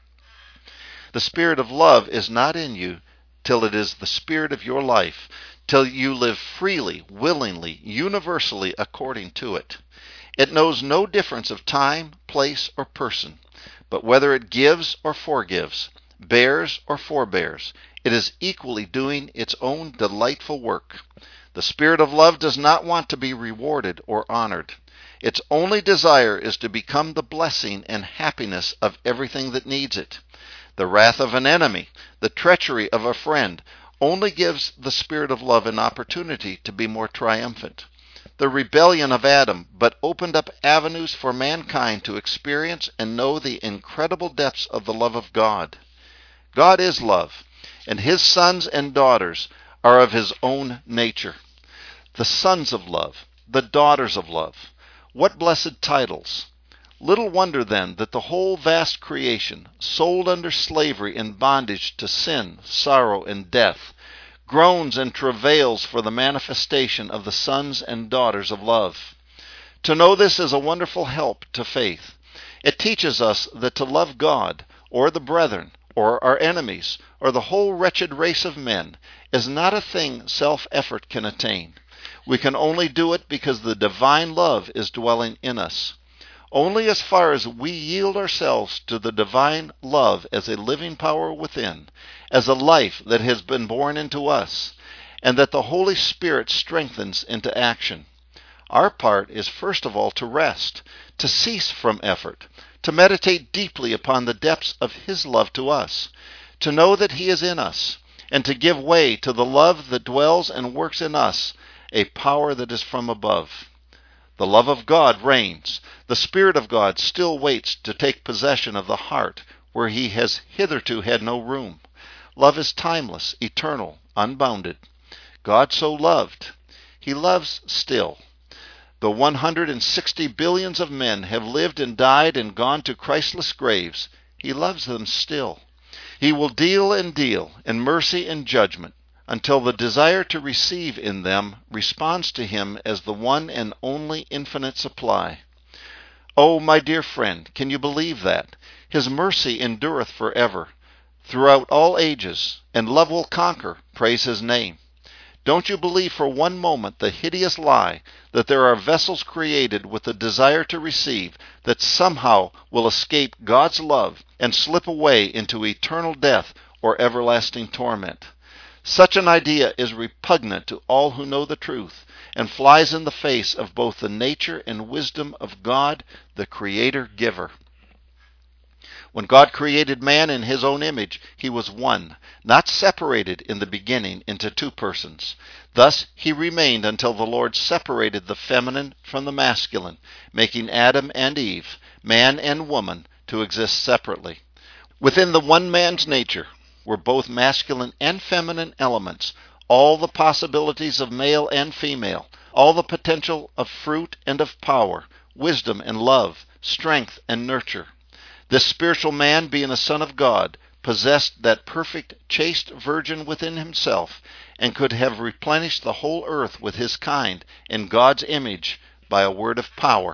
The spirit of love is not in you till it is the spirit of your life, till you live freely, willingly, universally according to it. It knows no difference of time, place, or person, but whether it gives or forgives, bears or forbears, it is equally doing its own delightful work. The spirit of love does not want to be rewarded or honored. Its only desire is to become the blessing and happiness of everything that needs it. The wrath of an enemy, the treachery of a friend, only gives the spirit of love an opportunity to be more triumphant. The rebellion of Adam but opened up avenues for mankind to experience and know the incredible depths of the love of God. God is love, and his sons and daughters are of his own nature. The sons of love, the daughters of love. What blessed titles! Little wonder then that the whole vast creation, sold under slavery and bondage to sin, sorrow, and death, groans and travails for the manifestation of the sons and daughters of love. To know this is a wonderful help to faith. It teaches us that to love God, or the brethren, or our enemies, or the whole wretched race of men, is not a thing self-effort can attain. We can only do it because the divine love is dwelling in us. Only as far as we yield ourselves to the divine love as a living power within, as a life that has been born into us, and that the Holy Spirit strengthens into action. Our part is first of all to rest, to cease from effort, to meditate deeply upon the depths of his love to us, to know that he is in us, and to give way to the love that dwells and works in us, a power that is from above. The love of God reigns. The Spirit of God still waits to take possession of the heart where he has hitherto had no room. Love is timeless, eternal, unbounded. God so loved. He loves still. Though one hundred sixty billions of men have lived and died and gone to Christless graves, he loves them still. He will deal and deal in mercy and judgment, until the desire to receive in them responds to him as the one and only infinite supply. Oh, my dear friend, can you believe that? His mercy endureth forever, throughout all ages, and love will conquer. Praise his name. Don't you believe for one moment the hideous lie that there are vessels created with the desire to receive that somehow will escape God's love and slip away into eternal death or everlasting torment. Such an idea is repugnant to all who know the truth, and flies in the face of both the nature and wisdom of God, the Creator-Giver. When God created man in his own image, he was one, not separated in the beginning into two persons. Thus he remained until the Lord separated the feminine from the masculine, making Adam and Eve, man and woman, to exist separately. Within the one man's nature were both masculine and feminine elements, all the possibilities of male and female, all the potential of fruit and of power, wisdom and love, strength and nurture. This spiritual man, being a son of God, possessed that perfect, chaste virgin within himself, and could have replenished the whole earth with his kind in God's image by a word of power.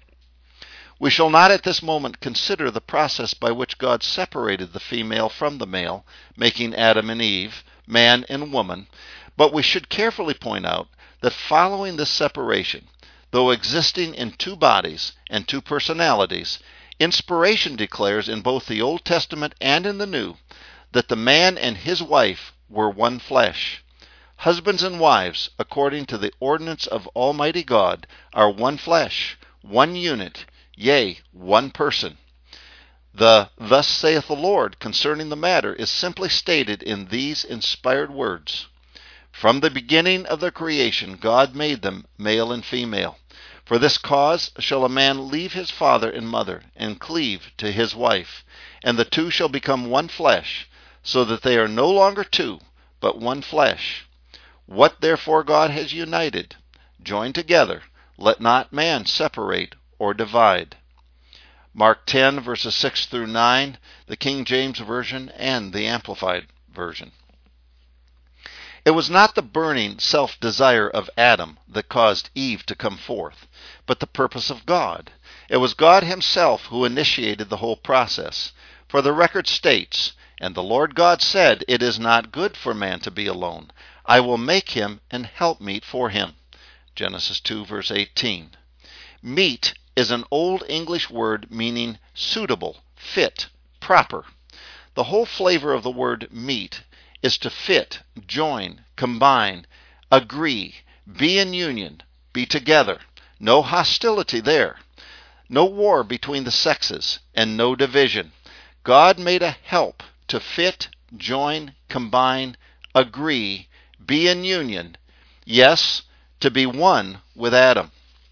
We shall not at this moment consider the process by which God separated the female from the male, making Adam and Eve, man and woman, but we should carefully point out that following this separation, though existing in two bodies and two personalities, inspiration declares in both the Old Testament and in the New that the man and his wife were one flesh. Husbands and wives, according to the ordinance of Almighty God, are one flesh, one unit, yea, one person. The "Thus saith the Lord" concerning the matter is simply stated in these inspired words. From the beginning of the creation God made them male and female. For this cause shall a man leave his father and mother, and cleave to his wife, and the two shall become one flesh, so that they are no longer two, but one flesh. What therefore God has united, join together, let not man separate or divide. Mark ten, verses six through nine, the King James Version and the Amplified Version. It was not the burning self-desire of Adam that caused Eve to come forth, but the purpose of God. It was God himself who initiated the whole process. For the record states, "And the Lord God said, It is not good for man to be alone. I will make him an helpmeet for him." Genesis two, verse eighteen. Meet is an Old English word meaning suitable, fit, proper. The whole flavor of the word meet is to fit, join, combine, agree, be in union, be together. No hostility there. No war between the sexes, and no division. God made a help to fit, join, combine, agree, be in union, yes, to be one with Adam.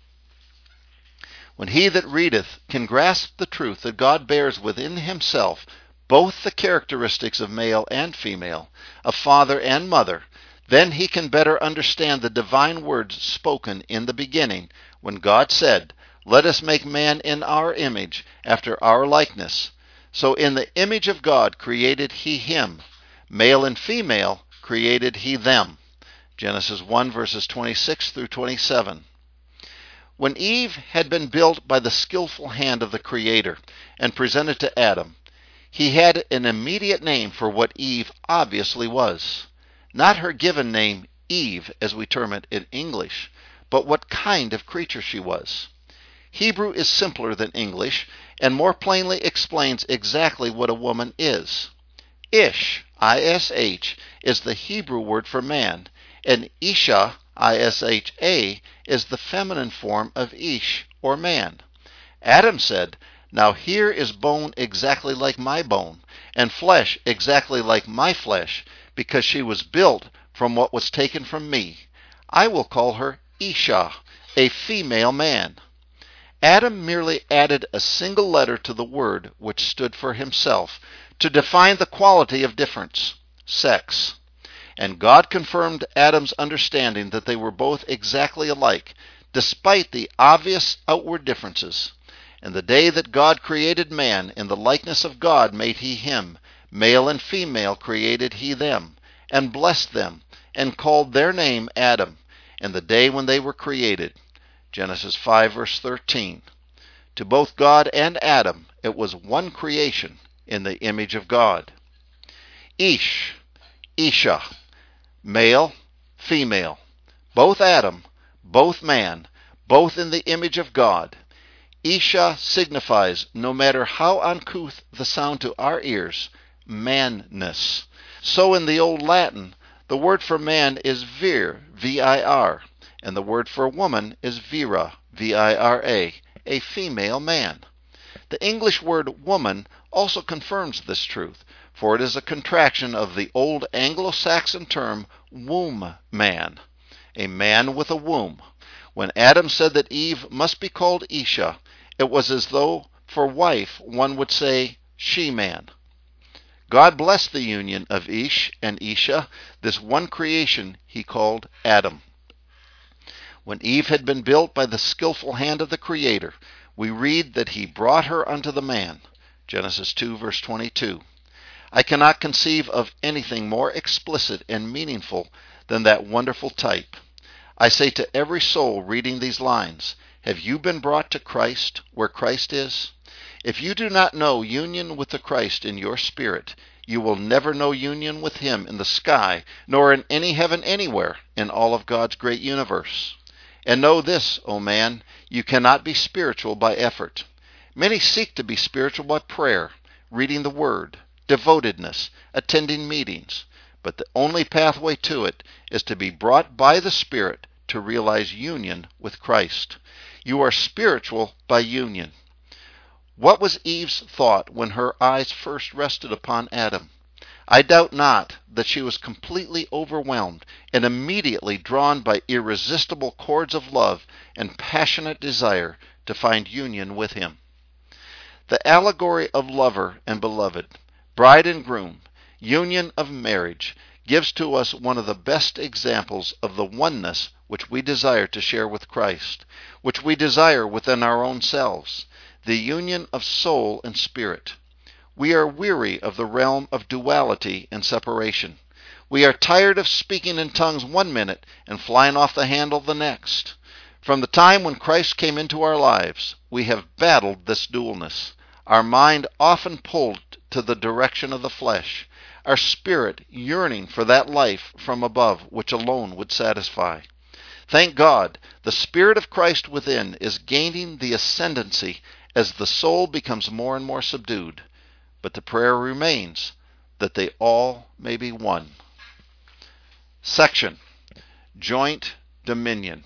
When he that readeth can grasp the truth that God bears within himself both the characteristics of male and female, of father and mother, then he can better understand the divine words spoken in the beginning when God said, "Let us make man in our image, after our likeness." So in the image of God created he him, male and female created he them. Genesis one, verses twenty-six through twenty-seven. When Eve had been built by the skillful hand of the Creator and presented to Adam, he had an immediate name for what Eve obviously was. Not her given name, Eve, as we term it in English, but what kind of creature she was. Hebrew is simpler than English and more plainly explains exactly what a woman is. Ish, I S H, is the Hebrew word for man, and Isha, I S H A, is the feminine form of Ish, or man. Adam said, "Now here is bone exactly like my bone, and flesh exactly like my flesh, because she was built from what was taken from me. I will call her Isha, a female man." Adam merely added a single letter to the word which stood for himself, to define the quality of difference, sex. And God confirmed Adam's understanding that they were both exactly alike, despite the obvious outward differences. And the day that God created man, in the likeness of God made he him, male and female created he them, and blessed them, and called their name Adam, and the day when they were created. Genesis five, verse thirteen. To both God and Adam, it was one creation in the image of God. Ish, Isha, male, female, both Adam, both man, both in the image of God. Isha signifies, no matter how uncouth the sound to our ears, manness. So in the Old Latin, the word for man is vir, V I R, and the word for woman is vira, V I R A, a female man. The English word woman also confirms this truth, for it is a contraction of the old Anglo-Saxon term womb man, a man with a womb. When Adam said that Eve must be called Isha, it was as though for wife one would say she-man. God blessed the union of Ish and Isha, this one creation he called Adam. When Eve had been built by the skillful hand of the Creator, we read that he brought her unto the man. Genesis two, verse twenty-two. I cannot conceive of anything more explicit and meaningful than that wonderful type. I say to every soul reading these lines, have you been brought to Christ where Christ is? If you do not know union with the Christ in your spirit, you will never know union with him in the sky, nor in any heaven anywhere in all of God's great universe. And know this, O man, you cannot be spiritual by effort. Many seek to be spiritual by prayer, reading the Word, devotedness, attending meetings. But the only pathway to it is to be brought by the Spirit to realize union with Christ. You are spiritual by union. What was Eve's thought when her eyes first rested upon Adam? I doubt not that she was completely overwhelmed and immediately drawn by irresistible cords of love and passionate desire to find union with him. The allegory of lover and beloved, bride and groom, union of marriage, gives to us one of the best examples of the oneness which we desire to share with Christ, which we desire within our own selves, the union of soul and spirit. We are weary of the realm of duality and separation. We are tired of speaking in tongues one minute and flying off the handle the next. From the time when Christ came into our lives, we have battled this dualness. Our mind often pulled to the direction of the flesh, our spirit yearning for that life from above which alone would satisfy. Thank God, the Spirit of Christ within is gaining the ascendancy as the soul becomes more and more subdued. But the prayer remains that they all may be one. Section: Joint Dominion.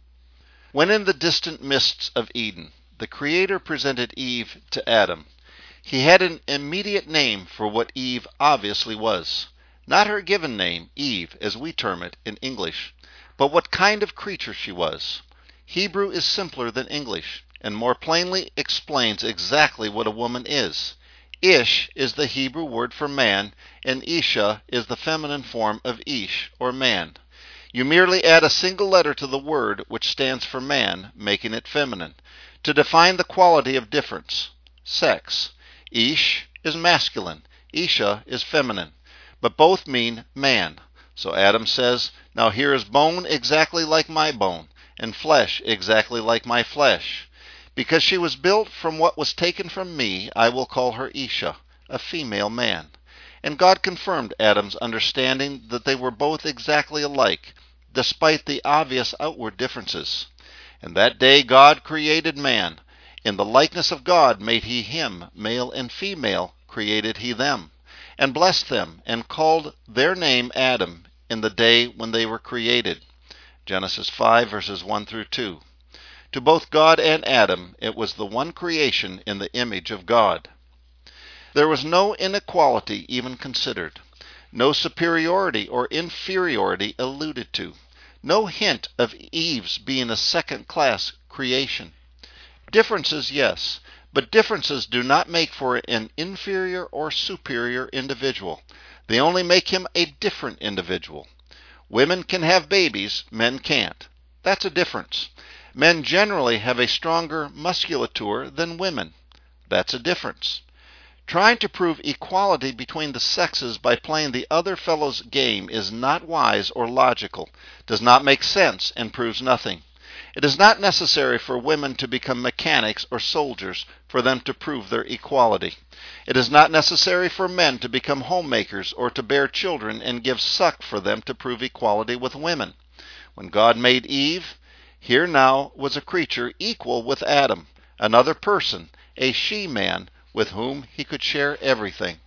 When in the distant mists of Eden, the Creator presented Eve to Adam, he had an immediate name for what Eve obviously was. Not her given name, Eve, as we term it in English, but what kind of creature she was. Hebrew is simpler than English, and more plainly explains exactly what a woman is. Ish is the Hebrew word for man, and Isha is the feminine form of Ish, or man. You merely add a single letter to the word which stands for man, making it feminine, to define the quality of difference, sex. Ish is masculine, Isha is feminine, but both mean man. So Adam says, "Now here is bone exactly like my bone, and flesh exactly like my flesh. Because she was built from what was taken from me, I will call her Isha, a female man." And God confirmed Adam's understanding that they were both exactly alike, despite the obvious outward differences. And that day God created man. In the likeness of God made he him, male and female created he them, and blessed them, and called their name Adam in the day when they were created. Genesis five, verses one through two. To both God and Adam, it was the one creation in the image of God. There was no inequality even considered, no superiority or inferiority alluded to, no hint of Eve's being a second-class creation. Differences, yes, but differences do not make for an inferior or superior individual. They only make him a different individual. Women can have babies, men can't. That's a difference. Men generally have a stronger musculature than women. That's a difference. Trying to prove equality between the sexes by playing the other fellow's game is not wise or logical, does not make sense, and proves nothing. It is not necessary for women to become mechanics or soldiers for them to prove their equality. It is not necessary for men to become homemakers or to bear children and give suck for them to prove equality with women. When God made Eve, here now was a creature equal with Adam, another person, a she-man, with whom he could share everything.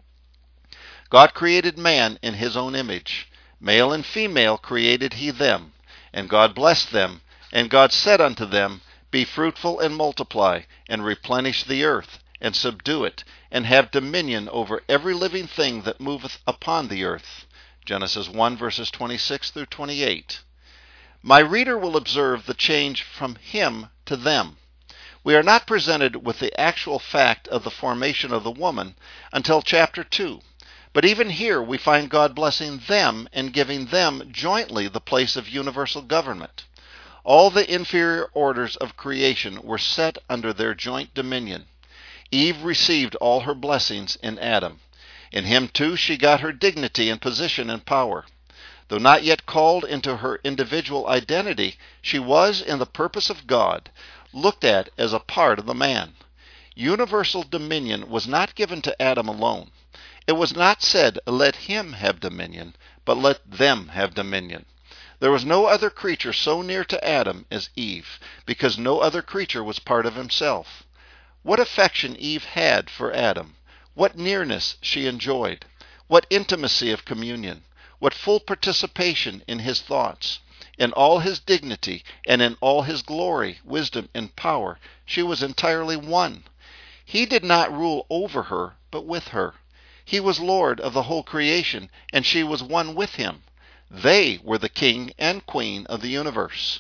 God created man in his own image. Male and female created he them, and God blessed them, and God said unto them, Be fruitful and multiply, and replenish the earth, and subdue it, and have dominion over every living thing that moveth upon the earth. Genesis one, verses twenty-six through twenty-eight. My reader will observe the change from him to them. We are not presented with the actual fact of the formation of the woman until chapter two. But even here we find God blessing them and giving them jointly the place of universal government. All the inferior orders of creation were set under their joint dominion. Eve received all her blessings in Adam. In him too she got her dignity and position and power. Though not yet called into her individual identity, she was, in the purpose of God, looked at as a part of the man. Universal dominion was not given to Adam alone. It was not said, Let him have dominion, but let them have dominion. There was no other creature so near to Adam as Eve, because no other creature was part of himself. What affection Eve had for Adam! What nearness she enjoyed! What intimacy of communion! What full participation in his thoughts! In all his dignity and in all his glory, wisdom, and power, she was entirely one. He did not rule over her, but with her. He was Lord of the whole creation, and she was one with him. They were the king and queen of the universe.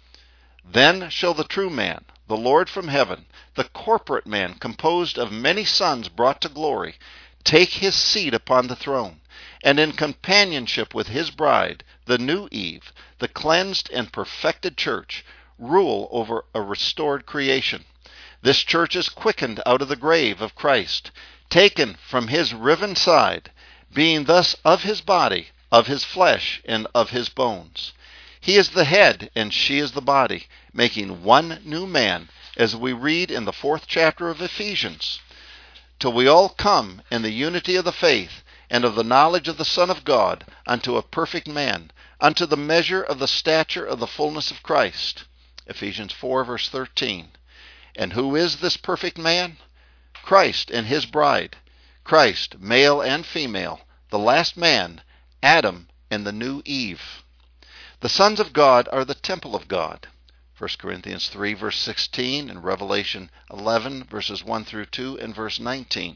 Then shall the true man, the Lord from heaven, the corporate man composed of many sons brought to glory, take his seat upon the throne, and in companionship with his bride, the new Eve, the cleansed and perfected church, rule over a restored creation. This church is quickened out of the grave of Christ, taken from his riven side, being thus of his body, of his flesh, and of his bones. He is the head, and she is the body, making one new man, as we read in the fourth chapter of Ephesians, till we all come in the unity of the faith and of the knowledge of the Son of God, unto a perfect man, unto the measure of the stature of the fullness of Christ. Ephesians four, verse thirteen. And who is this perfect man? Christ and his bride. Christ, male and female, the last man, Adam, and the new Eve. The sons of God are the temple of God. First Corinthians three, verse sixteen, and Revelation eleven, verses one through two, and verse nineteen.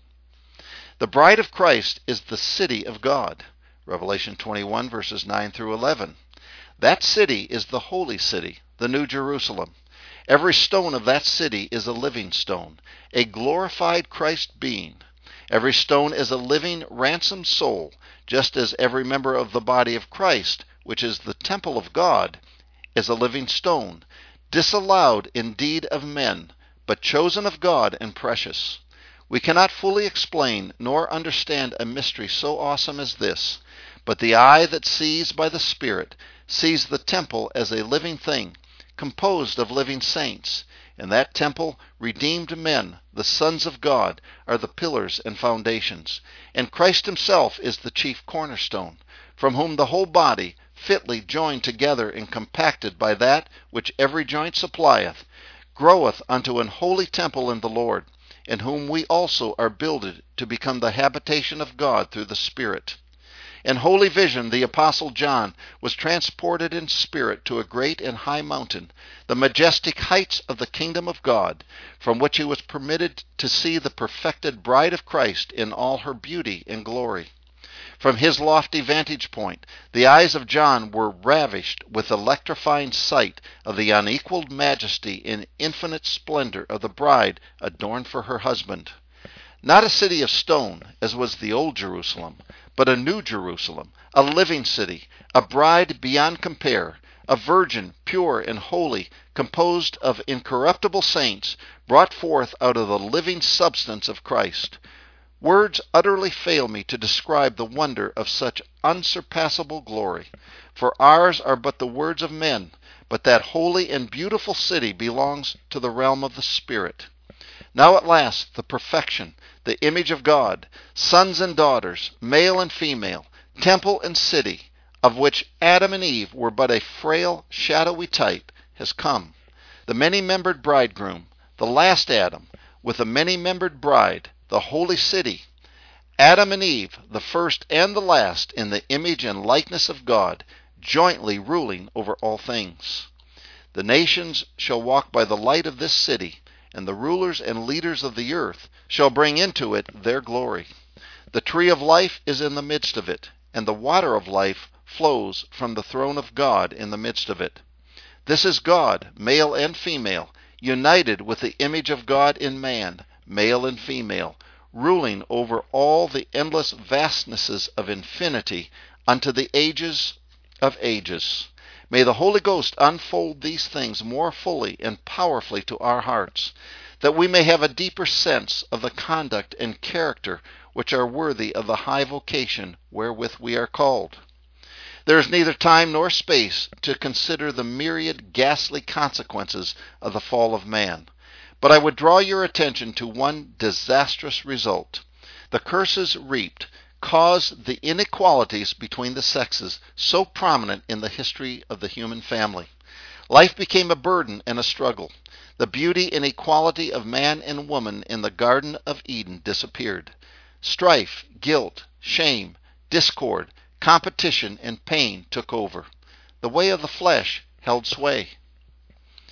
The bride of Christ is the city of God. Revelation twenty-one, verses nine through eleven. That city is the holy city, the New Jerusalem. Every stone of that city is a living stone, a glorified Christ being. Every stone is a living, ransomed soul, just as every member of the body of Christ, which is the temple of God, is a living stone, disallowed indeed of men, but chosen of God and precious. We cannot fully explain nor understand a mystery so awesome as this, but the eye that sees by the Spirit sees the temple as a living thing, composed of living saints. In that temple, redeemed men, the sons of God, are the pillars and foundations, and Christ himself is the chief cornerstone, from whom the whole body, fitly joined together and compacted by that which every joint supplieth, groweth unto an holy temple in the Lord, in whom we also are builded to become the habitation of God through the Spirit. In holy vision, the Apostle John was transported in spirit to a great and high mountain, the majestic heights of the kingdom of God, from which he was permitted to see the perfected bride of Christ in all her beauty and glory. From his lofty vantage point, the eyes of John were ravished with electrifying sight of the unequaled majesty and infinite splendor of the bride adorned for her husband. Not a city of stone, as was the old Jerusalem, but a new Jerusalem, a living city, a bride beyond compare, a virgin, pure and holy, composed of incorruptible saints, brought forth out of the living substance of Christ. Words utterly fail me to describe the wonder of such unsurpassable glory, for ours are but the words of men, but that holy and beautiful city belongs to the realm of the Spirit. Now at last the perfection, the image of God, sons and daughters, male and female, temple and city, of which Adam and Eve were but a frail, shadowy type, has come. The many-membered bridegroom, the last Adam, with a many-membered bride, the holy city. Adam and Eve, the first and the last, in the image and likeness of God, jointly ruling over all things. The nations shall walk by the light of this city, and the rulers and leaders of the earth shall bring into it their glory. The tree of life is in the midst of it, and the water of life flows from the throne of God in the midst of it. This is God, male and female, united with the image of God in man, male and female, ruling over all the endless vastnesses of infinity unto the ages of ages. May the Holy Ghost unfold these things more fully and powerfully to our hearts, that we may have a deeper sense of the conduct and character which are worthy of the high vocation wherewith we are called. There is neither time nor space to consider the myriad ghastly consequences of the fall of man, but I would draw your attention to one disastrous result. The curses reaped caused the inequalities between the sexes so prominent in the history of the human family. Life became a burden and a struggle. The beauty and equality of man and woman in the Garden of Eden disappeared. Strife, guilt, shame, discord, competition, and pain took over. The way of the flesh held sway.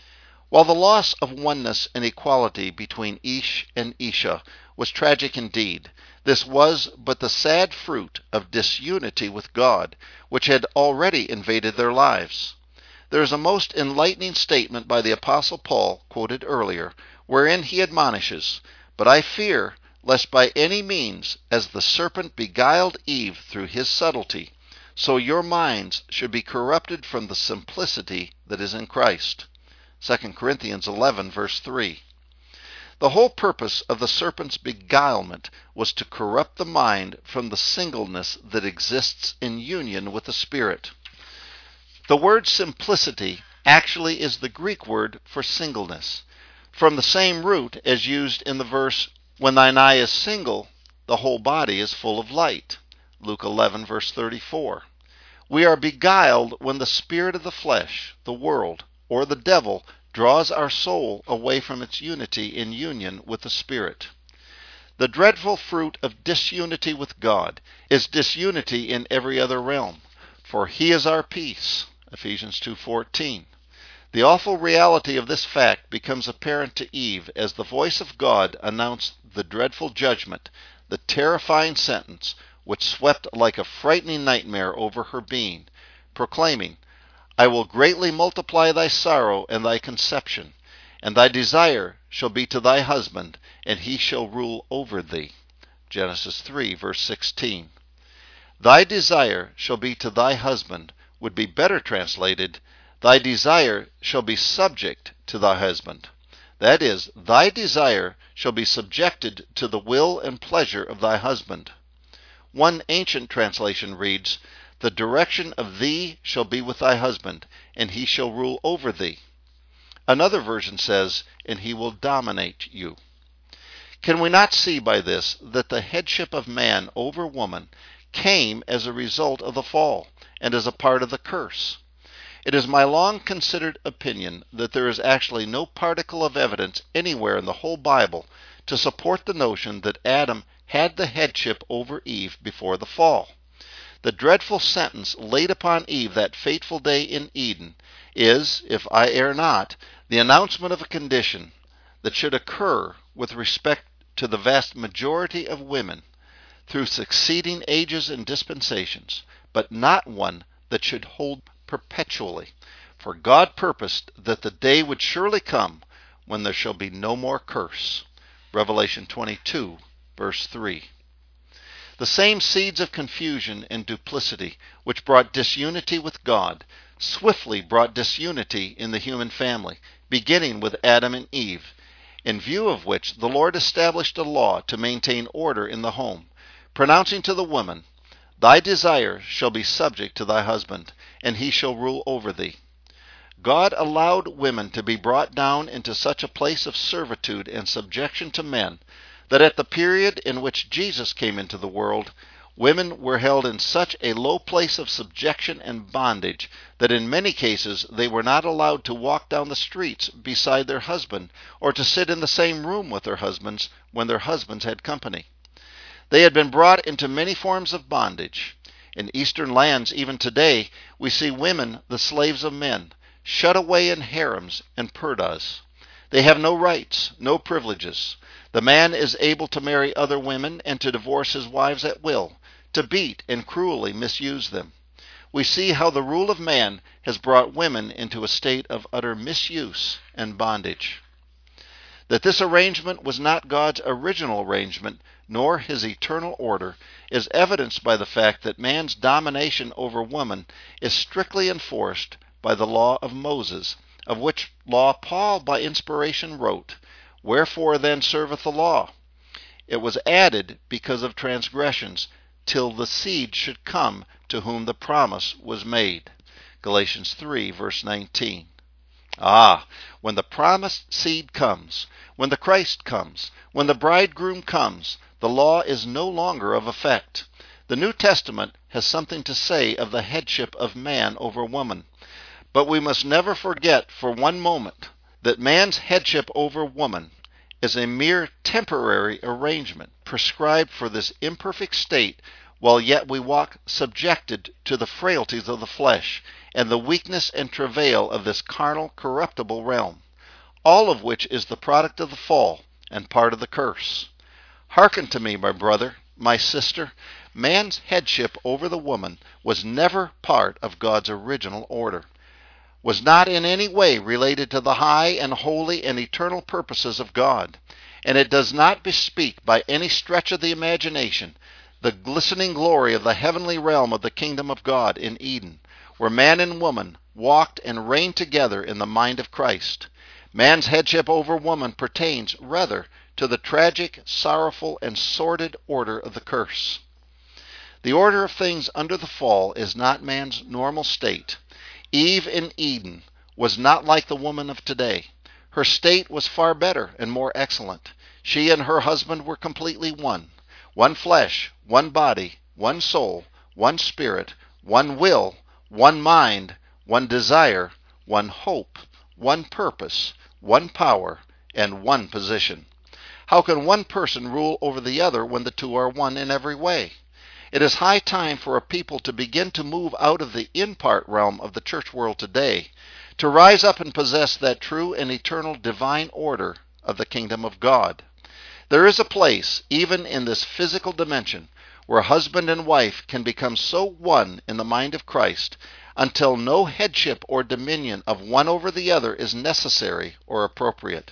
While the loss of oneness and equality between Ish and Isha was tragic indeed, this was but the sad fruit of disunity with God, which had already invaded their lives. There is a most enlightening statement by the Apostle Paul, quoted earlier, wherein he admonishes, "But I fear, lest by any means, as the serpent beguiled Eve through his subtlety, so your minds should be corrupted from the simplicity that is in Christ." Second Corinthians eleven, verse three. The whole purpose of the serpent's beguilement was to corrupt the mind from the singleness that exists in union with the Spirit. The word simplicity actually is the Greek word for singleness, from the same root as used in the verse, "When thine eye is single, the whole body is full of light." Luke eleven, verse thirty-four. We are beguiled when the spirit of the flesh, the world, or the devil draws our soul away from its unity in union with the Spirit. The dreadful fruit of disunity with God is disunity in every other realm, for He is our peace. Ephesians two fourteen. The awful reality of this fact becomes apparent to Eve as the voice of God announced the dreadful judgment, the terrifying sentence, which swept like a frightening nightmare over her being, proclaiming, "I will greatly multiply thy sorrow and thy conception, and thy desire shall be to thy husband, and he shall rule over thee." Genesis three, verse sixteen. Thy desire shall be to thy husband would be better translated, thy desire shall be subject to thy husband. That is, thy desire shall be subjected to the will and pleasure of thy husband. One ancient translation reads, "The direction of thee shall be with thy husband, and he shall rule over thee." Another version says, "and he will dominate you." Can we not see by this that the headship of man over woman came as a result of the fall, and as a part of the curse? It is my long considered opinion that there is actually no particle of evidence anywhere in the whole Bible to support the notion that Adam had the headship over Eve before the fall. The dreadful sentence laid upon Eve that fateful day in Eden is, if I err not, the announcement of a condition that should occur with respect to the vast majority of women through succeeding ages and dispensations, but not one that should hold perpetually. For God purposed that the day would surely come when there shall be no more curse. Revelation twenty-two, verse three. The same seeds of confusion and duplicity which brought disunity with God swiftly brought disunity in the human family, beginning with Adam and Eve, in view of which the Lord established a law to maintain order in the home, pronouncing to the woman, "Thy desire shall be subject to thy husband, and he shall rule over thee." God allowed women to be brought down into such a place of servitude and subjection to men that at the period in which Jesus came into the world, women were held in such a low place of subjection and bondage that in many cases they were not allowed to walk down the streets beside their husband or to sit in the same room with their husbands when their husbands had company. They had been brought into many forms of bondage. In Eastern lands, even today, we see women the slaves of men, shut away in harems and purdas. They have no rights, no privileges. The man is able to marry other women and to divorce his wives at will, to beat and cruelly misuse them. We see how the rule of man has brought women into a state of utter misuse and bondage. That this arrangement was not God's original arrangement, nor his eternal order, is evidenced by the fact that man's domination over woman is strictly enforced by the law of Moses, of which law Paul by inspiration wrote, "Wherefore then serveth the law? It was added because of transgressions, till the seed should come to whom the promise was made." Galatians three, verse nineteen. Ah, when the promised seed comes, when the Christ comes, when the bridegroom comes, the law is no longer of effect. The New Testament has something to say of the headship of man over woman. But we must never forget for one moment that man's headship over woman is a mere temporary arrangement prescribed for this imperfect state, while yet we walk subjected to the frailties of the flesh and the weakness and travail of this carnal, corruptible realm. all of which is the product of the fall and part of the curse. Hearken to me, my brother, my sister. Man's headship over the woman was never part of God's original order, was not in any way related to the high and holy and eternal purposes of God, and it does not bespeak by any stretch of the imagination the glistening glory of the heavenly realm of the kingdom of God in Eden, where man and woman walked and reigned together in the mind of Christ. Man's headship over woman pertains rather to the tragic, sorrowful, and sordid order of the curse. The order of things under the fall is not man's normal state. Eve in Eden was not like the woman of today. Her state was far better and more excellent. She and her husband were completely one. One flesh, one body, one soul, one spirit, one will, one mind, one desire, one hope, one purpose, one power, and one position. How can one person rule over the other when the two are one in every way? It is high time for a people to begin to move out of the in-part realm of the church world today, to rise up and possess that true and eternal divine order of the kingdom of God. There is a place, even in this physical dimension, where husband and wife can become so one in the mind of Christ until no headship or dominion of one over the other is necessary or appropriate.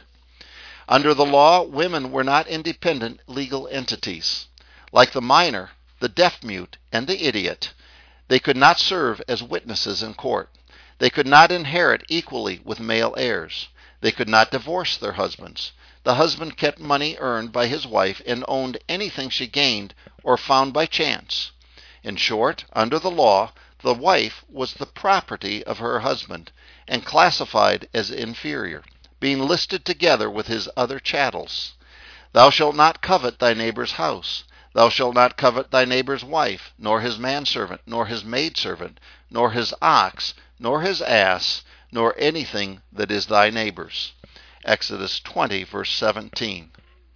Under the law, women were not independent legal entities. Like the minor, the deaf-mute, and the idiot, they could not serve as witnesses in court. They could not inherit equally with male heirs. They could not divorce their husbands. The husband kept money earned by his wife and owned anything she gained or found by chance. In short, under the law, the wife was the property of her husband and classified as inferior, being listed together with his other chattels. Thou shalt not covet thy neighbor's house. Thou shalt not covet thy neighbor's wife, nor his manservant, nor his maidservant, nor his ox, nor his ass, nor anything that is thy neighbor's. Exodus twenty, verse seventeen.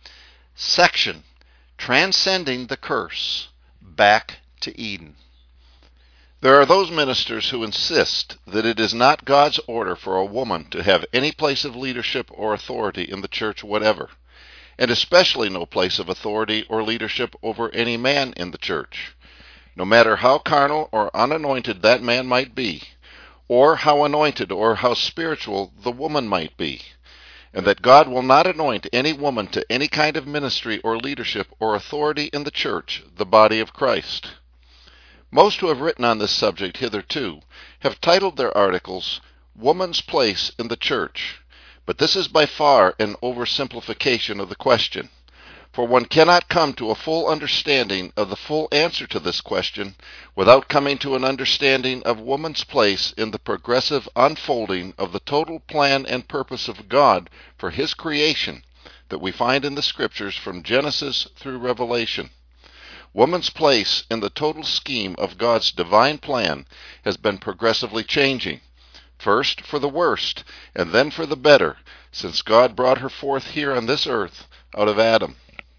Section: Transcending the Curse. Back to Eden. There are those ministers who insist that it is not God's order for a woman to have any place of leadership or authority in the church whatever, and especially no place of authority or leadership over any man in the church, no matter how carnal or unanointed that man might be, or how anointed or how spiritual the woman might be, and that God will not anoint any woman to any kind of ministry or leadership or authority in the church, the body of Christ. Most who have written on this subject hitherto have titled their articles, Woman's Place in the Church, but this is by far an oversimplification of the question, for one cannot come to a full understanding of the full answer to this question without coming to an understanding of woman's place in the progressive unfolding of the total plan and purpose of God for His creation that we find in the Scriptures from Genesis through Revelation. Woman's place in the total scheme of God's divine plan has been progressively changing, first for the worst, and then for the better, since God brought her forth here on this earth out of Adam.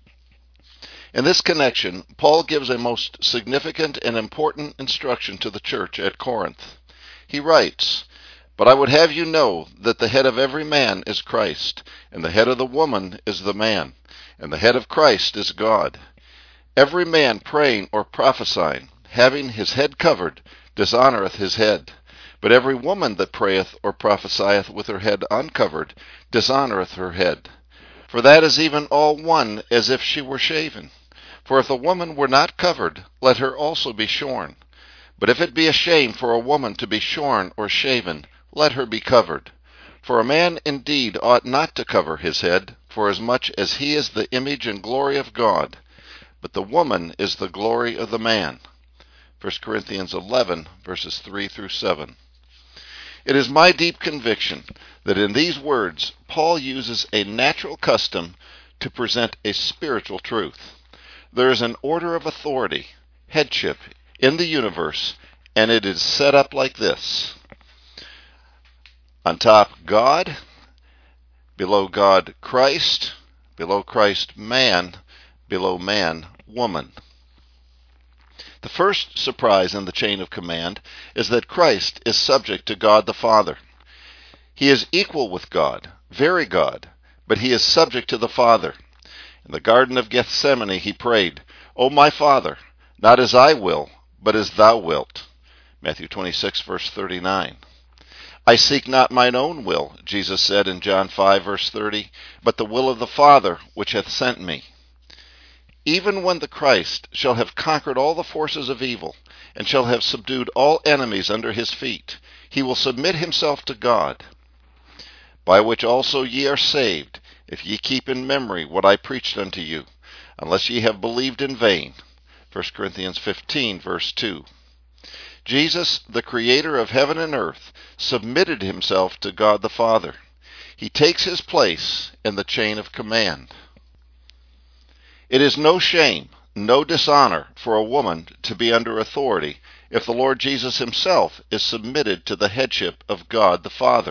In this connection, Paul gives a most significant and important instruction to the church at Corinth. He writes, "But I would have you know that the head of every man is Christ, and the head of the woman is the man, and the head of Christ is God. Every man praying or prophesying, having his head covered, dishonoureth his head. But every woman that prayeth or prophesieth with her head uncovered, dishonoureth her head. For that is even all one as if she were shaven. For if a woman were not covered, let her also be shorn. But if it be a shame for a woman to be shorn or shaven, let her be covered. For a man indeed ought not to cover his head, forasmuch as he is the image and glory of God. But the woman is the glory of the man." First Corinthians eleven, verses three through seven. It is my deep conviction that in these words, Paul uses a natural custom to present a spiritual truth. There is an order of authority, headship, in the universe, and it is set up like this. On top, God. Below God, Christ. Below Christ, man. Below man, woman. The first surprise in the chain of command is that Christ is subject to God the Father. He is equal with God, very God, but he is subject to the Father. In the Garden of Gethsemane he prayed, O my Father, not as I will, but as thou wilt. Matthew twenty-six, verse thirty-nine. I seek not mine own will, Jesus said in John five, verse thirty, but the will of the Father which hath sent me. Even when the Christ shall have conquered all the forces of evil, and shall have subdued all enemies under his feet, he will submit himself to God. By which also ye are saved, if ye keep in memory what I preached unto you, unless ye have believed in vain. First Corinthians fifteen, verse two. Jesus, the creator of heaven and earth, submitted himself to God the Father. He takes his place in the chain of command. It is no shame, no dishonor for a woman to be under authority if the Lord Jesus himself is submitted to the headship of God the Father.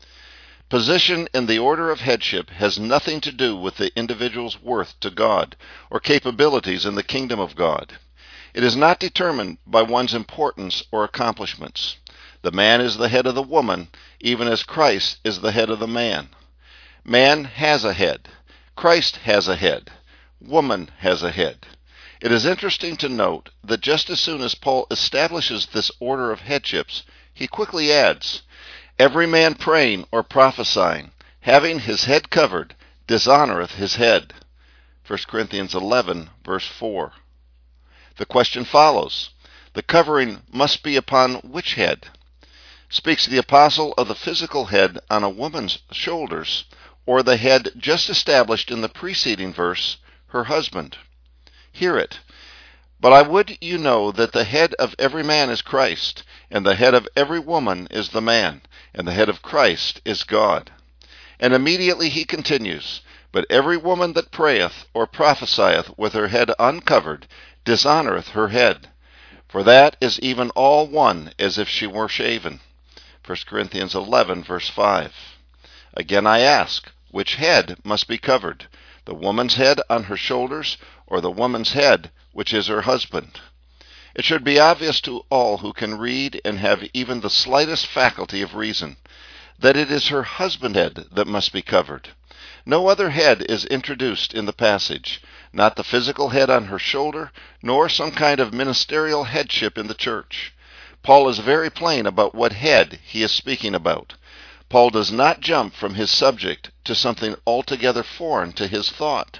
Position in the order of headship has nothing to do with the individual's worth to God or capabilities in the kingdom of God. It is not determined by one's importance or accomplishments. The man is the head of the woman, even as Christ is the head of the man. Man has a head. Christ has a head. Woman has a head. It is interesting to note that just as soon as Paul establishes this order of headships, he quickly adds, Every man praying or prophesying, having his head covered, dishonoreth his head. First Corinthians eleven, verse four. The question follows, the covering must be upon which head? Speaks the apostle of the physical head on a woman's shoulders, or the head just established in the preceding verse, her husband? Hear it. But I would you know that the head of every man is Christ, and the head of every woman is the man, and the head of Christ is God. And immediately he continues, But every woman that prayeth or prophesieth with her head uncovered dishonoreth her head, for that is even all one as if she were shaven. First Corinthians eleven, verse five. Again I ask, which head must be covered? The woman's head on her shoulders, or the woman's head, which is her husband? It should be obvious to all who can read and have even the slightest faculty of reason, that it is her husband's head that must be covered. No other head is introduced in the passage, not the physical head on her shoulder, nor some kind of ministerial headship in the church. Paul is very plain about what head he is speaking about. Paul does not jump from his subject to something altogether foreign to his thought.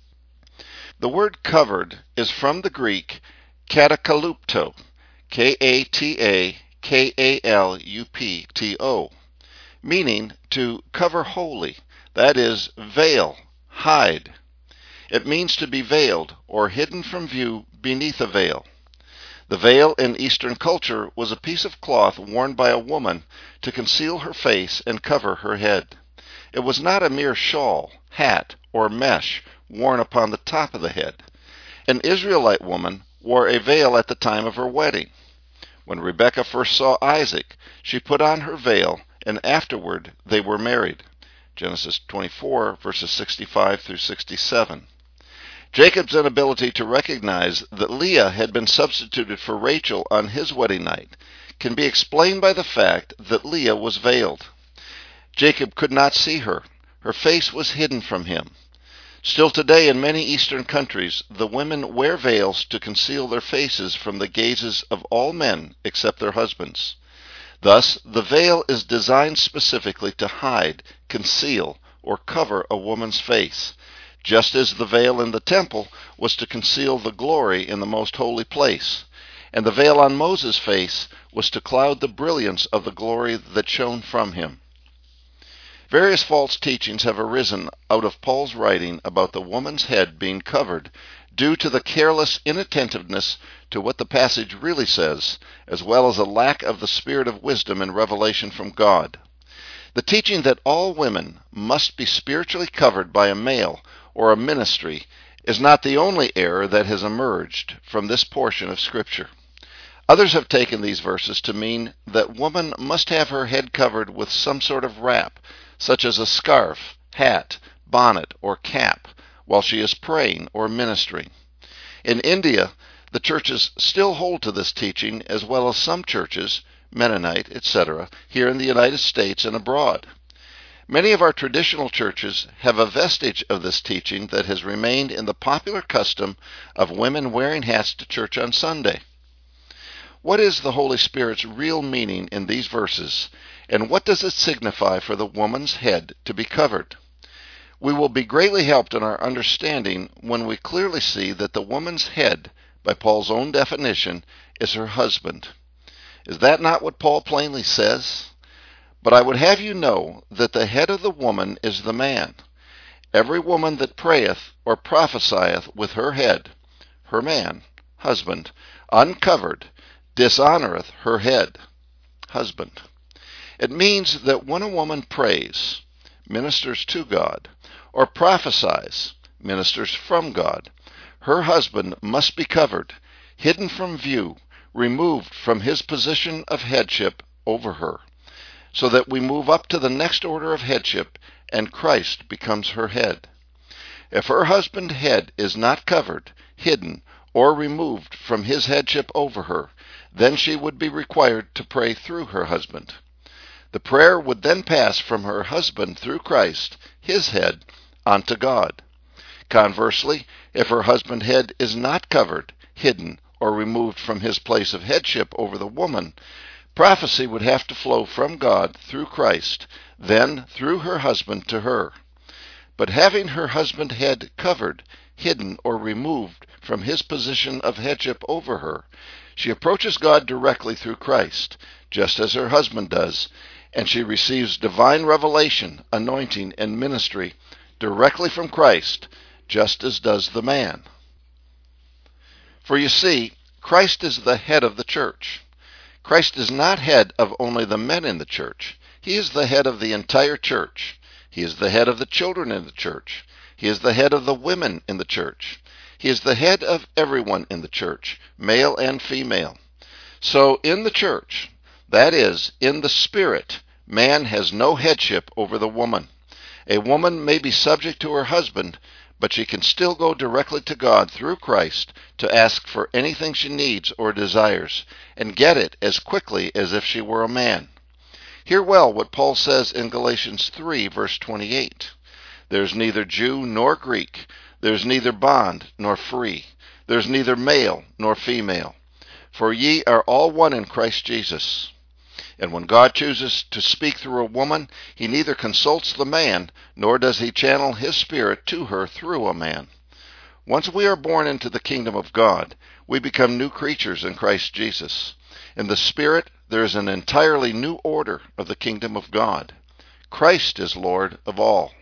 The word covered is from the Greek katakalupto, K A T A K A L U P T O, meaning to cover wholly, that is, veil, hide. It means to be veiled or hidden from view beneath a veil. The veil in Eastern culture was a piece of cloth worn by a woman to conceal her face and cover her head. It was not a mere shawl, hat, or mesh worn upon the top of the head. An Israelite woman wore a veil at the time of her wedding. When Rebekah first saw Isaac, she put on her veil, and afterward they were married. Genesis twenty-four, verses sixty-five through sixty-seven. Jacob's inability to recognize that Leah had been substituted for Rachel on his wedding night can be explained by the fact that Leah was veiled. Jacob could not see her. Her face was hidden from him. Still today in many Eastern countries, the women wear veils to conceal their faces from the gazes of all men except their husbands. Thus, the veil is designed specifically to hide, conceal, or cover a woman's face, just as the veil in the temple was to conceal the glory in the most holy place, and the veil on Moses' face was to cloud the brilliance of the glory that shone from him. Various false teachings have arisen out of Paul's writing about the woman's head being covered due to the careless inattentiveness to what the passage really says, as well as a lack of the spirit of wisdom and revelation from God. The teaching that all women must be spiritually covered by a male or a ministry is not the only error that has emerged from this portion of Scripture. Others have taken these verses to mean that woman must have her head covered with some sort of wrap, such as a scarf, hat, bonnet, or cap, while she is praying or ministering. In India, the churches still hold to this teaching, as well as some churches, Mennonite, et cetera, here in the United States and abroad. Many of our traditional churches have a vestige of this teaching that has remained in the popular custom of women wearing hats to church on Sunday. What is the Holy Spirit's real meaning in these verses, and what does it signify for the woman's head to be covered? We will be greatly helped in our understanding when we clearly see that the woman's head, by Paul's own definition, is her husband. Is that not what Paul plainly says? But I would have you know that the head of the woman is the man. Every woman that prayeth or prophesieth with her head, her man, husband, uncovered, dishonoreth her head, husband. It means that when a woman prays, ministers to God, or prophesies, ministers from God, her husband must be covered, hidden from view, removed from his position of headship over her, so that we move up to the next order of headship and Christ becomes her head. If her husband's head is not covered, hidden, or removed from his headship over her, then she would be required to pray through her husband. The prayer would then pass from her husband through Christ, his head, onto God. Conversely, if her husband's head is not covered, hidden, or removed from his place of headship over the woman, prophecy would have to flow from God through Christ, then through her husband to her. But having her husband's head covered, hidden, or removed from his position of headship over her, she approaches God directly through Christ, just as her husband does, and she receives divine revelation, anointing, and ministry directly from Christ, just as does the man. For you see, Christ is the head of the church. Christ is not head of only the men in the church. He is the head of the entire church. He is the head of the children in the church. He is the head of the women in the church. He is the head of everyone in the church, male and female. So in the church, that is, in the Spirit, man has no headship over the woman. A woman may be subject to her husband, but she can still go directly to God through Christ to ask for anything she needs or desires, and get it as quickly as if she were a man. Hear well what Paul says in Galatians three, verse twenty-eight. There is neither Jew nor Greek. There is neither bond nor free. There is neither male nor female. For ye are all one in Christ Jesus. And when God chooses to speak through a woman, he neither consults the man, nor does he channel his spirit to her through a man. Once we are born into the kingdom of God, we become new creatures in Christ Jesus. In the Spirit, there is an entirely new order of the kingdom of God. Christ is Lord of all.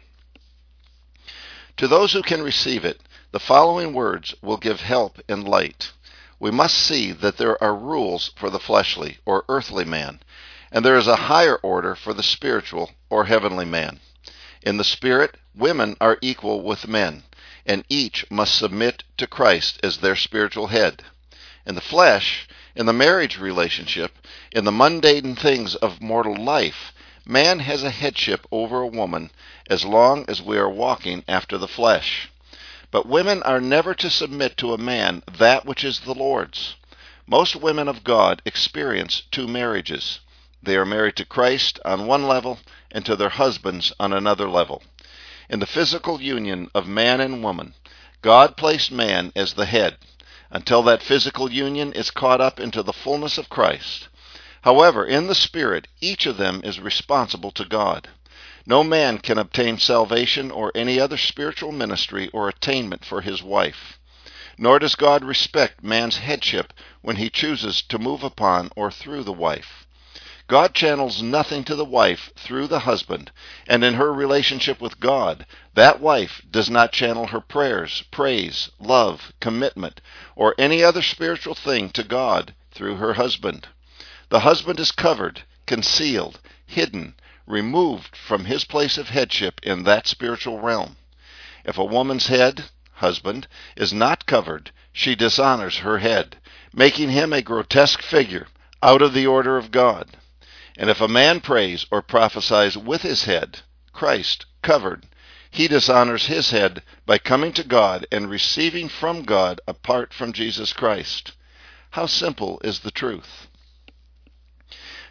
To those who can receive it, the following words will give help and light. We must see that there are rules for the fleshly or earthly man, and there is a higher order for the spiritual or heavenly man. In the Spirit, women are equal with men, and each must submit to Christ as their spiritual head. In the flesh, in the marriage relationship, in the mundane things of mortal life, man has a headship over a woman as long as we are walking after the flesh. But women are never to submit to a man that which is the Lord's. Most women of God experience two marriages. They are married to Christ on one level and to their husbands on another level. In the physical union of man and woman, God placed man as the head, until that physical union is caught up into the fullness of Christ. However, in the Spirit, each of them is responsible to God. No man can obtain salvation or any other spiritual ministry or attainment for his wife. Nor does God respect man's headship when he chooses to move upon or through the wife. God channels nothing to the wife through the husband, and in her relationship with God, that wife does not channel her prayers, praise, love, commitment, or any other spiritual thing to God through her husband. The husband is covered, concealed, hidden, removed from his place of headship in that spiritual realm. If a woman's head, husband, is not covered, she dishonors her head, making him a grotesque figure, out of the order of God. And if a man prays or prophesies with his head, Christ, covered, he dishonors his head by coming to God and receiving from God apart from Jesus Christ. How simple is the truth!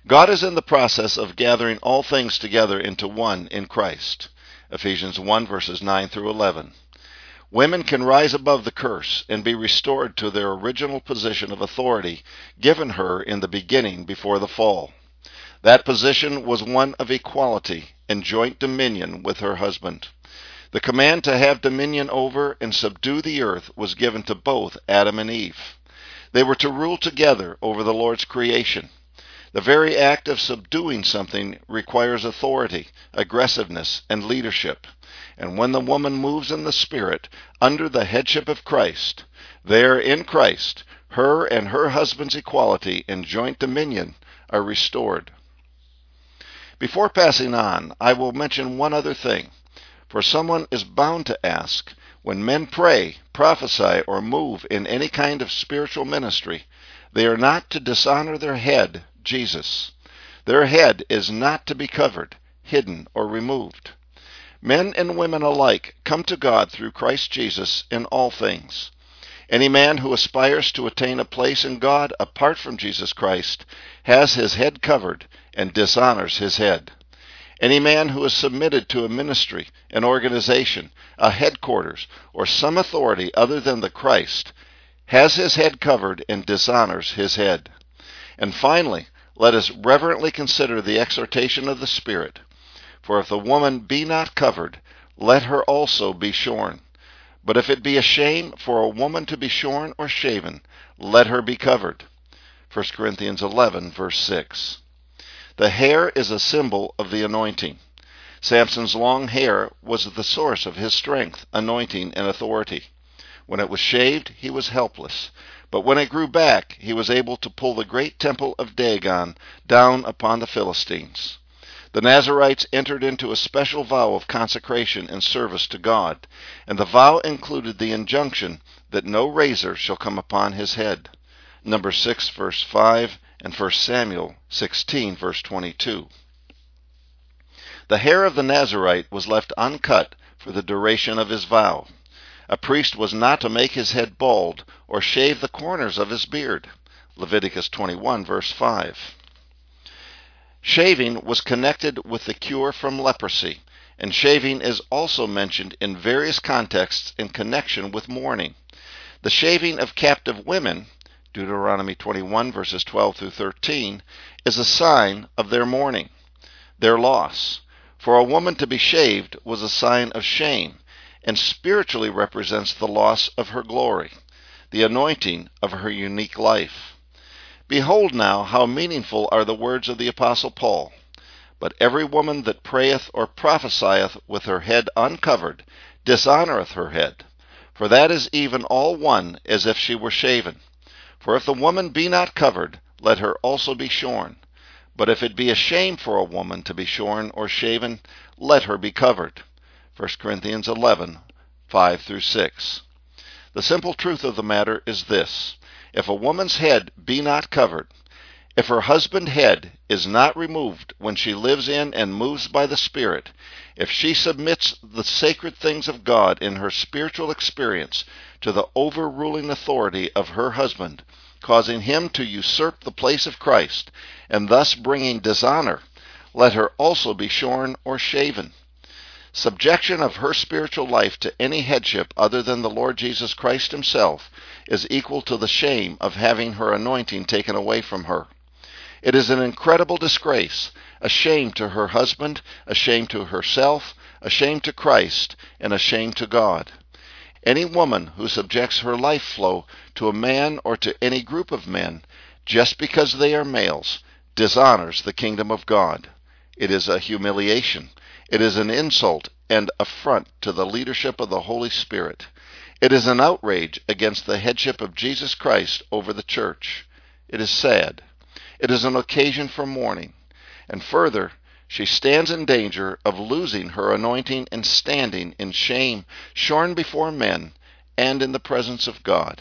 God is in the process of gathering all things together into one in Christ. Ephesians one, verses nine through eleven. Women can rise above the curse and be restored to their original position of authority given her in the beginning before the fall. That position was one of equality and joint dominion with her husband. The command to have dominion over and subdue the earth was given to both Adam and Eve. They were to rule together over the Lord's creation. The very act of subduing something requires authority, aggressiveness, and leadership. And when the woman moves in the Spirit under the headship of Christ, there in Christ, her and her husband's equality and joint dominion are restored. Before passing on, I will mention one other thing, for someone is bound to ask, when men pray, prophesy, or move in any kind of spiritual ministry, they are not to dishonor their head, Jesus. Their head is not to be covered, hidden, or removed. Men and women alike come to God through Christ Jesus in all things. Any man who aspires to attain a place in God apart from Jesus Christ has his head covered and dishonors his head. Any man who is submitted to a ministry, an organization, a headquarters, or some authority other than the Christ has his head covered and dishonors his head. And finally, let us reverently consider the exhortation of the Spirit. For if the woman be not covered, let her also be shorn. But if it be a shame for a woman to be shorn or shaven, let her be covered. First Corinthians eleven, verse six. The hair is a symbol of the anointing. Samson's long hair was the source of his strength, anointing, and authority. When it was shaved, he was helpless. But when it grew back, he was able to pull the great temple of Dagon down upon the Philistines. The Nazarites entered into a special vow of consecration and service to God, and the vow included the injunction that no razor shall come upon his head. Numbers six, verse five, and First Samuel sixteen, verse twenty-two. The hair of the Nazarite was left uncut for the duration of his vow. A priest was not to make his head bald or shave the corners of his beard. Leviticus twenty-one, verse five. Shaving was connected with the cure from leprosy, and shaving is also mentioned in various contexts in connection with mourning. The shaving of captive women, Deuteronomy twenty-one, verses twelve through thirteen, is a sign of their mourning, their loss. For a woman to be shaved was a sign of shame, and spiritually represents the loss of her glory, the anointing of her unique life. Behold now how meaningful are the words of the Apostle Paul. But every woman that prayeth or prophesieth with her head uncovered dishonoureth her head, for that is even all one as if she were shaven. For if the woman be not covered, let her also be shorn. But if it be a shame for a woman to be shorn or shaven, let her be covered. First Corinthians eleven, five through six. The simple truth of the matter is this. If a woman's head be not covered, if her husband's head is not removed when she lives in and moves by the Spirit, if she submits the sacred things of God in her spiritual experience to the overruling authority of her husband, causing him to usurp the place of Christ, and thus bringing dishonor, let her also be shorn or shaven. Subjection of her spiritual life to any headship other than the Lord Jesus Christ himself is equal to the shame of having her anointing taken away from her. It is an incredible disgrace, a shame to her husband, a shame to herself, a shame to Christ, and a shame to God. Any woman who subjects her life flow to a man or to any group of men, just because they are males, dishonors the kingdom of God. It is a humiliation. It is an insult and affront to the leadership of the Holy Spirit. It is an outrage against the headship of Jesus Christ over the church. It is sad. It is an occasion for mourning. And further, she stands in danger of losing her anointing and standing in shame, shorn before men and in the presence of God.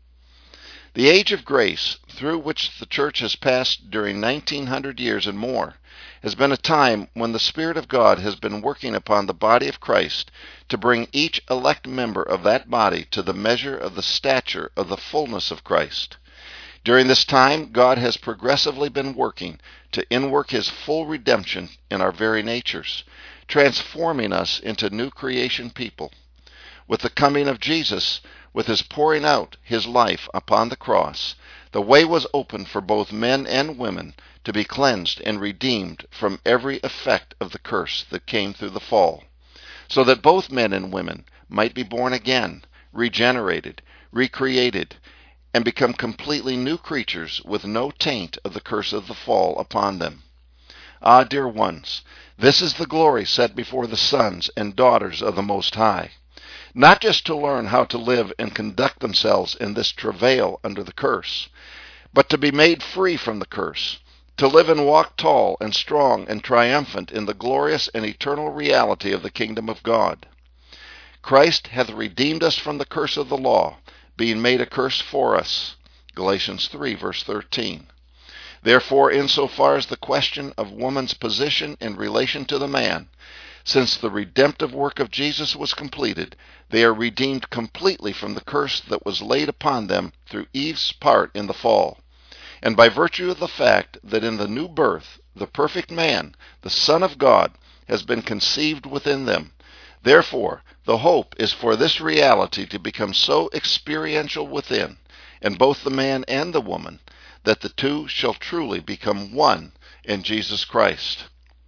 The age of grace, through which the church has passed during nineteen hundred years and more, has been a time when the Spirit of God has been working upon the body of Christ to bring each elect member of that body to the measure of the stature of the fullness of Christ. During this time, God has progressively been working to inwork his full redemption in our very natures, transforming us into new creation people. With the coming of Jesus, with his pouring out his life upon the cross, the way was opened for both men and women to be cleansed and redeemed from every effect of the curse that came through the fall, so that both men and women might be born again, regenerated, recreated, and become completely new creatures with no taint of the curse of the fall upon them. Ah, dear ones, this is the glory set before the sons and daughters of the Most High. Not just to learn how to live and conduct themselves in this travail under the curse, but to be made free from the curse, to live and walk tall and strong and triumphant in the glorious and eternal reality of the kingdom of God. Christ hath redeemed us from the curse of the law, being made a curse for us. Galatians three, verse thirteen. Therefore, insofar as the question of woman's position in relation to the man, since the redemptive work of Jesus was completed, they are redeemed completely from the curse that was laid upon them through Eve's part in the fall. And by virtue of the fact that in the new birth, the perfect man, the Son of God, has been conceived within them, therefore, the hope is for this reality to become so experiential within, in both the man and the woman, that the two shall truly become one in Jesus Christ.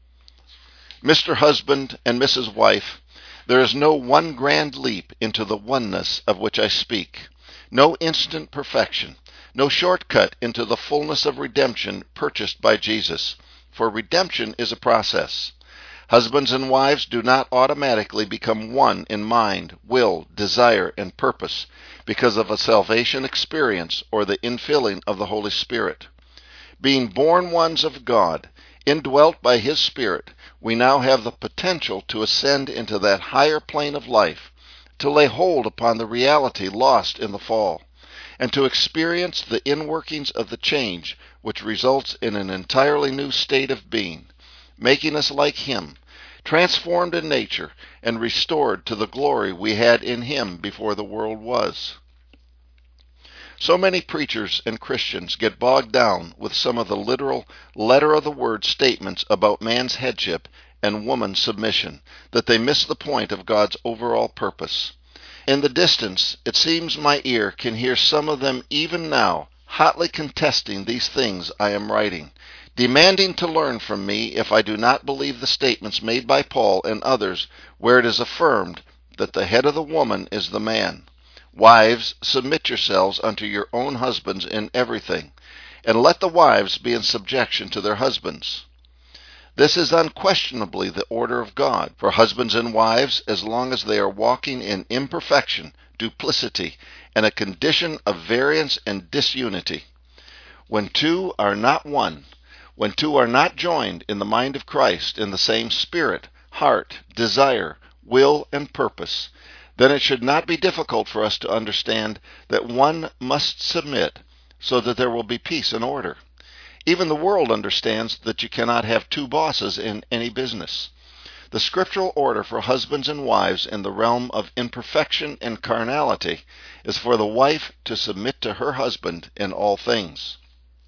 Mister Husband and Missus Wife, there is no one grand leap into the oneness of which I speak, no instant perfection, no shortcut into the fullness of redemption purchased by Jesus, for redemption is a process. Husbands and wives do not automatically become one in mind, will, desire, and purpose because of a salvation experience or the infilling of the Holy Spirit. Being born ones of God, indwelt by his Spirit, we now have the potential to ascend into that higher plane of life, to lay hold upon the reality lost in the fall, and to experience the inworkings of the change which results in an entirely new state of being, making us like him, transformed in nature, and restored to the glory we had in him before the world was. So many preachers and Christians get bogged down with some of the literal letter-of-the-word statements about man's headship and woman's submission that they miss the point of God's overall purpose. In the distance, it seems my ear can hear some of them even now hotly contesting these things I am writing, demanding to learn from me if I do not believe the statements made by Paul and others where it is affirmed that the head of the woman is the man. Wives, submit yourselves unto your own husbands in everything, and let the wives be in subjection to their husbands. This is unquestionably the order of God for husbands and wives as long as they are walking in imperfection, duplicity, and a condition of variance and disunity. When two are not one, when two are not joined in the mind of Christ in the same spirit, heart, desire, will, and purpose, then it should not be difficult for us to understand that one must submit so that there will be peace and order. Even the world understands that you cannot have two bosses in any business. The scriptural order for husbands and wives in the realm of imperfection and carnality is for the wife to submit to her husband in all things.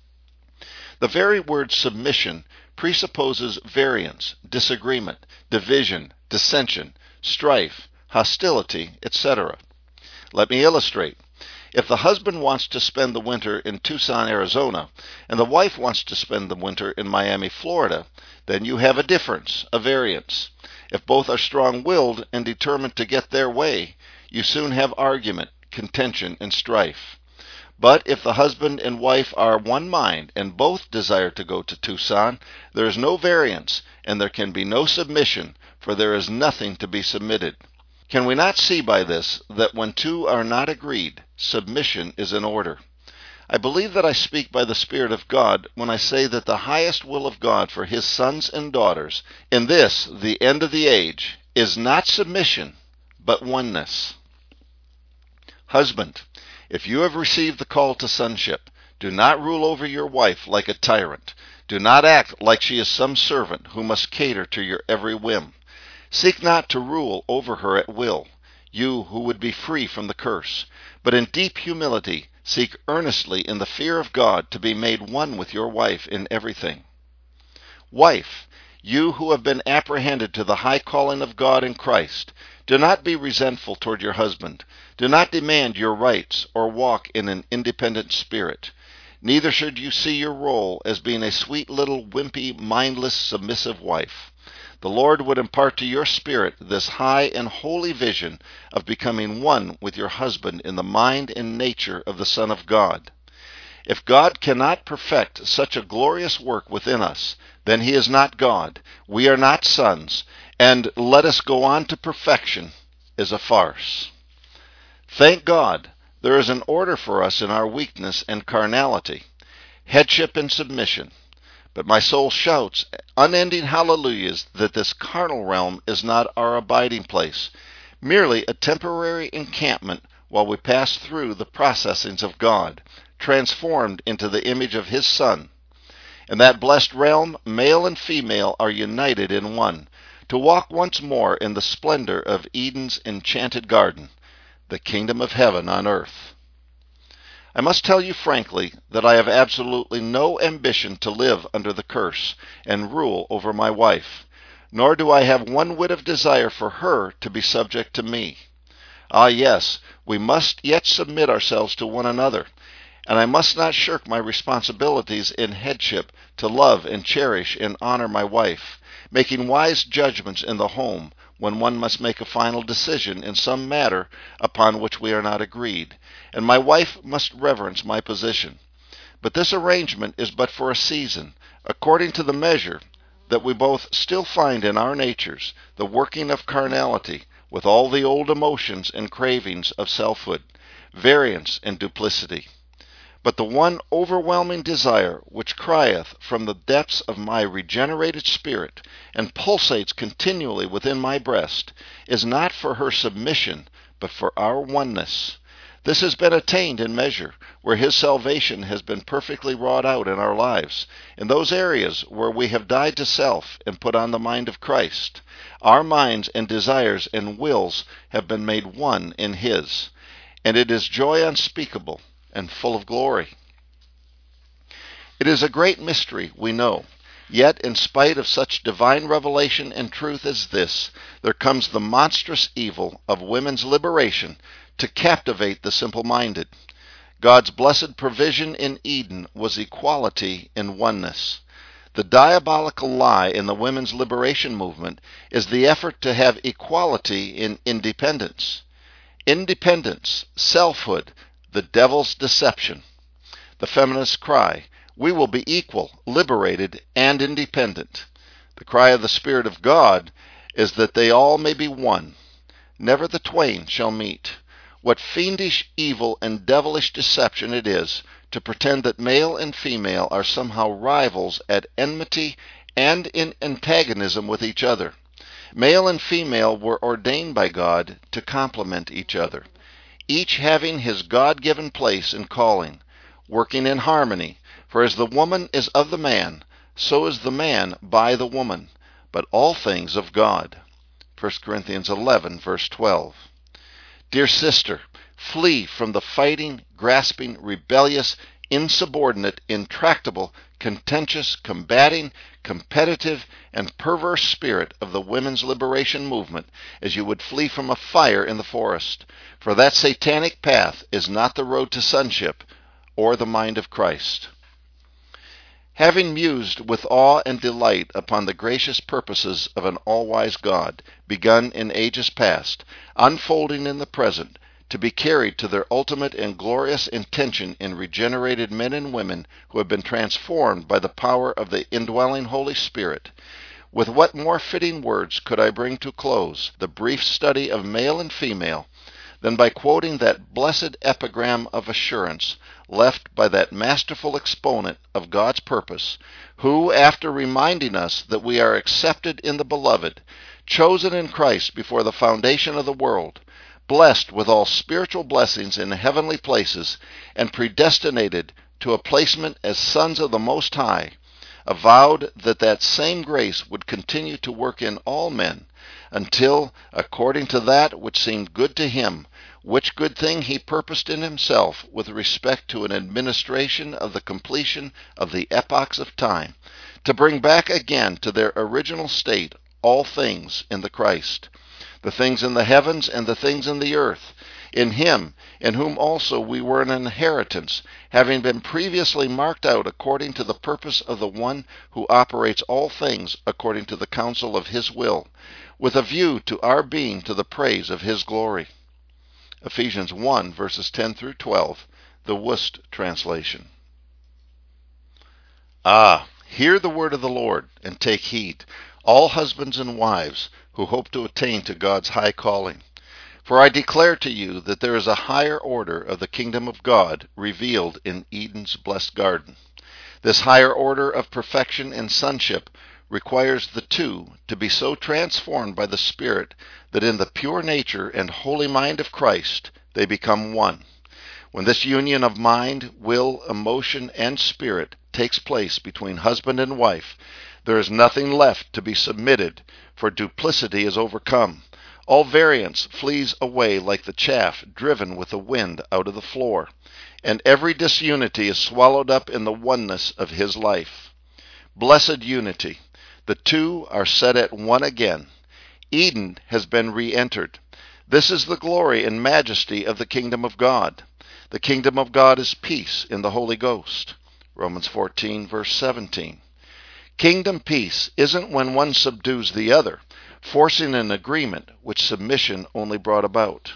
The very word submission presupposes variance, disagreement, division, dissension, strife, hostility, et cetera. Let me illustrate. If the husband wants to spend the winter in Tucson, Arizona, and the wife wants to spend the winter in Miami, Florida, then you have a difference, a variance. If both are strong-willed and determined to get their way, you soon have argument, contention, and strife. But if the husband and wife are one mind and both desire to go to Tucson, there is no variance, and there can be no submission, for there is nothing to be submitted. Can we not see by this that when two are not agreed, submission is in order? I believe that I speak by the Spirit of God when I say that the highest will of God for his sons and daughters, in this, the end of the age, is not submission, but oneness. Husband, if you have received the call to sonship, do not rule over your wife like a tyrant. Do not act like she is some servant who must cater to your every whim. Seek not to rule over her at will. you who would be free from the curse, but in deep humility seek earnestly in the fear of God to be made one with your wife in everything. Wife, you who have been apprehended to the high calling of God in Christ, do not be resentful toward your husband. Do not demand your rights or walk in an independent spirit. Neither should you see your role as being a sweet little wimpy, mindless, submissive wife. The Lord would impart to your spirit this high and holy vision of becoming one with your husband in the mind and nature of the Son of God. If God cannot perfect such a glorious work within us, then he is not God, we are not sons, and let us go on to perfection is a farce. Thank God, there is an order for us in our weakness and carnality, headship and submission. But my soul shouts unending hallelujahs that this carnal realm is not our abiding place, merely a temporary encampment while we pass through the processings of God, transformed into the image of his Son. In that blessed realm, male and female are united in one, to walk once more in the splendor of Eden's enchanted garden, the kingdom of heaven on earth. I must tell you frankly that I have absolutely no ambition to live under the curse and rule over my wife, nor do I have one whit of desire for her to be subject to me. Ah, yes, we must yet submit ourselves to one another, and I must not shirk my responsibilities in headship to love and cherish and honor my wife, making wise judgments in the home when one must make a final decision in some matter upon which we are not agreed, and my wife must reverence my position. But this arrangement is but for a season, according to the measure that we both still find in our natures the working of carnality, with all the old emotions and cravings of selfhood, variance and duplicity. But the one overwhelming desire which crieth from the depths of my regenerated spirit and pulsates continually within my breast is not for her submission, but for our oneness. This has been attained in measure, where his salvation has been perfectly wrought out in our lives, in those areas where we have died to self and put on the mind of Christ. Our minds and desires and wills have been made one in his, and it is joy unspeakable and full of glory. It is a great mystery, we know. Yet, in spite of such divine revelation and truth as this, there comes the monstrous evil of women's liberation to captivate the simple-minded. God's blessed provision in Eden was equality in oneness. The diabolical lie in the women's liberation movement is the effort to have equality in independence. Independence, selfhood, the devil's deception. The feminists cry, we will be equal, liberated, and independent. The cry of the Spirit of God is that they all may be one. Never the twain shall meet. What fiendish evil and devilish deception it is to pretend that male and female are somehow rivals at enmity and in antagonism with each other. Male and female were ordained by God to complement each other, each having his God-given place and calling, working in harmony. For as the woman is of the man, so is the man by the woman, but all things of God. First Corinthians eleven, verse twelve. Dear sister, flee from the fighting, grasping, rebellious, insubordinate, intractable, contentious, combating, competitive, and perverse spirit of the women's liberation movement as you would flee from a fire in the forest. For that satanic path is not the road to sonship or the mind of Christ. Having mused with awe and delight upon the gracious purposes of an all-wise God, begun in ages past, unfolding in the present, to be carried to their ultimate and glorious intention in regenerated men and women who have been transformed by the power of the indwelling Holy Spirit, with what more fitting words could I bring to close the brief study of male and female than by quoting that blessed epigram of assurance left by that masterful exponent of God's purpose, who, after reminding us that we are accepted in the Beloved, chosen in Christ before the foundation of the world, blessed with all spiritual blessings in heavenly places, and predestinated to a placement as sons of the Most High, avowed that that same grace would continue to work in all men until, according to that which seemed good to him, which good thing he purposed in himself with respect to an administration of the completion of the epochs of time, to bring back again to their original state all things in the Christ, the things in the heavens and the things in the earth, in him, in whom also we were an inheritance, having been previously marked out according to the purpose of the one who operates all things according to the counsel of his will, with a view to our being to the praise of his glory. Ephesians one, verses ten through twelve, the Wust translation. Ah, hear the word of the Lord, and take heed, all husbands and wives who hope to attain to God's high calling. For I declare to you that there is a higher order of the kingdom of God revealed in Eden's blessed garden. This higher order of perfection and sonship requires the two to be so transformed by the Spirit that in the pure nature and holy mind of Christ they become one. When this union of mind, will, emotion, and spirit takes place between husband and wife, there is nothing left to be submitted, for duplicity is overcome. All variance flees away like the chaff driven with the wind out of the floor, and every disunity is swallowed up in the oneness of his life. Blessed unity! The two are set at one again. Eden has been re-entered. This is the glory and majesty of the kingdom of God. The kingdom of God is peace in the Holy Ghost. Romans fourteen, verse seventeen. Kingdom peace isn't when one subdues the other, forcing an agreement which submission only brought about.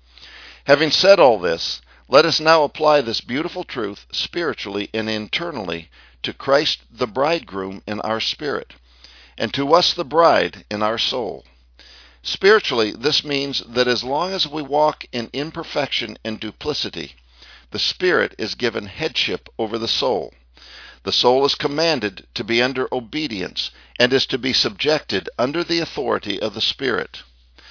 Having said all this, let us now apply this beautiful truth spiritually and internally to Christ the bridegroom in our spirit, and to us the bride in our soul. Spiritually, this means that as long as we walk in imperfection and duplicity, the Spirit is given headship over the soul. The soul is commanded to be under obedience and is to be subjected under the authority of the Spirit.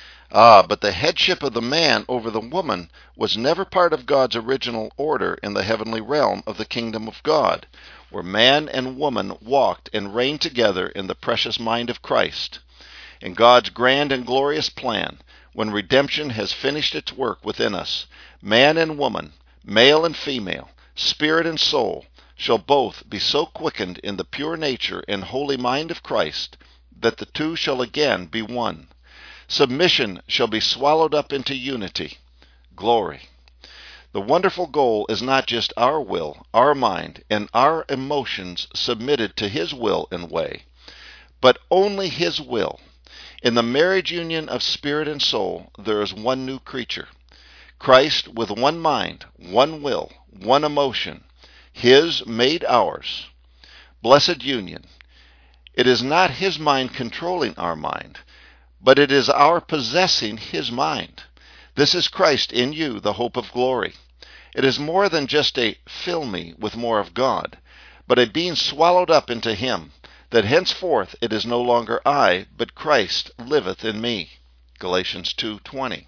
Ah, but the headship of the man over the woman was never part of God's original order in the heavenly realm of the kingdom of God, where man and woman walked and reigned together in the precious mind of Christ. In God's grand and glorious plan, when redemption has finished its work within us, man and woman, male and female, spirit and soul, shall both be so quickened in the pure nature and holy mind of Christ that the two shall again be one. Submission shall be swallowed up into unity. Glory. The wonderful goal is not just our will, our mind, and our emotions submitted to his will and way, but only his will. In the marriage union of spirit and soul, there is one new creature. Christ with one mind, one will, one emotion, his made ours. Blessed union. It is not his mind controlling our mind, but it is our possessing his mind. This is Christ in you, the hope of glory. It is more than just a fill me with more of God, but a being swallowed up into him, that henceforth it is no longer I, but Christ liveth in me. Galatians two twenty.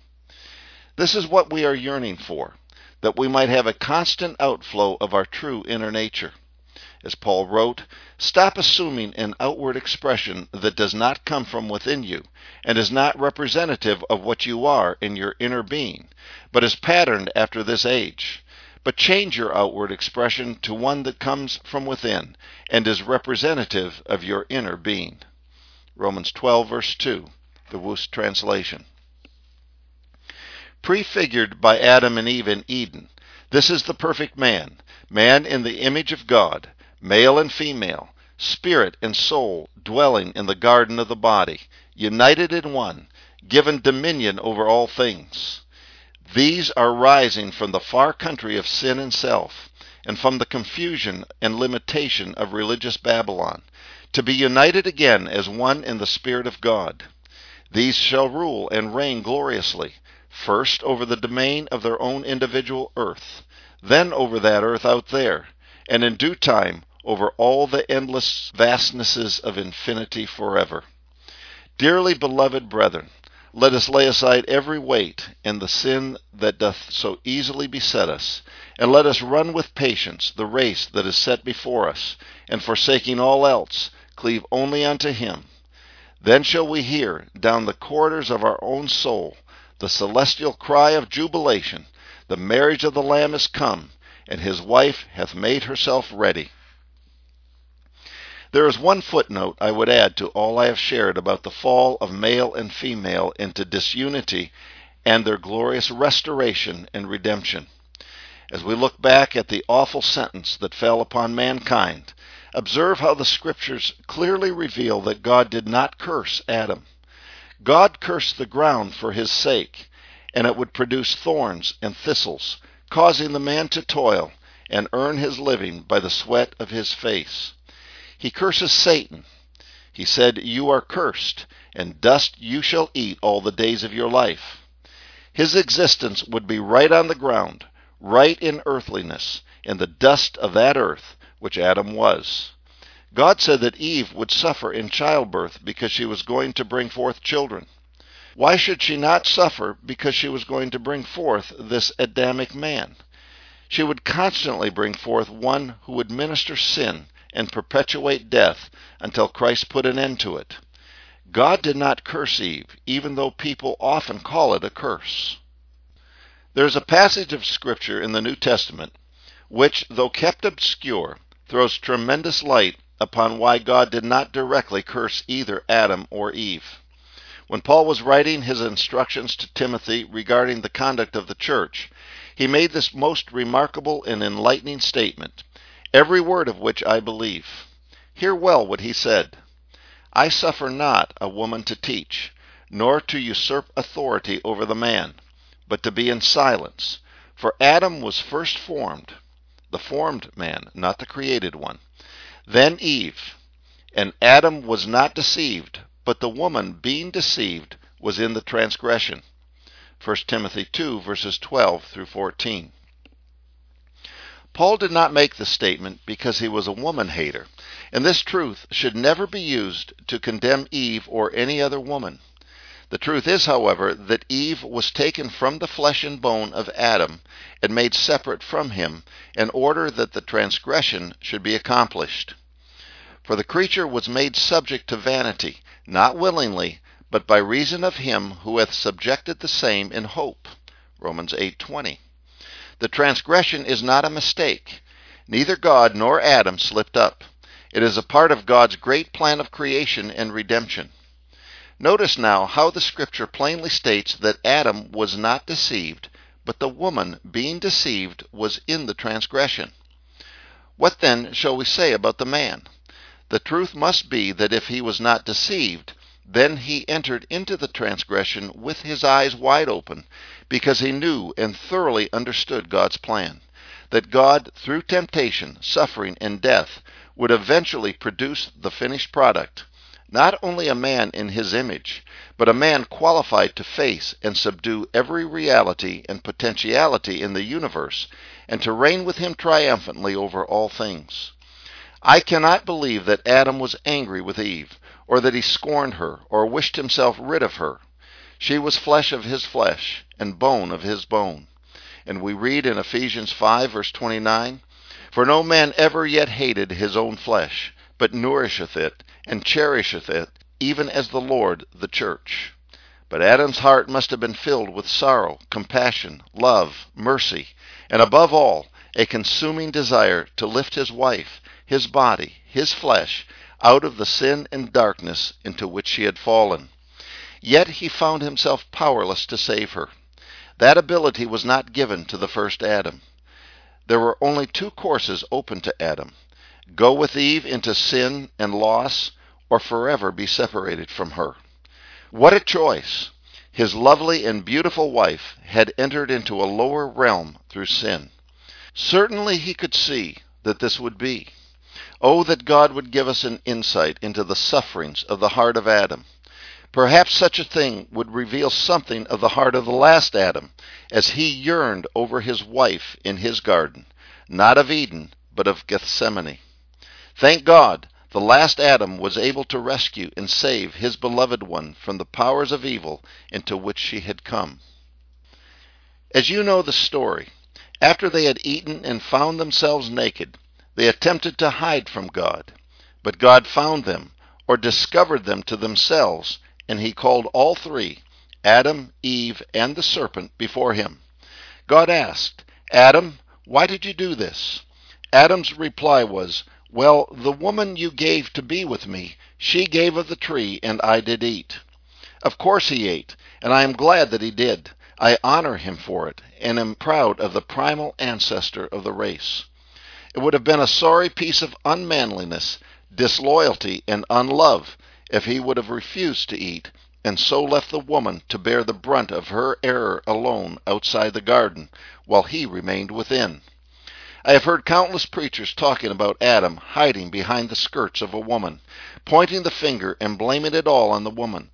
This is what we are yearning for, that we might have a constant outflow of our true inner nature. As Paul wrote, stop assuming an outward expression that does not come from within you and is not representative of what you are in your inner being, but is patterned after this age. But change your outward expression to one that comes from within and is representative of your inner being. Romans twelve, verse two, the Wust translation. Prefigured by Adam and Eve in Eden, this is the perfect man, man in the image of God, male and female, spirit and soul dwelling in the garden of the body, united in one, given dominion over all things. These are rising from the far country of sin and self, and from the confusion and limitation of religious Babylon, to be united again as one in the Spirit of God. These shall rule and reign gloriously, first over the domain of their own individual earth, then over that earth out there, and in due time over all the endless vastnesses of infinity forever. Dearly beloved brethren, let us lay aside every weight and the sin that doth so easily beset us, and let us run with patience the race that is set before us, and forsaking all else, cleave only unto him. Then shall we hear, down the corridors of our own soul, the celestial cry of jubilation, the marriage of the Lamb is come, and his wife hath made herself ready. There is one footnote I would add to all I have shared about the fall of male and female into disunity and their glorious restoration and redemption. As we look back at the awful sentence that fell upon mankind, observe how the Scriptures clearly reveal that God did not curse Adam. God cursed the ground for his sake, and it would produce thorns and thistles, causing the man to toil and earn his living by the sweat of his face. He curses Satan. He said, "You are cursed, and dust you shall eat all the days of your life." His existence would be right on the ground, right in earthliness, in the dust of that earth, which Adam was. God said that Eve would suffer in childbirth because she was going to bring forth children. Why should she not suffer because she was going to bring forth this Adamic man? She would constantly bring forth one who would minister sin and perpetuate death until Christ put an end to it. God did not curse Eve, even though people often call it a curse. There is a passage of Scripture in the New Testament which, though kept obscure, throws tremendous light upon why God did not directly curse either Adam or Eve. When Paul was writing his instructions to Timothy regarding the conduct of the church, he made this most remarkable and enlightening statement, every word of which I believe. Hear well what he said. "I suffer not a woman to teach, nor to usurp authority over the man, but to be in silence. For Adam was first formed," the formed man, not the created one, "then Eve. And Adam was not deceived, but the woman, being deceived, was in the transgression." First Timothy two, verses twelve through fourteen. Paul did not make this statement because he was a woman-hater, and this truth should never be used to condemn Eve or any other woman. The truth is, however, that Eve was taken from the flesh and bone of Adam and made separate from him in order that the transgression should be accomplished. For the creature was made subject to vanity, not willingly, but by reason of him who hath subjected the same in hope. Romans eight twenty. The transgression is not a mistake. Neither God nor Adam slipped up. It is a part of God's great plan of creation and redemption. Notice now how the Scripture plainly states that Adam was not deceived, but the woman, being deceived, was in the transgression. What then shall we say about the man? The truth must be that if he was not deceived, then he entered into the transgression with his eyes wide open, because he knew and thoroughly understood God's plan, that God, through temptation, suffering, and death, would eventually produce the finished product, not only a man in his image, but a man qualified to face and subdue every reality and potentiality in the universe, and to reign with him triumphantly over all things. I cannot believe that Adam was angry with Eve, or that he scorned her, or wished himself rid of her. She was flesh of his flesh, and bone of his bone. And we read in Ephesians five, verse twenty-nine, "For no man ever yet hated his own flesh, but nourisheth it, and cherisheth it, even as the Lord the church." But Adam's heart must have been filled with sorrow, compassion, love, mercy, and above all, a consuming desire to lift his wife, his body, his flesh, out of the sin and darkness into which she had fallen. Yet he found himself powerless to save her. That ability was not given to the first Adam. There were only two courses open to Adam: go with Eve into sin and loss, or forever be separated from her. What a choice! His lovely and beautiful wife had entered into a lower realm through sin. Certainly he could see that this would be. Oh, that God would give us an insight into the sufferings of the heart of Adam. Perhaps such a thing would reveal something of the heart of the last Adam, as he yearned over his wife in his garden, not of Eden, but of Gethsemane. Thank God, the last Adam was able to rescue and save his beloved one from the powers of evil into which she had come. As you know the story, after they had eaten and found themselves naked, they attempted to hide from God. But God found them, or discovered them to themselves, and he called all three, Adam, Eve, and the serpent, before him. God asked, "Adam, why did you do this?" Adam's reply was, "Well, the woman you gave to be with me, she gave of the tree, and I did eat." Of course he ate, and I am glad that he did. I honor him for it, and am proud of the primal ancestor of the race. It would have been a sorry piece of unmanliness, disloyalty, and unlove if he would have refused to eat, and so left the woman to bear the brunt of her error alone outside the garden, while he remained within. I have heard countless preachers talking about Adam hiding behind the skirts of a woman, pointing the finger and blaming it all on the woman.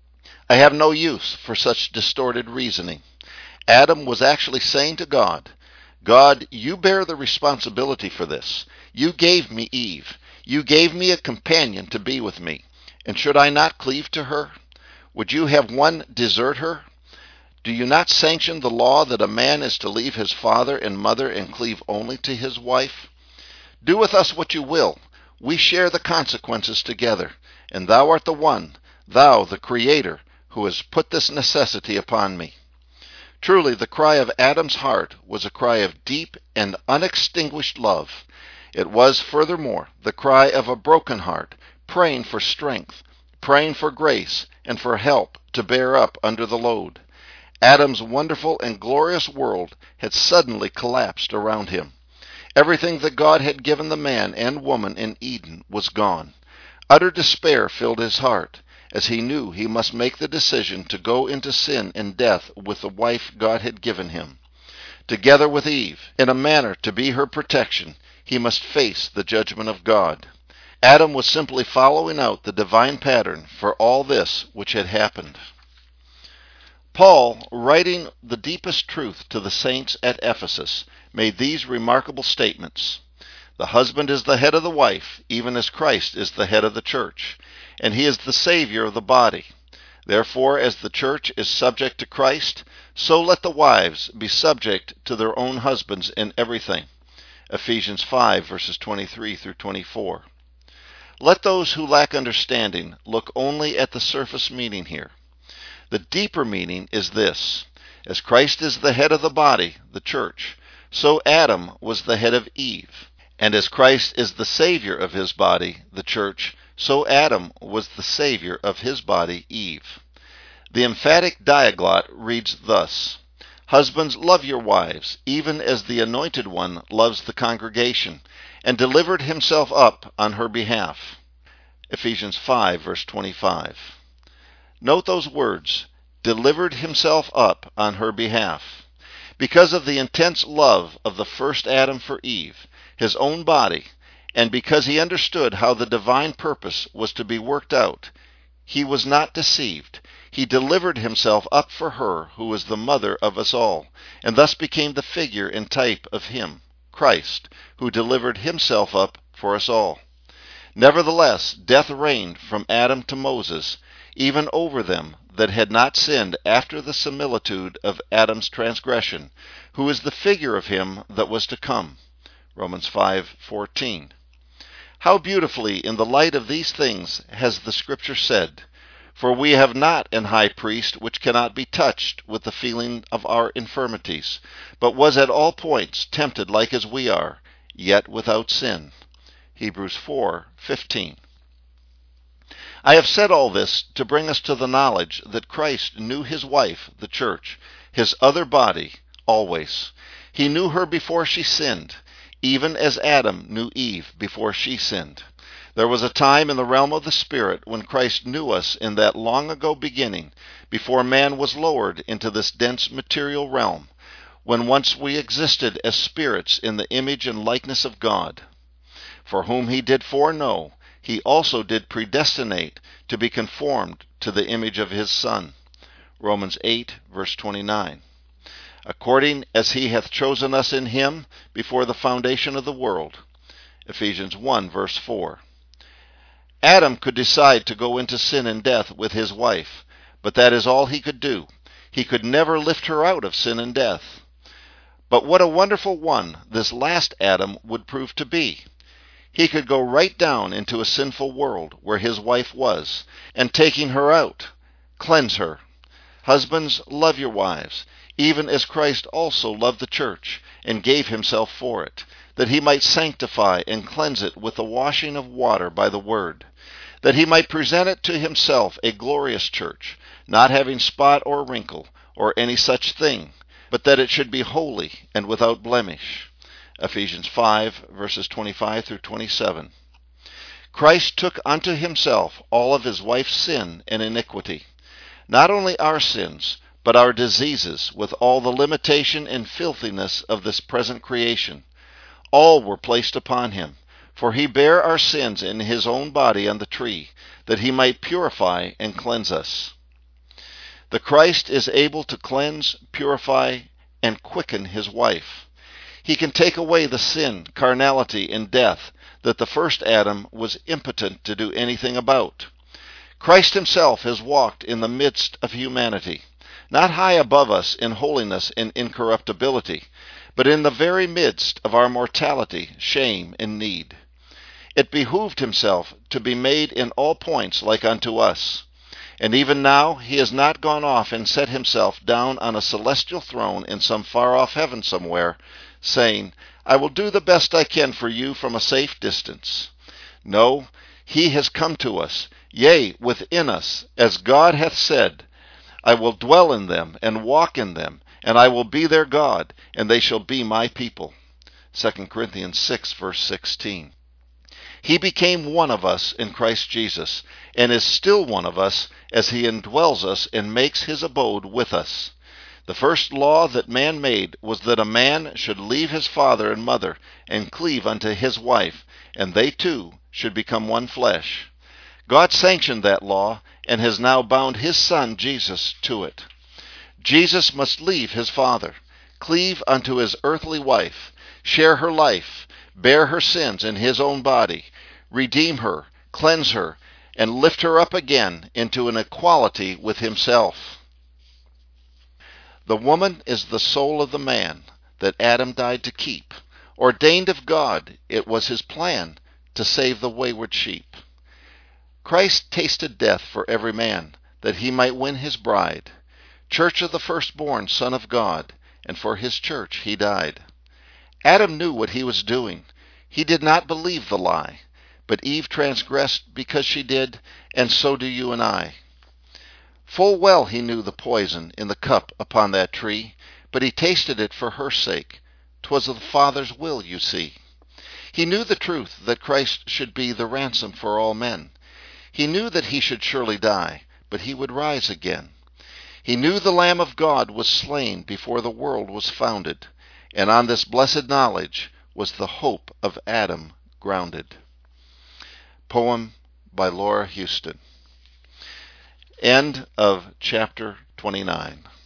I have no use for such distorted reasoning. Adam was actually saying to God, "God, you bear the responsibility for this. You gave me Eve. You gave me a companion to be with me. And should I not cleave to her? Would you have one desert her? Do you not sanction the law that a man is to leave his father and mother and cleave only to his wife? Do with us what you will. We share the consequences together, and thou art the one, thou, the Creator, who has put this necessity upon me." Truly, the cry of Adam's heart was a cry of deep and unextinguished love. It was, furthermore, the cry of a broken heart, praying for strength, praying for grace, and for help to bear up under the load. Adam's wonderful and glorious world had suddenly collapsed around him. Everything that God had given the man and woman in Eden was gone. Utter despair filled his heart, as he knew he must make the decision to go into sin and death with the wife God had given him. Together with Eve, in a manner to be her protection, he must face the judgment of God. Adam was simply following out the divine pattern for all this which had happened. Paul, writing the deepest truth to the saints at Ephesus, made these remarkable statements. The husband is the head of the wife, even as Christ is the head of the church, and he is the Savior of the body. Therefore, as the church is subject to Christ, so let the wives be subject to their own husbands in everything. Ephesians five, verses twenty-three through twenty-four. Let those who lack understanding look only at the surface meaning here. The deeper meaning is this: as Christ is the head of the body, the church, so Adam was the head of Eve. And as Christ is the Savior of his body, the church, so Adam was the Savior of his body, Eve. The emphatic diaglott reads thus: "Husbands, love your wives, even as the Anointed One loves the congregation, and delivered himself up on her behalf." Ephesians five, verse twenty-five. Note those words, delivered himself up on her behalf. Because of the intense love of the first Adam for Eve, his own body, and because he understood how the divine purpose was to be worked out, he was not deceived. He delivered himself up for her who was the mother of us all, and thus became the figure and type of him, Christ, who delivered himself up for us all. Nevertheless, death reigned from Adam to Moses, even over them that had not sinned after the similitude of Adam's transgression, who is the figure of him that was to come. Romans five fourteen. How beautifully in the light of these things has the Scripture said, "For we have not an high priest which cannot be touched with the feeling of our infirmities, but was at all points tempted like as we are, yet without sin." Hebrews four fifteen. I have said all this to bring us to the knowledge that Christ knew his wife, the church, his other body, always. He knew her before she sinned, even as Adam knew Eve before she sinned. There was a time in the realm of the Spirit when Christ knew us in that long ago beginning, before man was lowered into this dense material realm, when once we existed as spirits in the image and likeness of God. For whom he did foreknow, he also did predestinate to be conformed to the image of his Son. Romans eight, verse twenty-nine. According as he hath chosen us in him before the foundation of the world. Ephesians one, verse four. Adam could decide to go into sin and death with his wife, but that is all he could do. He could never lift her out of sin and death. But what a wonderful one this last Adam would prove to be. He could go right down into a sinful world where his wife was, and taking her out, cleanse her. Husbands, love your wives, even as Christ also loved the church, and gave himself for it, that he might sanctify and cleanse it with the washing of water by the word, that he might present it to himself a glorious church, not having spot or wrinkle, or any such thing, but that it should be holy and without blemish. Ephesians five, verses twenty-five through twenty-seven. Christ took unto himself all of his wife's sin and iniquity, not only our sins, but our diseases, with all the limitation and filthiness of this present creation. All were placed upon him, for he bare our sins in his own body on the tree, that he might purify and cleanse us. The Christ is able to cleanse, purify, and quicken his wife. He can take away the sin, carnality, and death that the first Adam was impotent to do anything about. Christ himself has walked in the midst of humanity, not high above us in holiness and incorruptibility, but in the very midst of our mortality, shame, and need. It behooved himself to be made in all points like unto us. And even now he has not gone off and set himself down on a celestial throne in some far-off heaven somewhere, saying, I will do the best I can for you from a safe distance. No, he has come to us, yea, within us, as God hath said, I will dwell in them and walk in them, and I will be their God, and they shall be my people. Second Corinthians six, verse sixteen. He became one of us in Christ Jesus, and is still one of us as he indwells us and makes his abode with us. The first law that man made was that a man should leave his father and mother and cleave unto his wife, and they two should become one flesh. God sanctioned that law and has now bound his Son Jesus to it. Jesus must leave his father, cleave unto his earthly wife, share her life, bear her sins in his own body, redeem her, cleanse her, and lift her up again into an equality with himself. The woman is the soul of the man that Adam died to keep. Ordained of God, it was his plan to save the wayward sheep. Christ tasted death for every man, that he might win his bride, church of the firstborn Son of God, and for his church he died. Adam knew what he was doing. He did not believe the lie, but Eve transgressed because she did, and so do you and I. Full well he knew the poison in the cup upon that tree, but he tasted it for her sake. 'Twas of the Father's will, you see. He knew the truth that Christ should be the ransom for all men. He knew that he should surely die, but he would rise again. He knew the Lamb of God was slain before the world was founded, and on this blessed knowledge was the hope of Adam grounded. Poem by Laura Houston. End of chapter twenty-nine.